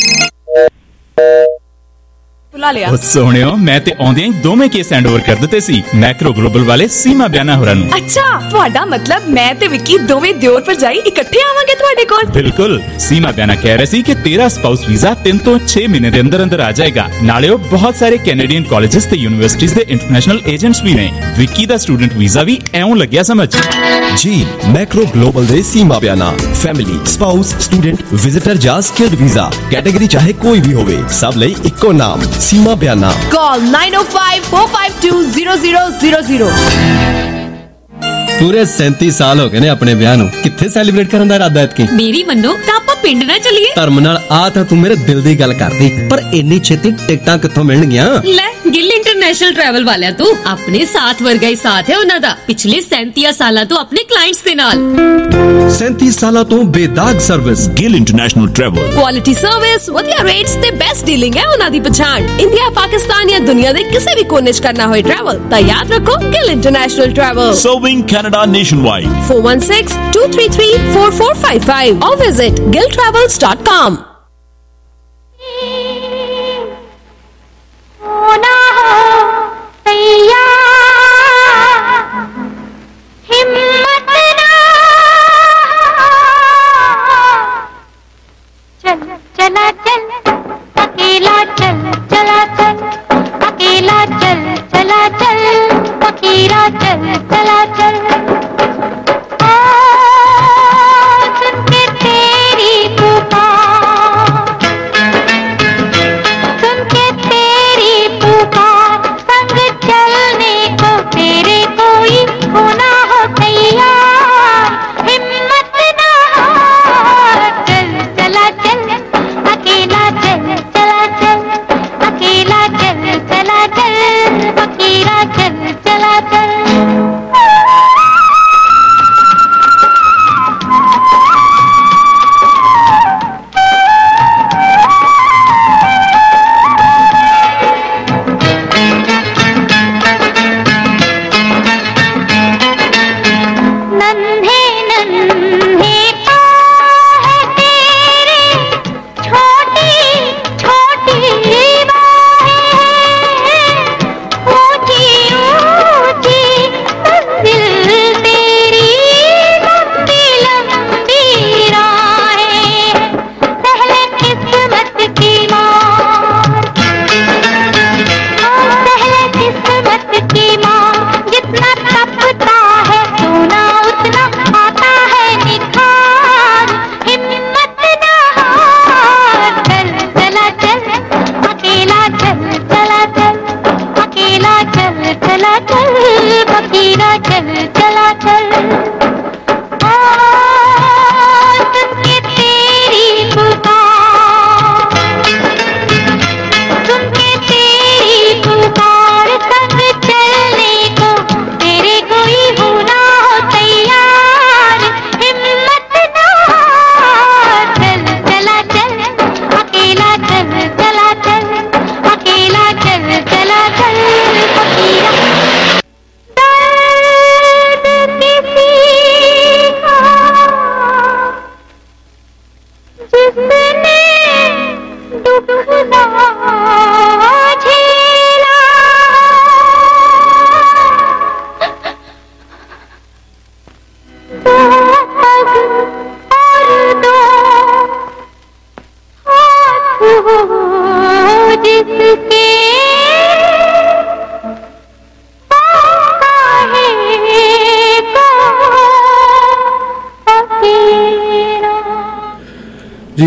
ਬੁਲਾ ਲਿਆ। ਉਹ ਸੋਹਣਿਓ, ਮੈਂ ਤੇ ਆਉਂਦਿਆਂ ਹੀ ਦੋਵੇਂ ਕੇਸ ਹੈਂਡਓਵਰ ਕਰ ਦਿੱਤੇ ਸੀ ਮੈਕਰੋ ਗਲੋਬਲ ਵਾਲੇ ਸੀਮਾ ਬਿਆਨਾ ਹੋਰਾਂ ਨੂੰ। ਅੱਛਾ, ਤੁਹਾਡਾ ਮਤਲਬ ਮੈਂ ਤੇ ਵਿੱਕੀ ਦੋਵੇਂ ਦਿਓਰ ਭਰਜਾਈ ਇਕੱਠੇ ਆਵਾਂਗੇ ਤੁਹਾਡੇ ਕੋਲ? ਬਿਲਕੁਲ। ਸੀਮਾ ਬਿਆਨਾ ਕਹਿ ਰਹੇ ਸੀ ਕਿ ਤੇਰਾ ਸਪਾਊਸ ਵੀਜ਼ਾ ਤਿੰਨ ਤੋਂ ਛੇ ਮਹੀਨੇ ਦੇ ਅੰਦਰ ਅੰਦਰ ਆ ਜਾਏਗਾ। ਨਾਲੇ ਉਹ ਬਹੁਤ ਸਾਰੇ ਕੈਨੇਡੀਅਨ ਕਾਲਜਸ ਤੇ ਯੂਨੀਵਰਸਿਟੀਜ਼ ਦੇ ਇੰਟਰਨੈਸ਼ਨਲ ਏਜੰਟਸ ਵੀ ਨੇ। ਵਿੱਕੀ ਦਾ ਸਟੂਡੈਂਟ ਵੀਜ਼ਾ ਵੀ ਐਉਂ ਲੱਗਿਆ ਸਮਝ। ਜੀ ਮੈਕਰੋ ਗਲੋਬਲ ਦੇ Seema Biana family, spouse, student, visitor ਜਾਂ ਸਕਿਲਡ ਵੀਜ਼ਾ ਕੈਟਾਗਰੀ ਚਾਹੇ ਕੋਈ ਵੀ ਹੋਵੇ, ਸਭ ਲਈ ਇੱਕੋ ਨਾਮ Seema Biana. Call nine O five four five two zero zero zero zero. ਪੂਰੇ सैंतीस ਸਾਲ ਹੋ ਗਏ ਨੇ ਆਪਣੇ ਵਿਆਹ ਨੂੰ, ਕਿੱਥੇ ਸੈਲੀਬ੍ਰੇਟ ਕਰਨ ਦਾ ਇਰਾਦਾ ਐਤਕੀ? ਮੇਰੀ ਮੰਨੋ ਤਾਂ ਆਪਾਂ ਪਿੰਡ ਨਾ ਚੱਲੀਏ। ਧਰਮ ਨਾਲ ਆ ਤਾਂ ਤੂੰ ਮੇਰੇ ਦਿਲ ਦੀ ਗੱਲ ਕਰਦੀ, ਪਰ ਇੰਨੀ ਛੇਤੀ ਟਿਕਟਾਂ ਕਿੱਥੋਂ ਮਿਲਣਗੀਆਂ? ਲੈ ਗਿੱਲ ਇੰਟਰਨੈਸ਼ਨਲ ਟਰੈਵਲ ਵਾਲਿਆਂ ਤੋਂ। ਆਪਣੇ ਸਾਥ ਵਰਗਾ ਹੀ ਸਾਥ ਹੈ ਉਹਨਾਂ ਦਾ, ਪਿਛਲੇ सैंतीस ਸਾਲਾਂ ਤੋਂ ਆਪਣੇ ਕਲਾਇੰਟਸ ਦੇ ਨਾਲ। सैंतीस ਸਾਲਾਂ ਤੋਂ ਬੇਦਾਗ service. Gill international travel, quality service, ਵਧੀਆ ਰੇਟਸ ਤੇ ਬੈਸਟ ਡੀਲਿੰਗ ਹੈ ਉਹਨਾਂ ਦੀ ਪਛਾਣ। ਇੰਡੀਆ, ਪਾਕਿਸਤਾਨ ਜਾਂ ਦੁਨੀਆ ਦੇ ਕਿਸੇ ਵੀ ਕੋਨੇ 'ਚ ਕਰਨਾ ਹੋਏ ਟਰੈਵਲ ਤਾਂ ਯਾਦ ਰੱਖੋ Gill international travel. Serving Canada nationwide. Four one six two three three four four five five or visit gill travels dot com. चला चल अकेला चल, चला चल अकेला चल, चला चल फकीरा चल, चला चल। आ सुन के तेरी पुकार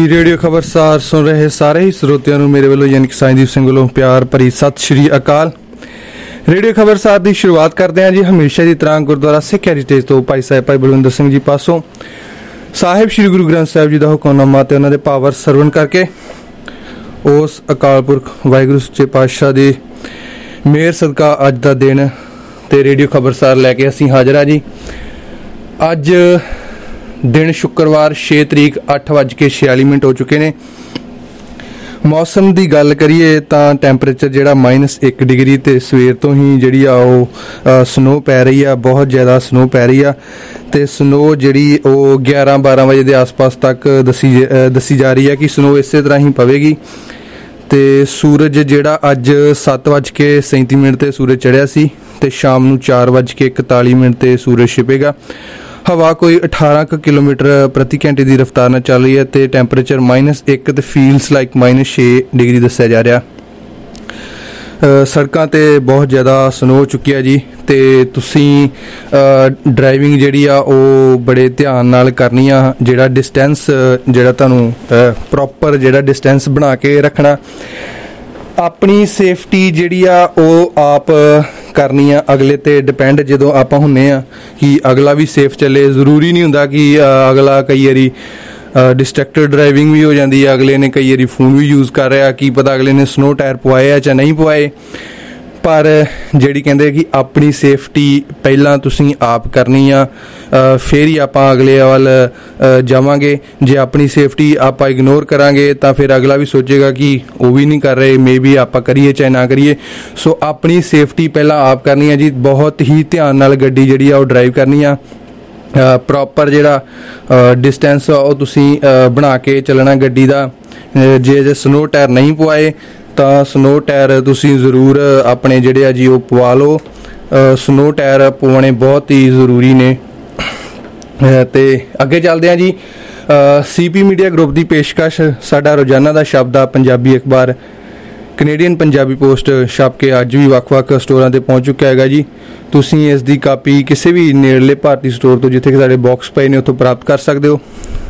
ਜੀ ਰੇਡੀਓ ਖਬਰਸਾਰ ਸੁਣ ਰਹੇ ਸਾਰੇ ਹੀ ਸਰੋਤਿਆਂ ਨੂੰ ਮੇਰੇ ਵੱਲੋਂ ਯਾਨੀ ਕਿ ਸਾਈਂਦੀਪ ਸਿੰਘ ਵੱਲੋਂ ਪਿਆਰ ਭਰੀ ਸਤਿ ਸ਼੍ਰੀ ਅਕਾਲ। ਰੇਡੀਓ ਖਬਰਸਾਰ ਦੀ ਸ਼ੁਰੂਆਤ ਕਰਦੇ ਹਾਂ ਜੀ ਹਮੇਸ਼ਾ ਦੀ ਤਰ੍ਹਾਂ ਗੁਰਦੁਆਰਾ ਸਿੱਖ ਹੈਰੀਟੇਜ ਤੋਂ ਭਾਈ ਸਾਹਿਬ ਭਾਈ ਬਲਵਿੰਦਰ ਸਿੰਘ ਜੀ ਪਾਸੋਂ ਸਾਹਿਬ ਸ਼੍ਰੀ ਗੁਰੂ ਗ੍ਰੰਥ ਸਾਹਿਬ ਜੀ ਦਾ ਹੁਕਮਨਾਮਾ ਤੇ ਉਹਨਾਂ ਦੇ ਪਾਵਰ ਸਰਵਣ ਕਰਕੇ ਉਸ ਅਕਾਲ ਪੁਰਖ ਵਾਹਿਗੁਰੂ ਸੱਚੇ ਪਾਤਸ਼ਾਹ ਦੀ ਮਿਹਰ ਸਦਕਾ ਅੱਜ ਦਾ ਦਿਨ ਤੇ ਰੇਡੀਓ ਖਬਰਸਾਰ ਲੈ ਕੇ ਅਸੀਂ ਹਾਜ਼ਰ ਹਾਂ ਜੀ। ਅੱਜ ਦਿਨ ਸ਼ੁੱਕਰਵਾਰ ਛੇ ਤਰੀਕ ਅੱਠ ਵੱਜ ਕੇ ਛਿਆਲੀ ਮਿੰਟ ਹੋ ਚੁੱਕੇ ਨੇ। ਮੌਸਮ ਦੀ ਗੱਲ ਕਰੀਏ ਤਾਂ ਟੈਂਪਰੇਚਰ ਜਿਹੜਾ ਮਾਈਨਸ ਇੱਕ ਡਿਗਰੀ ਤੇ ਸਵੇਰ ਤੋਂ ਹੀ ਜਿਹੜੀ ਆ ਉਹ ਸਨੋ ਪੈ ਰਹੀ ਆ, ਬਹੁਤ ਜ਼ਿਆਦਾ ਸਨੋ ਪੈ ਰਹੀ ਆ ਤੇ ਸਨੋ ਜਿਹੜੀ ਉਹ ਗਿਆਰਾਂ ਬਾਰਾਂ ਵਜੇ ਦੇ ਆਸ-ਪਾਸ ਤੱਕ ਦੱਸੀ ਦੱਸੀ ਜਾ ਰਹੀ ਆ ਕਿ ਸਨੋ ਇਸੇ ਤਰ੍ਹਾਂ ਹੀ ਪਵੇਗੀ। ਤੇ ਸੂਰਜ ਜਿਹੜਾ ਅੱਜ ਸੱਤ ਵੱਜ ਕੇ ਸੈਂਤੀ ਮਿੰਟ ਤੇ ਸੂਰਜ ਚੜ੍ਹਿਆ ਸੀ ਤੇ ਸ਼ਾਮ ਨੂੰ ਚਾਰ ਵੱਜ ਕੇ ਇਕਤਾਲੀ ਮਿੰਟ ਤੇ ਸੂਰਜ ਛਿਪੇਗਾ। ਹਵਾ ਕੋਈ ਅਠਾਰਾਂ ਕੁ ਕਿਲੋਮੀਟਰ ਪ੍ਰਤੀ ਘੰਟੇ ਦੀ ਰਫ਼ਤਾਰ ਨਾਲ ਚੱਲ ਰਹੀ ਹੈ ਤੇ ਟੈਂਪਰੇਚਰ ਮਾਈਨਸ ਇੱਕ ਤੇ ਫੀਲਸ ਲਾਈਕ ਮਾਈਨਸ ਛੇ ਡਿਗਰੀ ਦੱਸਿਆ ਜਾ ਰਿਹਾ। ਸੜਕਾਂ ਤੇ ਬਹੁਤ ਜ਼ਿਆਦਾ ਸਨੋ ਹੋ ਚੁੱਕੀ ਹੈ ਜੀ ਤੇ ਤੁਸੀਂ ਡਰਾਈਵਿੰਗ ਜਿਹੜੀ ਆ ਉਹ ਬੜੇ ਧਿਆਨ ਨਾਲ ਕਰਨੀ ਆ। ਜਿਹੜਾ ਡਿਸਟੈਂਸ ਜਿਹੜਾ ਤੁਹਾਨੂੰ ਪ੍ਰੋਪਰ ਜਿਹੜਾ ਡਿਸਟੈਂਸ ਬਣਾ ਕੇ ਰੱਖਣਾ, ਆਪਣੀ ਸੇਫਟੀ ਜਿਹੜੀ ਆ ਉਹ ਆਪ ਕਰਨੀ ਆ, ਅਗਲੇ ਤੇ ਡਿਪੈਂਡ ਜਦੋਂ ਆਪਾਂ ਹੁੰਨੇ ਆ ਕਿ ਅਗਲਾ ਵੀ ਸੇਫ ਚੱਲੇ। ਜ਼ਰੂਰੀ ਨਹੀਂ ਹੁੰਦਾ ਕਿ ਅਗਲਾ ਕਈ ਵਾਰੀ ਡਿਸਟਰੈਕਟਡ ਡਰਾਈਵਿੰਗ ਵੀ ਹੋ ਜਾਂਦੀ ਹੈ, ਅਗਲੇ ਨੇ ਕਈ ਵਾਰੀ ਫੋਨ ਵੀ ਯੂਜ਼ ਕਰ ਰਿਹਾ, ਕੀ ਪਤਾ ਅਗਲੇ ਨੇ ਸਨੋ ਟਾਇਰ ਪਵਾਏ ਆ ਜਾਂ ਨਹੀਂ ਪਵਾਏ। ਪਰ ਜਿਹੜੀ ਕਹਿੰਦੇ ਕਿ ਆਪਣੀ ਸੇਫਟੀ ਪਹਿਲਾਂ ਤੁਸੀਂ ਆਪ ਕਰਨੀ ਆ, ਫਿਰ ਹੀ ਆਪਾਂ ਅਗਲੇ ਵੱਲ ਜਾਵਾਂਗੇ। ਜੇ ਆਪਣੀ ਸੇਫਟੀ ਆਪਾਂ ਇਗਨੋਰ ਕਰਾਂਗੇ ਤਾਂ ਫਿਰ ਅਗਲਾ ਵੀ ਸੋਚੇਗਾ ਕਿ ਉਹ ਵੀ ਨਹੀਂ ਕਰ ਰਹੇ, ਮੇ ਵੀ ਆਪਾਂ ਕਰੀਏ ਚਾਹੇ ਨਾ ਕਰੀਏ। ਸੋ ਆਪਣੀ ਸੇਫਟੀ ਪਹਿਲਾਂ ਆਪ ਕਰਨੀ ਆ ਜੀ। ਬਹੁਤ ਹੀ ਧਿਆਨ ਨਾਲ ਗੱਡੀ ਜਿਹੜੀ ਆ ਉਹ ਡਰਾਈਵ ਕਰਨੀ ਆ। ਪ੍ਰੋਪਰ ਜਿਹੜਾ ਡਿਸਟੈਂਸ ਉਹ ਤੁਸੀਂ ਬਣਾ ਕੇ ਚੱਲਣਾ ਗੱਡੀ ਦਾ। ਜੇ ਜੇ ਸਨੋ ਟਾਇਰ ਨਹੀਂ ਪਵਾਏ ਤਾਂ ਸਨੋ ਟਾਇਰ ਤੁਸੀਂ ਜ਼ਰੂਰ ਆਪਣੇ ਜਿਹੜੇ ਆ ਜੀ ਉਹ ਪਵਾ ਲਓ। ਸਨੋ ਟਾਇਰ ਪਵਾਉਣੇ ਬਹੁਤ ਹੀ ਜ਼ਰੂਰੀ ਨੇ। ਤੇ ਅੱਗੇ ਚੱਲਦੇ ਹਾਂ ਜੀ। ਸੀ ਪੀ ਮੀਡੀਆ ਗਰੁੱਪ ਦੀ ਪੇਸ਼ਕਸ਼ ਸਾਡਾ ਰੋਜ਼ਾਨਾ ਦਾ ਸ਼ਬਦ ਆ ਪੰਜਾਬੀ ਅਖਬਾਰ ਕੈਨੇਡੀਅਨ ਪੰਜਾਬੀ ਪੋਸਟ ਛਪ ਕੇ ਅੱਜ ਵੀ ਵੱਖ-ਵੱਖ ਸਟੋਰਾਂ ਤੇ ਪਹੁੰਚ ਚੁੱਕਿਆ ਹੈਗਾ ਜੀ। ਤੁਸੀਂ ਇਸ ਦੀ ਕਾਪੀ ਕਿਸੇ ਵੀ ਨੇੜਲੇ ਭਾਰਤੀ ਸਟੋਰ ਤੋਂ ਜਿੱਥੇ ਕਿ ਸਾਡੇ ਬਾਕਸ ਪਏ ਨੇ ਉੱਥੋਂ ਪ੍ਰਾਪਤ ਕਰ ਸਕਦੇ ਹੋ।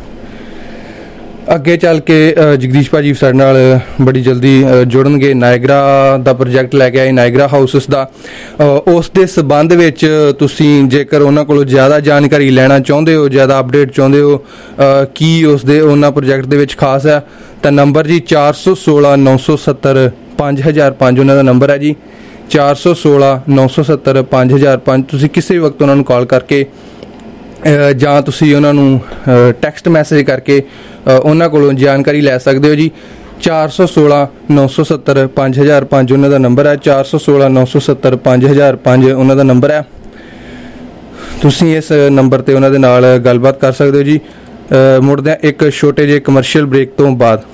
ਅੱਗੇ ਚੱਲ ਕੇ ਜਗਦੀਸ਼ ਭਾਜੀ ਸਾਡੇ ਨਾਲ ਬੜੀ ਜਲਦੀ ਜੁੜਨਗੇ। ਨਾਇਗਰਾ ਦਾ ਪ੍ਰੋਜੈਕਟ ਲੈ ਕੇ ਆਏ, ਨਾਇਗਰਾ ਹਾਊਸਸ ਦਾ। ਉਸ ਦੇ ਸਬੰਧ ਵਿੱਚ ਤੁਸੀਂ ਜੇਕਰ ਉਹਨਾਂ ਕੋਲੋਂ ਜ਼ਿਆਦਾ ਜਾਣਕਾਰੀ ਲੈਣਾ ਚਾਹੁੰਦੇ ਹੋ, ਜ਼ਿਆਦਾ ਅਪਡੇਟ ਚਾਹੁੰਦੇ ਹੋ ਕੀ ਉਸ ਦੇ ਉਹਨਾਂ ਪ੍ਰੋਜੈਕਟ ਦੇ ਵਿੱਚ ਖਾਸ ਹੈ ਤਾਂ ਨੰਬਰ ਜੀ ਚਾਰ ਸੌ ਸੋਲਾਂ ਨੌ ਸੌ ਸੱਤਰ ਪੰਜ ਹਜ਼ਾਰ ਪੰਜ ਉਹਨਾਂ ਦਾ ਨੰਬਰ ਹੈ ਜੀ। ਚਾਰ ਸੌ ਸੋਲਾਂ ਨੌ ਸੌ ਸੱਤਰ ਪੰਜ ਹਜ਼ਾਰ ਪੰਜ। ਤੁਸੀਂ ਕਿਸੇ ਵੀ ਵਕਤ ਉਹਨਾਂ ਨੂੰ ਕਾਲ ਕਰਕੇ ਜਾਂ ਤੁਸੀਂ ਉਹਨਾਂ ਨੂੰ ਟੈਕਸਟ ਮੈਸੇਜ ਕਰਕੇ ਉਹਨਾਂ ਕੋਲੋਂ ਜਾਣਕਾਰੀ ਲੈ ਸਕਦੇ ਹੋ ਜੀ। ਚਾਰ ਸੌ ਸੋਲਾਂ ਨੌ ਸੌ ਸੱਤਰ ਪੰਜ ਹਜ਼ਾਰ ਪੰਜ ਉਹਨਾਂ ਦਾ ਨੰਬਰ ਹੈ। ਚਾਰ ਸੌ ਸੋਲਾਂ ਨੌ ਸੌ ਸੱਤਰ ਪੰਜ ਹਜ਼ਾਰ ਪੰਜ ਉਹਨਾਂ ਦਾ ਨੰਬਰ ਹੈ। ਤੁਸੀਂ ਇਸ ਨੰਬਰ ਤੇ ਉਹਨਾਂ ਦੇ ਨਾਲ ਗੱਲਬਾਤ ਕਰ ਸਕਦੇ ਹੋ ਜੀ। ਮੁੜਦੇ ਹਾਂ ਇੱਕ ਛੋਟੇ ਜਿਹੇ ਕਮਰਸ਼ੀਅਲ ਬ੍ਰੇਕ ਤੋਂ ਬਾਅਦ।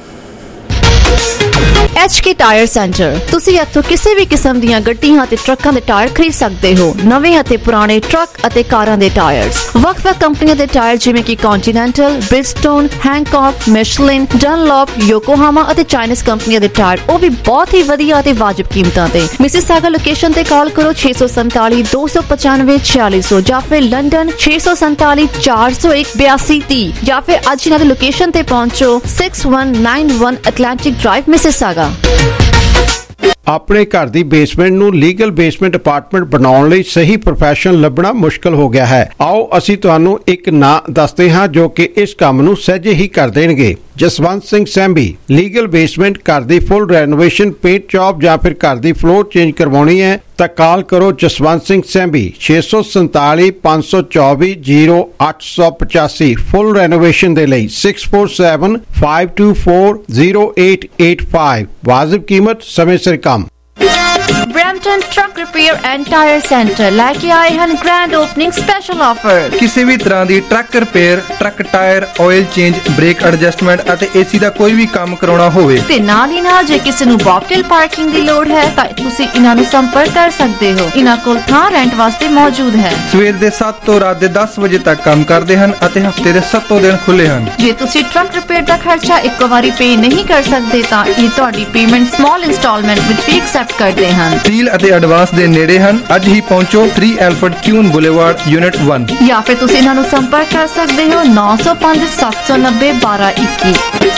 H K tyre centre. ਤੁਸੀਂ ਇੱਥੋਂ ਕਿਸੇ ਵੀ ਕਿਸਮ ਦੀਆਂ ਗੱਡੀਆਂ ਅਤੇ ਟਰੱਕਾਂ ਦੇ ਟਾਇਰ ਖਰੀਦ ਸਕਦੇ ਹੋ। ਨਵੇਂ ਅਤੇ ਪੁਰਾਣੇ ਟਰੱਕ ਅਤੇ ਕਾਰਾਂ ਦੇ ਟਾਇਰਸ, ਵੱਖ-ਵੱਖ ਕੰਪਨੀਆਂ ਦੇ ਟਾਇਰ ਜਿਵੇਂ ਕਿ ਕੰਟੀਨੈਂਟਲ, ਬ੍ਰਿਜਸਟੋਨ, ਹੈਂਕੌਕ, ਮਿਸ਼ਲਿਨ, ਡਨਲੌਪ, ਯੋਕੋਹਾਮਾ ਅਤੇ ਚਾਈਨੀਜ਼ ਕੰਪਨੀਆਂ ਦੇ ਟਾਇਰ, ਉਹ ਵੀ ਬਹੁਤ ਹੀ ਵਧੀਆ ਅਤੇ ਵਾਜਬ ਕੀਮਤਾਂ ਤੇ। ਮਿਸੀਸਾਗਾ ਲੋਕੇਸ਼ਨ ਤੇ ਕਾਲ ਕਰੋ ਛੇ ਸੌ ਸੰਤਾਲੀ ਦੋ ਸੌ ਪਚਾਨਵੇਂ ਛਿਆਲੀ ਸੌ ਜਾਂ ਫਿਰ ਲੰਡਨ ਛੇ ਸੌ ਸੰਤਾਲੀ ਚਾਰ ਸੌ ਇੱਕ ਬਿਆਸੀ ਤੀਹ ਜਾਂ ਫਿਰ ਅੱਜ ਇਹਨਾਂ ਦੀ ਲੋਕੇਸ਼ਨ ਤੇ ਪਹੁੰਚੋ six one nine one Atlantic Drive Mississauga. ਆਪਣੇ ਘਰ ਦੀ ਬੇਸਮੈਂਟ ਨੂੰ ਲੀਗਲ ਬੇਸਮੈਂਟ ਅਪਾਰਟਮੈਂਟ ਬਣਾਉਣ ਲਈ ਸਹੀ ਪ੍ਰੋਫੈਸ਼ਨਲ ਲੱਭਣਾ ਮੁਸ਼ਕਲ ਹੋ ਗਿਆ ਹੈ। ਆਓ ਅਸੀਂ ਤੁਹਾਨੂੰ ਇੱਕ ਨਾਂ ਦੱਸਦੇ ਹਾਂ ਜੋ ਕਿ ਇਸ ਕੰਮ ਨੂੰ ਸਹਿਜੇ ਹੀ ਕਰ ਦੇਣਗੇ। ਜਸਵੰਤ ਸਿੰਘ ਸੈਂਬੀ। ਲੀਗਲ ਬੇਸਮੈਂਟ, ਘਰ ਦੀ ਫੁੱਲ ਰੈਨੋਵੇਸ਼ਨ, ਪੇਂਟ ਜੌਬ ਜਾਂ ਫਿਰ ਘਰ ਦੀ ਫਲੋਰ ਚੇਂਜ ਕਰਵਾਉਣੀ ਹੈ ਤਾਂ ਕਾਲ ਕਰੋ ਜਸਵੰਤ ਸਿੰਘ ਸੈਂਬੀ ਛੇ ਸੌ ਸੰਤਾਲੀ ਪੰਜ ਸੌ ਚੌਵੀ ਜ਼ੀਰੋ ਅੱਠ ਸੌ ਪਚਾਸੀ। ਫੁੱਲ ਰੈਨੋਵੇਸ਼ਨ ਦੇ ਲਈ six four seven five two four zero eight eight five. ਵਾਜਿਬ ਕੀਮਤ, ਸਮੇਂ ਸਿਰ ਕੰਮ। Brampton truck repair and tyre centre ਲੈ ਕੇ ਆਏ ਹਨ ਗ੍ਰੈਂਡ ਓਪਨਿੰਗ ਸਪੈਸ਼ਲ ਆਫਰ। ਕਿਸੇ ਵੀ ਤਰ੍ਹਾਂ ਦੀ truck repair, truck tyre, oil change, brake adjustment ਅਤੇ ਏਸੀ ਦਾ ਕੋਈ ਵੀ ਕੰਮ ਕਰਾਉਣਾ ਹੋਵੇ ਤੇ ਨਾਲ ਹੀ ਨਾਲ ਜੇ ਕਿਸੇ ਨੂੰ ਬੌਕਟੇਲ ਪਾਰਕਿੰਗ ਦੀ ਲੋੜ ਹੈ ਤਾਂ ਤੁਸੀਂ ਇਹਨਾਂ ਨੂੰ ਸੰਪਰਕ ਕਰ ਸਕਦੇ ਹੋ। ਇਹਨਾਂ ਕੋਲ ਥਾਂ ਰੈਂਟ ਵਾਸਤੇ ਮੌਜੂਦ ਹੈ। ਸਵੇਰ ਦੇ ਸੱਤ ਤੋਂ ਰਾਤ ਦੇ ਦਸ ਵਜੇ ਤੱਕ ਕੰਮ ਕਰਦੇ ਹਨ ਅਤੇ ਹਫਤੇ ਦੇ ਸੱਤੋਂ ਦਿਨ ਖੁੱਲੇ ਹਨ। ਜੇ ਤੁਸੀਂ ਟਰੱਕ ਰਿਪੇਅਰ ਦਾ ਖਰਚਾ ਇੱਕੋ ਵਾਰੀ ਪੇ ਨਹੀਂ ਕਰ ਸਕਦੇ ਤਾਂ ਇਹ ਤੁਹਾਡੀ ਪੇਮੈਂਟ ਸਮਾਲ ਇੰਸਟਾਲਮੈਂਟ ਵਿੱਚ ਵੀ ਐਕਸੈਪਟ ਕਰਦੇ ਹਨ। ਡੀਲ ਡੀਲ ਅਤੇ ਐਡਵਾਂਸ ਦੇ ਨੇੜੇ ਹਨ। ਅੱਜ ਹੀ ਪਹੁੰਚੋ three Alfred Kuehne Boulevard unit one. ਜਾਂ ਫਿਰ ਤੁਸੀਂ ਇਹਨਾਂ ਨੂੰ ਸੰਪਰਕ ਕਰ ਸਕਦੇ ਹੋ ਨੌ ਸੌ ਪੰਜ ਸੱਤ ਸੌ ਨੱਬੇ ਬਾਰਾਂ ਇੱਕੀ।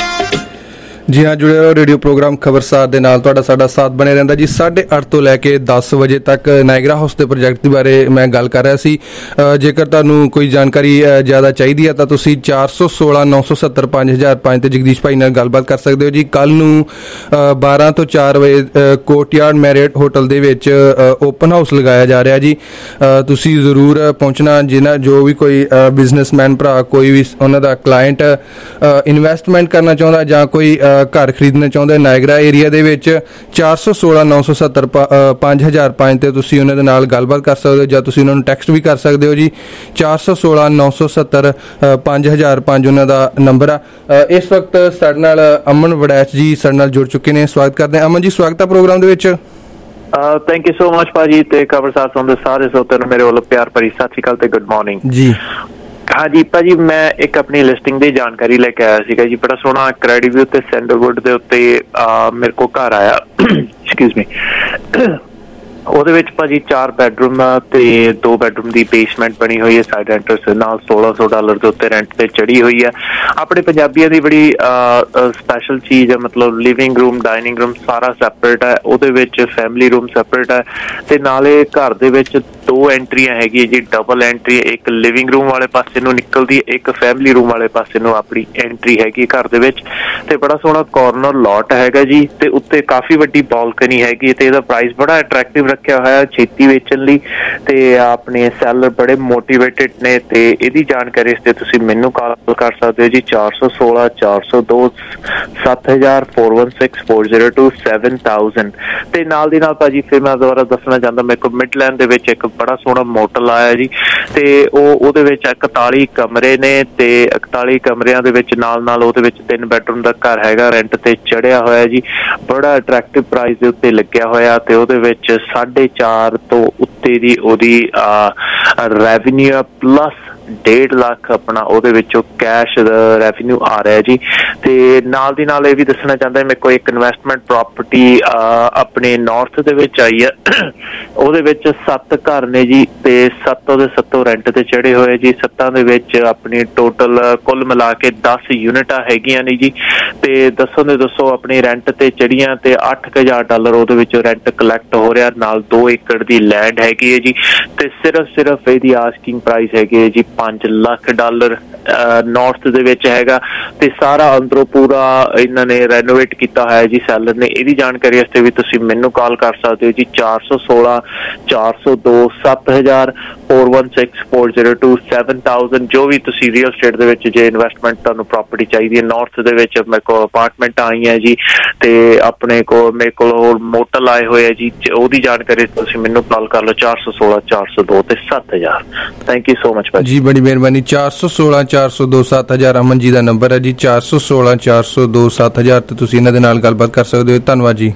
ਜੀ ਹਾਂ, ਜੁੜੇ ਰਹੋ ਰੇਡੀਓ ਪ੍ਰੋਗਰਾਮ ਖਬਰਸਾਰ ਦੇ ਨਾਲ। ਤੁਹਾਡਾ ਸਾਡਾ ਸਾਥ ਬਣੇ ਰਹਿੰਦਾ ਜੀ। ਸਾਢੇ ਅੱਠ ਤੋਂ ਲੈ ਕੇ ਦਸ ਵਜੇ ਤੱਕ ਨਾਇਗਰਾ ਹਾਊਸ ਦੇ ਪ੍ਰੋਜੈਕਟ ਦੇ ਬਾਰੇ ਮੈਂ ਗੱਲ ਕਰ ਰਿਹਾ ਸੀ। ਜੇਕਰ ਤੁਹਾਨੂੰ ਕੋਈ ਜਾਣਕਾਰੀ ਜ਼ਿਆਦਾ ਚਾਹੀਦੀ ਹੈ ਤਾਂ ਤੁਸੀਂ ਚਾਰ ਸੌ ਸੋਲਾਂ ਨੌ ਸੌ ਸੱਤਰ ਪੰਜ ਹਜ਼ਾਰ ਪੰਜ ਤੇ ਜਗਦੀਸ਼ ਭਾਈ ਨਾਲ ਗੱਲਬਾਤ ਕਰ ਸਕਦੇ ਹੋ ਜੀ। ਕੱਲ ਨੂੰ ਬਾਰਾਂ ਤੋਂ ਚਾਰ ਵਜੇ ਕੋਰਟਯਾਰਡ ਮੈਰਿਟ ਹੋਟਲ ਦੇ ਵਿੱਚ ਓਪਨ ਹਾਊਸ ਲਗਾਇਆ ਜਾ ਰਿਹਾ ਜੀ। ਤੁਸੀਂ ਜ਼ਰੂਰ ਪਹੁੰਚਣਾ। ਜਿਹਨਾਂ ਜੋ ਵੀ ਕੋਈ ਬਿਜ਼ਨਸਮੈਨ ਭਰਾ, ਕੋਈ ਵੀ ਉਹਨਾਂ ਦਾ ਕਲਾਇੰਟ ਇਨਵੈਸਟਮੈਂਟ ਕਰਨਾ ਚਾਹੁੰਦਾ ਜਾਂ ਕੋਈ ਘਰ ਖਰੀਦਣਾ ਚਾਹੁੰਦੇ ਨਾਇਗਰਾ ਏਰੀਆ ਦੇ ਵਿੱਚ, ਚਾਰ ਸੌ ਸੋਲਾਂ ਨੌ ਸੌ ਸੱਤਰ ਪੰਜ ਹਜ਼ਾਰ ਪੰਜ ਤੇ ਤੁਸੀਂ ਉਹਨਾਂ ਦੇ ਨਾਲ ਗੱਲਬਾਤ ਕਰ ਸਕਦੇ ਹੋ ਜਾਂ ਤੁਸੀਂ ਉਹਨਾਂ ਨੂੰ ਟੈਕਸਟ ਵੀ ਕਰ ਸਕਦੇ ਹੋ ਜੀ। ਚਾਰ ਸੌ ਸੋਲਾਂ ਨੌ ਸੌ ਸੱਤਰ ਪੰਜ ਹਜ਼ਾਰ ਪੰਜ ਉਹਨਾਂ ਦਾ ਨੰਬਰ ਆ। ਇਸ ਵਕਤ ਸਾਡੇ ਨਾਲ ਅਮਨ ਵੜੈਚ ਜੀ ਸਾਡੇ ਨਾਲ ਜੁੜ ਚੁੱਕੇ ਨੇ। ਸਵਾਗਤ ਕਰਦੇ ਹਾਂ ਅਮਨ ਜੀ, ਸਵਾਗਤ ਹੈ ਪ੍ਰੋਗਰਾਮ ਦੇ ਵਿੱਚ। ਥੈਂਕ ਯੂ ਸੋ ਮਚ ਭਾਜੀ ਤੇ ਖਬਰਸਾਰ ਸੁਣਦੇ ਸਾਰੇ ਸਰੋਤਿਆਂ ਨੂੰ ਮੇਰੇ ਵੱਲੋਂ ਪਿਆਰ ਭਰੀ ਸਤਿ ਸ਼੍ਰੀ ਅਕਾਲ ਤੇ ਗੁੱਡ ਮਾਰਨਿੰਗ ਜੀ। ਹਾਂਜੀ ਭਾਜੀ, ਮੈਂ ਇੱਕ ਆਪਣੀ ਲਿਸਟਿੰਗ ਦੀ ਜਾਣਕਾਰੀ ਲੈ ਕੇ ਆਇਆ ਸੀਗਾ ਜੀ। ਬੜਾ ਸੋਹਣਾ ਕ੍ਰੈਡੀਵਿਊ ਤੇ ਸੈਂਡਲਵੁੱਡ ਦੇ ਉੱਤੇ ਮੇਰੇ ਕੋਲ ਘਰ ਆਇਆ ਐਕਸਕਿਊਜ਼ ਮੀ। ਉਹਦੇ ਵਿੱਚ ਭਾਜੀ ਚਾਰ ਬੈਡਰੂਮ ਤੇ ਦੋ ਬੈਡਰੂਮ ਦੀ ਬੇਸਮੈਂਟ ਬਣੀ ਹੋਈ ਹੈ। ਸਾਈਡ ਐਂਟਰਸ ਨਾਲ ਸੋਲਾਂ ਸੌ ਡਾਲਰ ਦੇ ਉੱਤੇ ਰੈਂਟ ਤੇ ਚੜੀ ਹੋਈ ਹੈ। ਆਪਣੇ ਪੰਜਾਬੀਆਂ ਦੀ ਬੜੀ ਸਪੈਸ਼ਲ ਚੀਜ਼ ਹੈ, ਮਤਲਬ ਲਿਵਿੰਗ ਰੂਮ, ਡਾਈਨਿੰਗ ਰੂਮ ਸਾਰਾ ਸੈਪਰੇਟ ਹੈ। ਉਹਦੇ ਵਿੱਚ ਫੈਮਿਲੀ ਰੂਮ ਸੈਪਰੇਟ ਹੈ ਤੇ ਨਾਲੇ ਘਰ ਦੇ ਵਿੱਚ ਦੋ ਐਂਟਰੀਆਂ ਹੈਗੀ ਜੀ, ਡਬਲ ਐਂਟਰੀ। ਇੱਕ ਲਿਵਿੰਗ ਰੂਮ ਵਾਲੇ ਪਾਸੇ ਨੂੰ ਨਿਕਲਦੀ, ਇੱਕ ਫੈਮਿਲੀ ਰੂਮ ਵਾਲੇ ਪਾਸੇ ਨੂੰ ਆਪਣੀ ਐਂਟਰੀ ਹੈਗੀ ਘਰ ਦੇ ਵਿੱਚ। ਤੇ ਬੜਾ ਸੋਹਣਾ ਕਾਰਨਰ ਲੋਟ ਹੈਗਾ ਜੀ ਤੇ ਉੱਤੇ ਕਾਫੀ ਵੱਡੀ ਬਾਲਕਨੀ ਹੈਗੀ ਤੇ ਇਹਦਾ ਪ੍ਰਾਈਸ ਬੜਾ ਅਟਰੈਕਟਿਵ ਰੱਖਿਆ ਹੋਇਆ ਛੇਤੀ ਵੇਚਣ ਲਈ। ਤੇ ਆਪਣੇ ਸੈਲਰ ਬੜੇ ਮੋਟੀਵੇਟਿਡ ਨੇ ਤੇ ਇਹਦੀ ਜਾਣਕਾਰੀ ਇਸ ਤੇ ਤੁਸੀਂ ਮੈਨੂੰ ਕਾਲ ਕਰ ਸਕਦੇ ਹੋ ਜੀ। ਚਾਰ ਸੌ ਸੋਲਾਂ ਚਾਰ ਸੌ ਦੋ ਸੱਤ ਹਜ਼ਾਰ four one six four zero two seven thousand. ਤੇ ਨਾਲ ਦੀ ਨਾਲ ਭਾਜੀ ਫਿਰ ਮੈਂ ਦੁਬਾਰਾ ਦੱਸਣਾ ਚਾਹੁੰਦਾ, ਮੇਰੇ ਕੋਲ ਮਿਡਲੈਂਡ ਦੇ ਵਿੱਚ ਇੱਕ ਬੜਾ ਸੋਹਣਾ ਮੋਟਲ ਆਇਆ ਜੀ ਤੇ ਉਹ ਉਹਦੇ ਵਿੱਚ ਇਕਤਾਲੀ ਕਮਰੇ ਨੇ ਤੇ ਇਕਤਾਲੀ ਕਮਰਿਆਂ ਦੇ ਵਿੱਚ ਨਾਲ ਨਾਲ ਉਹਦੇ ਵਿੱਚ ਤਿੰਨ ਬੈਡਰੂਮ ਦਾ ਘਰ ਹੈਗਾ, ਰੈਂਟ ਤੇ ਚੜਿਆ ਹੋਇਆ ਜੀ। ਬੜਾ ਅਟਰੈਕਟਿਵ ਪ੍ਰਾਈਸ ਦੇ ਉੱਤੇ ਲੱਗਿਆ ਹੋਇਆ ਤੇ ਉਹਦੇ ਵਿੱਚ ਸਾਢੇ ਚਾਰ ਤੋਂ ਉੱਤੇ ਦੀ ਉਹਦੀ ਰੈਵਨਿਊ ਪਲੱਸ ਡੇਢ ਲੱਖ ਆਪਣਾ ਉਹਦੇ ਵਿੱਚੋਂ ਕੈਸ਼ ਰੈਵਨਿਊ ਆ ਰਿਹਾ ਜੀ। ਤੇ ਨਾਲ ਦੀ ਨਾਲ ਇਹ ਵੀ ਦੱਸਣਾ ਚਾਹੁੰਦਾ, ਮੇਰੇ ਕੋਲ ਇੱਕ ਇਨਵੈਸਟਮੈਂਟ ਪ੍ਰੋਪਰਟੀ ਆਪਣੇ ਨਾਰਥ ਦੇ ਵਿੱਚ ਆਈ ਹੈ। ਉਹਦੇ ਵਿੱਚ ਸੱਤ ਘਰ ਨੇ ਜੀ ਤੇ ਸੱਤੋਂ ਦੇ ਸੱਤੋਂ ਰੈਂਟ ਤੇ ਚੜੇ ਹੋਏ ਜੀ। ਸੱਤਾਂ ਦੇ ਵਿੱਚ ਆਪਣੀ ਟੋਟਲ ਕੁੱਲ ਮਿਲਾ ਕੇ ਦਸ ਯੂਨਿਟਾਂ ਹੈਗੀਆਂ ਨੇ ਜੀ ਤੇ ਦੱਸੋ ਦੇ ਦੱਸੋ ਆਪਣੀ ਰੈਂਟ ਤੇ ਚੜੀਆਂ ਤੇ ਅੱਠ ਕੁ ਹਜ਼ਾਰ ਡਾਲਰ ਉਹਦੇ ਵਿੱਚੋਂ ਰੈਂਟ ਕਲੈਕਟ ਹੋ ਰਿਹਾ। ਨਾਲ ਦੋ ਏਕੜ ਦੀ ਲੈਂਡ ਹੈਗੀ ਹੈ ਜੀ ਤੇ ਸਿਰਫ ਸਿਰਫ ਇਹਦੀ ਆਸਕਿੰਗ ਪ੍ਰਾਈਸ ਹੈਗੀ ਹੈ ਜੀ ਪੰਜ ਲੱਖ ਡਾਲਰ। ਨਾਰਥ ਦੇ ਵਿੱਚ ਹੈਗਾ ਤੇ ਸਾਰਾ ਅੰਦਰੋਂ ਪੂਰਾ ਇਹਨਾਂ ਨੇ ਰੈਨੋਵੇਟ ਕੀਤਾ ਹੋਇਆ ਜੀ ਸੈਲਰ ਨੇ। ਇਹਦੀ ਜਾਣਕਾਰੀ ਵਾਸਤੇ ਵੀ ਤੁਸੀਂ ਮੈਨੂੰ ਕਾਲ ਕਰ ਸਕਦੇ ਹੋ ਜੀ। ਚਾਰ ਸੌ ਸੋਲਾਂ ਚਾਰ ਸੌ ਦੋ ਸੱਤ ਹਜ਼ਾਰ four one six four zero two seven thousand. ਜੋ ਵੀ ਤੁਸੀਂ ਰੀਅਲ ਸਟੇਟ ਦੇ ਵਿੱਚ ਜੇ ਇਨਵੈਸਟਮੈਂਟ ਤੁਹਾਨੂੰ ਪ੍ਰੋਪਰਟੀ ਚਾਹੀਦੀ ਹੈ, ਨਾਰਥ ਦੇ ਵਿੱਚ ਮੇਰੇ ਕੋਲ ਅਪਾਰਟਮੈਂਟ ਆਈਆਂ ਜੀ ਤੇ ਆਪਣੇ ਕੋਲ ਮੇਰੇ ਕੋਲ ਹੋਰ ਮੋਟਲ ਆਏ ਹੋਏ ਆ ਜੀ। ਉਹਦੀ ਜਾਣਕਾਰੀ ਤੁਸੀਂ ਮੈਨੂੰ ਕਾਲ ਕਰ ਲਓ ਚਾਰ ਸੌ ਸੋਲਾਂ ਚਾਰ ਸੌ ਦੋ ਤੇ ਸੱਤ ਹਜ਼ਾਰ। ਥੈਂਕ ਯੂ ਸੋ ਮਚ ਭਾਜੀ। ਜੀ ਬੜੀ ਮਿਹਰਬਾਨੀ। ਚਾਰ ਸੌ ਸੋਲਾਂ ਚਾਰ ਸੌ ਦੋ ਸੱਤ ਹਜ਼ਾਰ ਅਮਨ ਜੀ ਦਾ ਨੰਬਰ ਹੈ ਜੀ। ਚਾਰ ਸੌ ਸੋਲਾਂ ਚਾਰ ਸੌ ਦੋ ਸੱਤ ਹਜ਼ਾਰ ਤੇ ਤੁਸੀਂ ਇਹਨਾਂ ਦੇ ਨਾਲ ਗੱਲਬਾਤ ਕਰ ਸਕਦੇ ਹੋ। ਧੰਨਵਾਦ ਜੀ।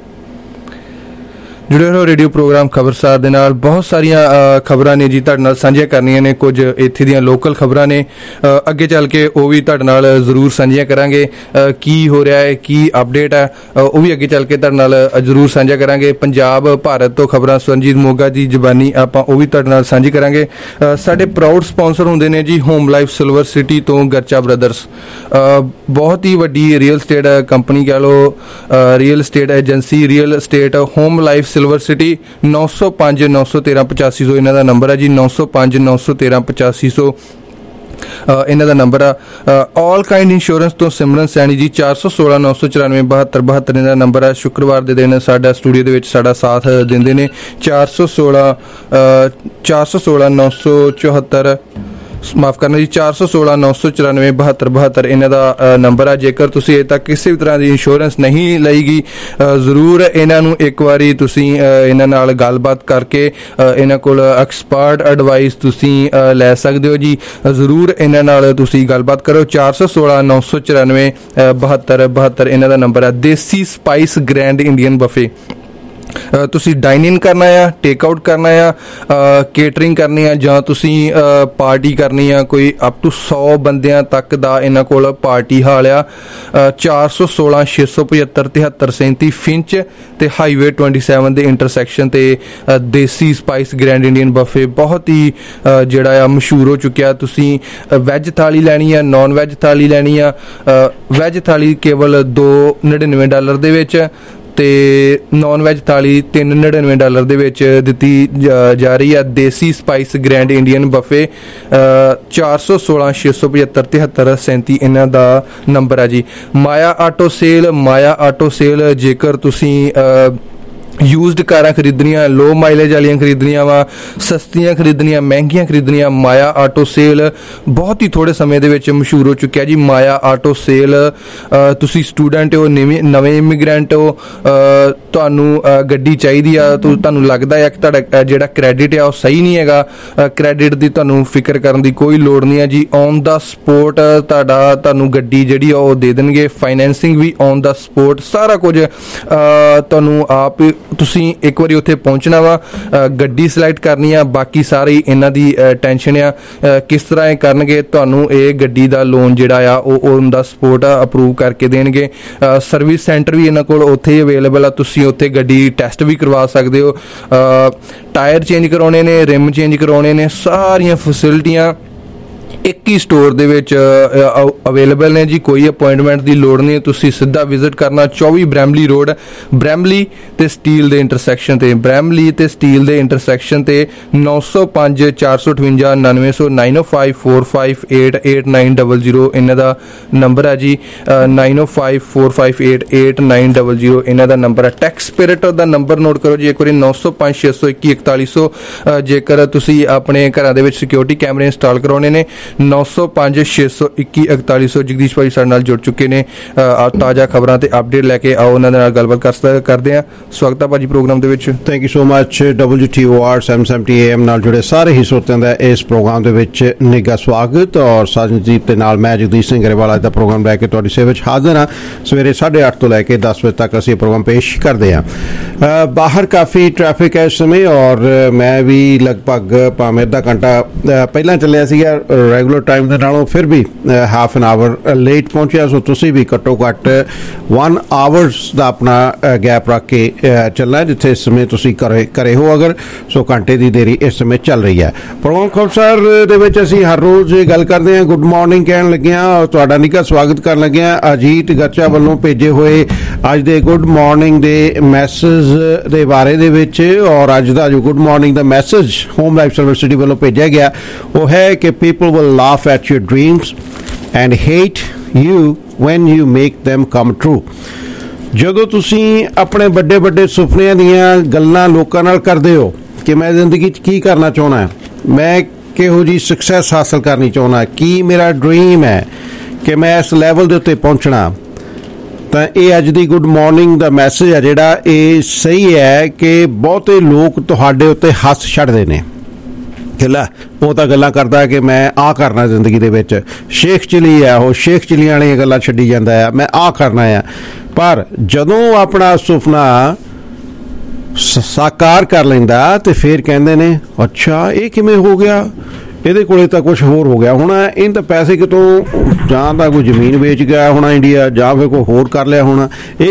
ਜੁੜੇ ਰਹੋ ਰੇਡੀਓ ਪ੍ਰੋਗਰਾਮ ਖਬਰਸਾਰ ਦੇ ਨਾਲ। ਬਹੁਤ ਸਾਰੀਆਂ ਖਬਰਾਂ ਨੇ ਜੀ ਤੁਹਾਡੇ ਨਾਲ ਸਾਂਝੀਆਂ ਕਰਨੀਆਂ ਨੇ। ਕੁਝ ਇੱਥੇ ਦੀਆਂ ਲੋਕਲ ਖਬਰਾਂ ਨੇ, ਅੱਗੇ ਚੱਲ ਕੇ ਉਹ ਵੀ ਤੁਹਾਡੇ ਨਾਲ ਜ਼ਰੂਰ ਸਾਂਝੀਆਂ ਕਰਾਂਗੇ। ਕੀ ਹੋ ਰਿਹਾ ਹੈ, ਕੀ ਅਪਡੇਟ ਹੈ, ਉਹ ਵੀ ਅੱਗੇ ਚੱਲ ਕੇ ਤੁਹਾਡੇ ਨਾਲ ਜ਼ਰੂਰ ਸਾਂਝਾ ਕਰਾਂਗੇ। ਪੰਜਾਬ ਭਾਰਤ ਤੋਂ ਖਬਰਾਂ ਸੁਰਜੀਤ ਮੋਗਾ ਦੀ ਜ਼ਬਾਨੀ ਆਪਾਂ ਉਹ ਵੀ ਤੁਹਾਡੇ ਨਾਲ ਸਾਂਝੀ ਕਰਾਂਗੇ। ਸਾਡੇ ਪ੍ਰਾਊਡ ਸਪਾਂਸਰ ਹੁੰਦੇ ਨੇ ਜੀ ਹੋਮ ਲਾਈਫ ਸਿਲਵਰ ਸਿਟੀ ਤੋਂ ਗਰਚਾ ਬ੍ਰਦਰਸ। ਬਹੁਤ ਹੀ ਵੱਡੀ ਰੀਅਲ ਸਟੇਟ ਕੰਪਨੀ ਕਹਿ ਲਓ, real state agency, real state home life silver city. ਨੌ ਸੌ ਪੰਜ ਨੌ ਸੌ ਤੇਰਾਂ ਪਚਾਸੀ ਸੌ ਇਹਨਾਂ ਦਾ ਨੰਬਰ ਹੈ ਜੀ। ਨੌ ਸੌ ਪੰਜ ਨੌ ਸੌ ਤੇਰਾਂ ਪਚਾਸੀ ਸੌ ਇਹਨਾਂ ਦਾ ਨੰਬਰ ਆ। ਆਲ ਕਾਈਂਡ ਇੰਸ਼ੋਰੈਂਸ ਤੋਂ ਸਿਮਰਨ ਸੈਣੀ ਜੀ। ਚਾਰ ਸੌ ਸੋਲਾਂ ਨੌ ਸੌ ਚੁਰਾਨਵੇਂ ਬਹੱਤਰ ਬਹੱਤਰ ਇਹਨਾਂ ਦਾ ਨੰਬਰ ਆ। ਸ਼ੁੱਕਰਵਾਰ ਦੇ ਦਿਨ ਸਾਡਾ ਸਟੂਡੀਓ ਦੇ ਵਿੱਚ ਸਾਡਾ ਸਾਥ ਦਿੰਦੇ ਨੇ। ਚਾਰ ਸੌ ਸੋਲਾਂ ਚਾਰ ਸੌ ਸੋਲਾਂ ਨੌ ਸੌ ਚੁਹੱਤਰ ਮਾਫ ਕਰਨਾ ਜੀ ਚਾਰ ਸੌ ਸੋਲਾਂ ਨੌ ਸੌ ਚੁਰਾਨਵੇਂ ਬਹੱਤਰ ਬਹੱਤਰ ਇਹਨਾਂ ਦਾ ਨੰਬਰ ਆ। ਜੇਕਰ ਤੁਸੀਂ ਅਜੇ ਤੱਕ ਕਿਸੇ ਵੀ ਤਰ੍ਹਾਂ ਦੀ ਇੰਸ਼ੋਰੈਂਸ ਨਹੀਂ ਲਈਗੀ, ਜ਼ਰੂਰ ਇਹਨਾਂ ਨੂੰ ਇੱਕ ਵਾਰੀ ਤੁਸੀਂ ਇਹਨਾਂ ਨਾਲ ਗੱਲਬਾਤ ਕਰਕੇ ਇਹਨਾਂ ਕੋਲ ਐਕਸਪਰਟ ਐਡਵਾਈਸ ਤੁਸੀਂ ਲੈ ਸਕਦੇ ਹੋ ਜੀ। ਜ਼ਰੂਰ ਇਹਨਾਂ ਨਾਲ ਤੁਸੀਂ ਗੱਲਬਾਤ ਕਰੋ। ਚਾਰ ਸੌ ਸੋਲਾਂ ਨੌ ਸੌ ਚੁਰਾਨਵੇਂ ਬਹੱਤਰ ਬਹੱਤਰ ਇਹਨਾਂ ਦਾ ਨੰਬਰ ਆ। Desi spice grand Indian buffet ਤੁਸੀਂ ਡਾਈਨ ਇਨ ਕਰਨਾ ਆ, ਟੇਕ ਆਊਟ ਕਰਨਾ ਆ, ਕੇਟਰਿੰਗ ਕਰਨੀ ਆ, ਜਾਂ ਤੁਸੀਂ ਪਾਰਟੀ ਕਰਨੀ ਆ, ਕੋਈ ਅਪ ਟੂ ਸੌ ਬੰਦਿਆਂ ਤੱਕ ਦਾ ਇਹਨਾਂ ਕੋਲ ਪਾਰਟੀ ਹਾਲ ਆ। ਚਾਰ ਸੌ ਸੋਲਾਂ ਛੇ ਸੌ ਪਝੱਤਰ ਤਿਹੱਤਰ ਸੈਂਤੀ ਫਿੰਚ ਤੇ ਹਾਈਵੇ ਟਵੈਂਟੀ ਸੈਵਨ ਦੇ ਇੰਟਰਸੈਕਸ਼ਨ ਤੇ Desi spice grand Indian buffet ਬਹੁਤ ਹੀ ਜਿਹੜਾ ਆ ਮਸ਼ਹੂਰ ਹੋ ਚੁੱਕਿਆ। ਤੁਸੀਂ ਵੈਜ ਥਾਲੀ ਲੈਣੀ ਆ, ਨੌਨ ਵੈਜ ਥਾਲੀ ਲੈਣੀ ਆ। ਵੈਜ ਥਾਲੀ ਕੇਵਲ ਦੋ ਨੜਿਨਵੇਂ ਡਾਲਰ ਦੇ ਵਿੱਚ ਤੇ ਨੌਨ ਵੈਜ ਥਾਲੀ ਤਿੰਨ ਨੜਿਨਵੇਂ ਡਾਲਰ ਦੇ ਵਿੱਚ ਦਿੱਤੀ ਜਾ ਰਹੀ ਆ। Desi spice grand Indian buffet ਚਾਰ ਸੌ ਸੋਲਾਂ ਛੇ ਸੌ ਪਝੱਤਰ ਤਿਹੱਤਰ ਸੈਂਤੀ ਇਹਨਾਂ ਦਾ ਨੰਬਰ ਆ ਜੀ। Maya auto sale, Maya auto sale ਜੇਕਰ ਤੁਸੀਂ ਯੂਜ਼ਡ ਕਾਰਾਂ ਖਰੀਦਣੀਆਂ, ਲੋ ਮਾਈਲੇਜ ਵਾਲੀਆਂ ਖਰੀਦਣੀਆਂ ਵਾ, ਸਸਤੀਆਂ ਖਰੀਦਣੀਆਂ, ਮਹਿੰਗੀਆਂ ਖਰੀਦਣੀਆਂ, ਮਾਇਆ ਆਟੋ ਸੇਲ ਬਹੁਤ ਹੀ ਥੋੜ੍ਹੇ ਸਮੇਂ ਦੇ ਵਿੱਚ ਮਸ਼ਹੂਰ ਹੋ ਚੁੱਕਿਆ ਜੀ। ਮਾਇਆ ਆਟੋ ਸੇਲ, ਤੁਸੀਂ ਸਟੂਡੈਂਟ ਹੋ, ਨਵੇਂ ਨਵੇਂ ਇਮੀਗ੍ਰੈਂਟ ਹੋ, ਤੁਹਾਨੂੰ ਗੱਡੀ ਚਾਹੀਦੀ ਆ, ਤੁਹਾਨੂੰ ਲੱਗਦਾ ਆ ਕਿ ਤੁਹਾਡਾ ਜਿਹੜਾ ਕ੍ਰੈਡਿਟ ਆ ਉਹ ਸਹੀ ਨਹੀਂ ਹੈਗਾ, ਕ੍ਰੈਡਿਟ ਦੀ ਤੁਹਾਨੂੰ ਫਿਕਰ ਕਰਨ ਦੀ ਕੋਈ ਲੋੜ ਨਹੀਂ ਹੈ ਜੀ। ਔਨ ਦਾ ਸਪੋਟ ਤੁਹਾਡਾ ਤੁਹਾਨੂੰ ਗੱਡੀ ਜਿਹੜੀ ਆ ਉਹ ਦੇ ਦੇਣਗੇ, ਫਾਈਨੈਂਸਿੰਗ ਵੀ ਔਨ ਦਾ ਸਪੋਟ, ਸਾਰਾ ਕੁਝ ਤੁਹਾਨੂੰ ਆਪ ਤੁਸੀਂ ਇੱਕ ਵਾਰੀ ਉੱਥੇ ਪਹੁੰਚਣਾ ਵਾ, ਗੱਡੀ ਸਿਲੈਕਟ ਕਰਨੀ ਆ, ਬਾਕੀ ਸਾਰੀ ਇਹਨਾਂ ਦੀ ਟੈਨਸ਼ਨ ਆ ਕਿਸ ਤਰ੍ਹਾਂ ਇਹ ਕਰਨਗੇ। ਤੁਹਾਨੂੰ ਇਹ ਗੱਡੀ ਦਾ ਲੋਨ ਜਿਹੜਾ ਆ ਉਹ ਔਨ ਦਾ ਸਪੋਟ ਅਪਰੂਵ ਕਰਕੇ ਦੇਣਗੇ। ਸਰਵਿਸ ਸੈਂਟਰ ਵੀ ਇਹਨਾਂ ਕੋਲ ਉੱਥੇ ਹੀ ਅਵੇਲੇਬਲ ਆ, ਤੁਸੀਂ ਉੱਥੇ ਗੱਡੀ ਟੈਸਟ ਵੀ ਕਰਵਾ ਸਕਦੇ ਹੋ। ਟਾਇਰ ਚੇਂਜ ਕਰਾਉਣੇ ਨੇ, ਰਿਮ ਚੇਂਜ ਕਰਾਉਣੇ ਨੇ, ਸਾਰੀਆਂ ਫੈਸਿਲਿਟੀਆਂ ਇੱਕ ਹੀ ਸਟੋਰ ਦੇ ਵਿੱਚ ਅਵੇਲੇਬਲ ਨੇ ਜੀ। ਕੋਈ ਅਪੁਆਇੰਟਮੈਂਟ ਦੀ ਲੋੜ ਨਹੀਂ, ਤੁਸੀਂ ਸਿੱਧਾ ਵਿਜ਼ਿਟ ਕਰਨਾ। ਚੌਵੀ ਬ੍ਰੈਮਲੀ ਰੋਡ, ਬ੍ਰੈਮਲੀ ਤੇ ਸਟੀਲ ਦੇ ਇੰਟਰਸੈਕਸ਼ਨ ਤੇ, ਬ੍ਰੈਮਲੀ ਤੇ ਸਟੀਲ ਦੇ ਇੰਟਰਸੈਕਸ਼ਨ ਤੇ ਨੌ ਸੌ ਪੰਜ ਚਾਰ ਸੌ ਅਠਵੰਜਾ ਉਣਾਨਵੇਂ ਸੌ nine O five four five eight eight nine double zero ਇਹਨਾਂ ਦਾ ਨੰਬਰ ਹੈ ਜੀ। Nine O five four five eight eight nine double zero ਇਹਨਾਂ ਦਾ ਨੰਬਰ ਹੈ। ਟੈਕਸ ਸਪਿਰਿਟ ਦਾ ਨੰਬਰ ਨੋਟ ਕਰੋ ਜੀ ਇੱਕ ਵਾਰੀ, ਨੌ ਸੌ ਪੰਜ ਛੇ ਸੌ ਇੱਕੀ ਇਕਤਾਲੀ ਸੌ। ਜੇਕਰ ਤੁਸੀਂ ਆਪਣੇ ਘਰਾਂ ਦੇ ਵਿੱਚ ਸਿਕਿਉਰਿਟੀ ਕੈਮਰੇ ਇੰਸਟਾਲ ਕਰਾਉਣੇ ਨੇ, ਨੌ ਸੌ ਪੰਜ ਛੇ ਸੌ ਇੱਕੀ ਇਕਤਾਲੀ ਸੌ। ਜਗਦੀਸ਼ ਭਾਈ ਸਾਡੇ ਨਾਲ ਜੁੜ ਚੁੱਕੇ ਨੇ, ਤਾਜ਼ਾ ਖਬਰਾਂ ਤੇ ਅਪਡੇਟ ਲੈ ਕੇ ਆਓ ਉਹਨਾਂ ਦੇ ਨਾਲ ਗੱਲਬਾਤ ਕਰ ਕਰਦੇ ਆ। ਸਵਾਗਤ ਹੈ ਭਾਜੀ ਪ੍ਰੋਗਰਾਮ ਦੇ ਵਿੱਚ। Thank you so much. W T O R seven seventy A M ਨਾਲ ਜੁੜੇ ਸਾਰੇ ਹੀ ਸਰੋਤਿਆਂ ਦਾ ਇਸ ਪ੍ਰੋਗਰਾਮ ਦੇ ਵਿੱਚ ਨਿੱਘਾ ਸਵਾਗਤ। ਔਰ ਸਾਜਨਦੀਪ ਦੇ ਨਾਲ ਮੈਂ ਜਗਦੀਸ਼ ਸਿੰਘ ਗਰੇਵਾਲ ਅੱਜ ਦਾ ਪ੍ਰੋਗਰਾਮ ਲੈ ਕੇ ਤੁਹਾਡੀ ਸੇਵਾ ਵਿੱਚ ਹਾਜ਼ਰ ਹਾਂ। ਸਵੇਰੇ ਸਾਢੇ ਅੱਠ ਤੋਂ ਲੈ ਕੇ ਦਸ ਵਜੇ ਤੱਕ ਅਸੀਂ ਪ੍ਰੋਗਰਾਮ ਪੇਸ਼ ਕਰਦੇ ਹਾਂ। ਬਾਹਰ ਕਾਫੀ ਟ੍ਰੈਫਿਕ ਹੈ ਇਸ ਸਮੇਂ, ਔਰ ਮੈਂ ਵੀ ਲਗਭਗ ਭਾਵੇਂ ਅੱਧਾ ਘੰਟਾ ਪਹਿਲਾਂ ਚੱਲਿਆ ਸੀਗਾ ਰੈਗੂਲਰ ਟਾਈਮ ਦੇ ਨਾਲੋਂ, ਫਿਰ ਵੀ ਹਾਫ ਐਨ ਆਵਰ ਲੇਟ ਪਹੁੰਚਿਆ। ਸੋ ਤੁਸੀਂ ਵੀ ਘੱਟੋ ਘੱਟ ਵਨ ਆਵਰਸ ਦਾ ਆਪਣਾ ਗੈਪ ਰੱਖ ਕੇ ਚੱਲਣਾ, ਜਿੱਥੇ ਇਸ ਸਮੇਂ ਤੁਸੀਂ ਘਰੇ ਘਰੇ ਹੋ ਅਗਰ, ਸੋ ਘੰਟੇ ਦੀ ਦੇਰੀ ਇਸ ਸਮੇਂ ਚੱਲ ਰਹੀ ਹੈ। ਪ੍ਰੋਗਰਾਮ ਖਬਰਸਾਰ ਦੇ ਵਿੱਚ ਅਸੀਂ ਹਰ ਰੋਜ਼ ਗੱਲ ਕਰਦੇ ਹਾਂ, ਗੁੱਡ ਮਾਰਨਿੰਗ ਕਹਿਣ ਲੱਗੇ ਹਾਂ ਔਰ ਤੁਹਾਡਾ ਨਿੱਘਾ ਸਵਾਗਤ ਕਰਨ ਲੱਗੇ ਹਾਂ। ਅਜੀਤ ਗਰਚਾ ਵੱਲੋਂ ਭੇਜੇ ਹੋਏ ਅੱਜ ਦੇ ਗੁੱਡ ਮਾਰਨਿੰਗ ਦੇ ਮੈਸੇਜ ਦੇ ਬਾਰੇ ਦੇ ਵਿੱਚ, ਔਰ ਅੱਜ ਦਾ ਜੋ ਗੁੱਡ ਮਾਰਨਿੰਗ ਦਾ message HomeLife service city ਵੱਲੋਂ ਭੇਜਿਆ ਗਿਆ ਉਹ ਹੈ ਕਿ people will laugh at your dreams and hate you when you make them come true। ਜਦੋਂ ਤੁਸੀਂ ਆਪਣੇ ਵੱਡੇ ਵੱਡੇ ਸੁਪਨਿਆਂ ਦੀਆਂ ਗੱਲਾਂ ਲੋਕਾਂ ਨਾਲ ਕਰਦੇ ਹੋ ਕਿ ਮੈਂ ਜ਼ਿੰਦਗੀ 'ਚ ਕੀ ਕਰਨਾ ਚਾਹੁੰਦਾ, ਮੈਂ ਕਿਹੋ ਜਿਹੀ ਸਕਸੈਸ ਹਾਸਲ ਕਰਨੀ ਚਾਹੁੰਦਾ, ਕੀ ਮੇਰਾ ਡ੍ਰੀਮ ਹੈ ਕਿ ਮੈਂ ਇਸ ਲੈਵਲ ਦੇ ਉੱਤੇ ਪਹੁੰਚਣਾ, ਤਾਂ ਇਹ ਅੱਜ ਦੀ ਗੁੱਡ ਮਾਰਨਿੰਗ ਦਾ ਮੈਸੇਜ ਹੈ ਜਿਹੜਾ ਇਹ ਸਹੀ ਹੈ ਕਿ ਬਹੁਤੇ ਲੋਕ ਤੁਹਾਡੇ ਉੱਤੇ ਹੱਸ ਛੱਡਦੇ ਨੇ ਕਿ ਲੈ ਉਹ ਤਾਂ ਗੱਲਾਂ ਕਰਦਾ ਕਿ ਮੈਂ ਆਹ ਕਰਨਾ ਜ਼ਿੰਦਗੀ ਦੇ ਵਿੱਚ, ਸ਼ੇਖ ਚਿਲੀ ਆ ਉਹ, ਸ਼ੇਖ ਚਿਲੀਆਂ ਵਾਲੀਆਂ ਗੱਲਾਂ ਛੱਡੀ ਜਾਂਦਾ ਆ, ਮੈਂ ਆਹ ਕਰਨਾ ਆ। ਪਰ ਜਦੋਂ ਆਪਣਾ ਸੁਪਨਾ ਸਾਕਾਰ ਕਰ ਲੈਂਦਾ ਤੇ ਫਿਰ ਕਹਿੰਦੇ ਨੇ ਅੱਛਾ ਇਹ ਕਿਵੇਂ ਹੋ ਗਿਆ, ਇਹਦੇ ਕੋਲੇ ਤਾਂ ਕੁਝ ਹੋਰ ਹੋ ਗਿਆ ਹੋਣਾ, ਇਹਨਾਂ ਤਾਂ ਪੈਸੇ ਕਿਤੋਂ ਜਾਂ ਤਾਂ ਕੋਈ ਜ਼ਮੀਨ ਵੇਚ ਗਿਆ ਹੋਣਾ ਇੰਡੀਆ, ਜਾਂ ਫਿਰ ਕੋਈ ਹੋਰ ਕਰ ਲਿਆ ਹੋਣਾ, ਇਹ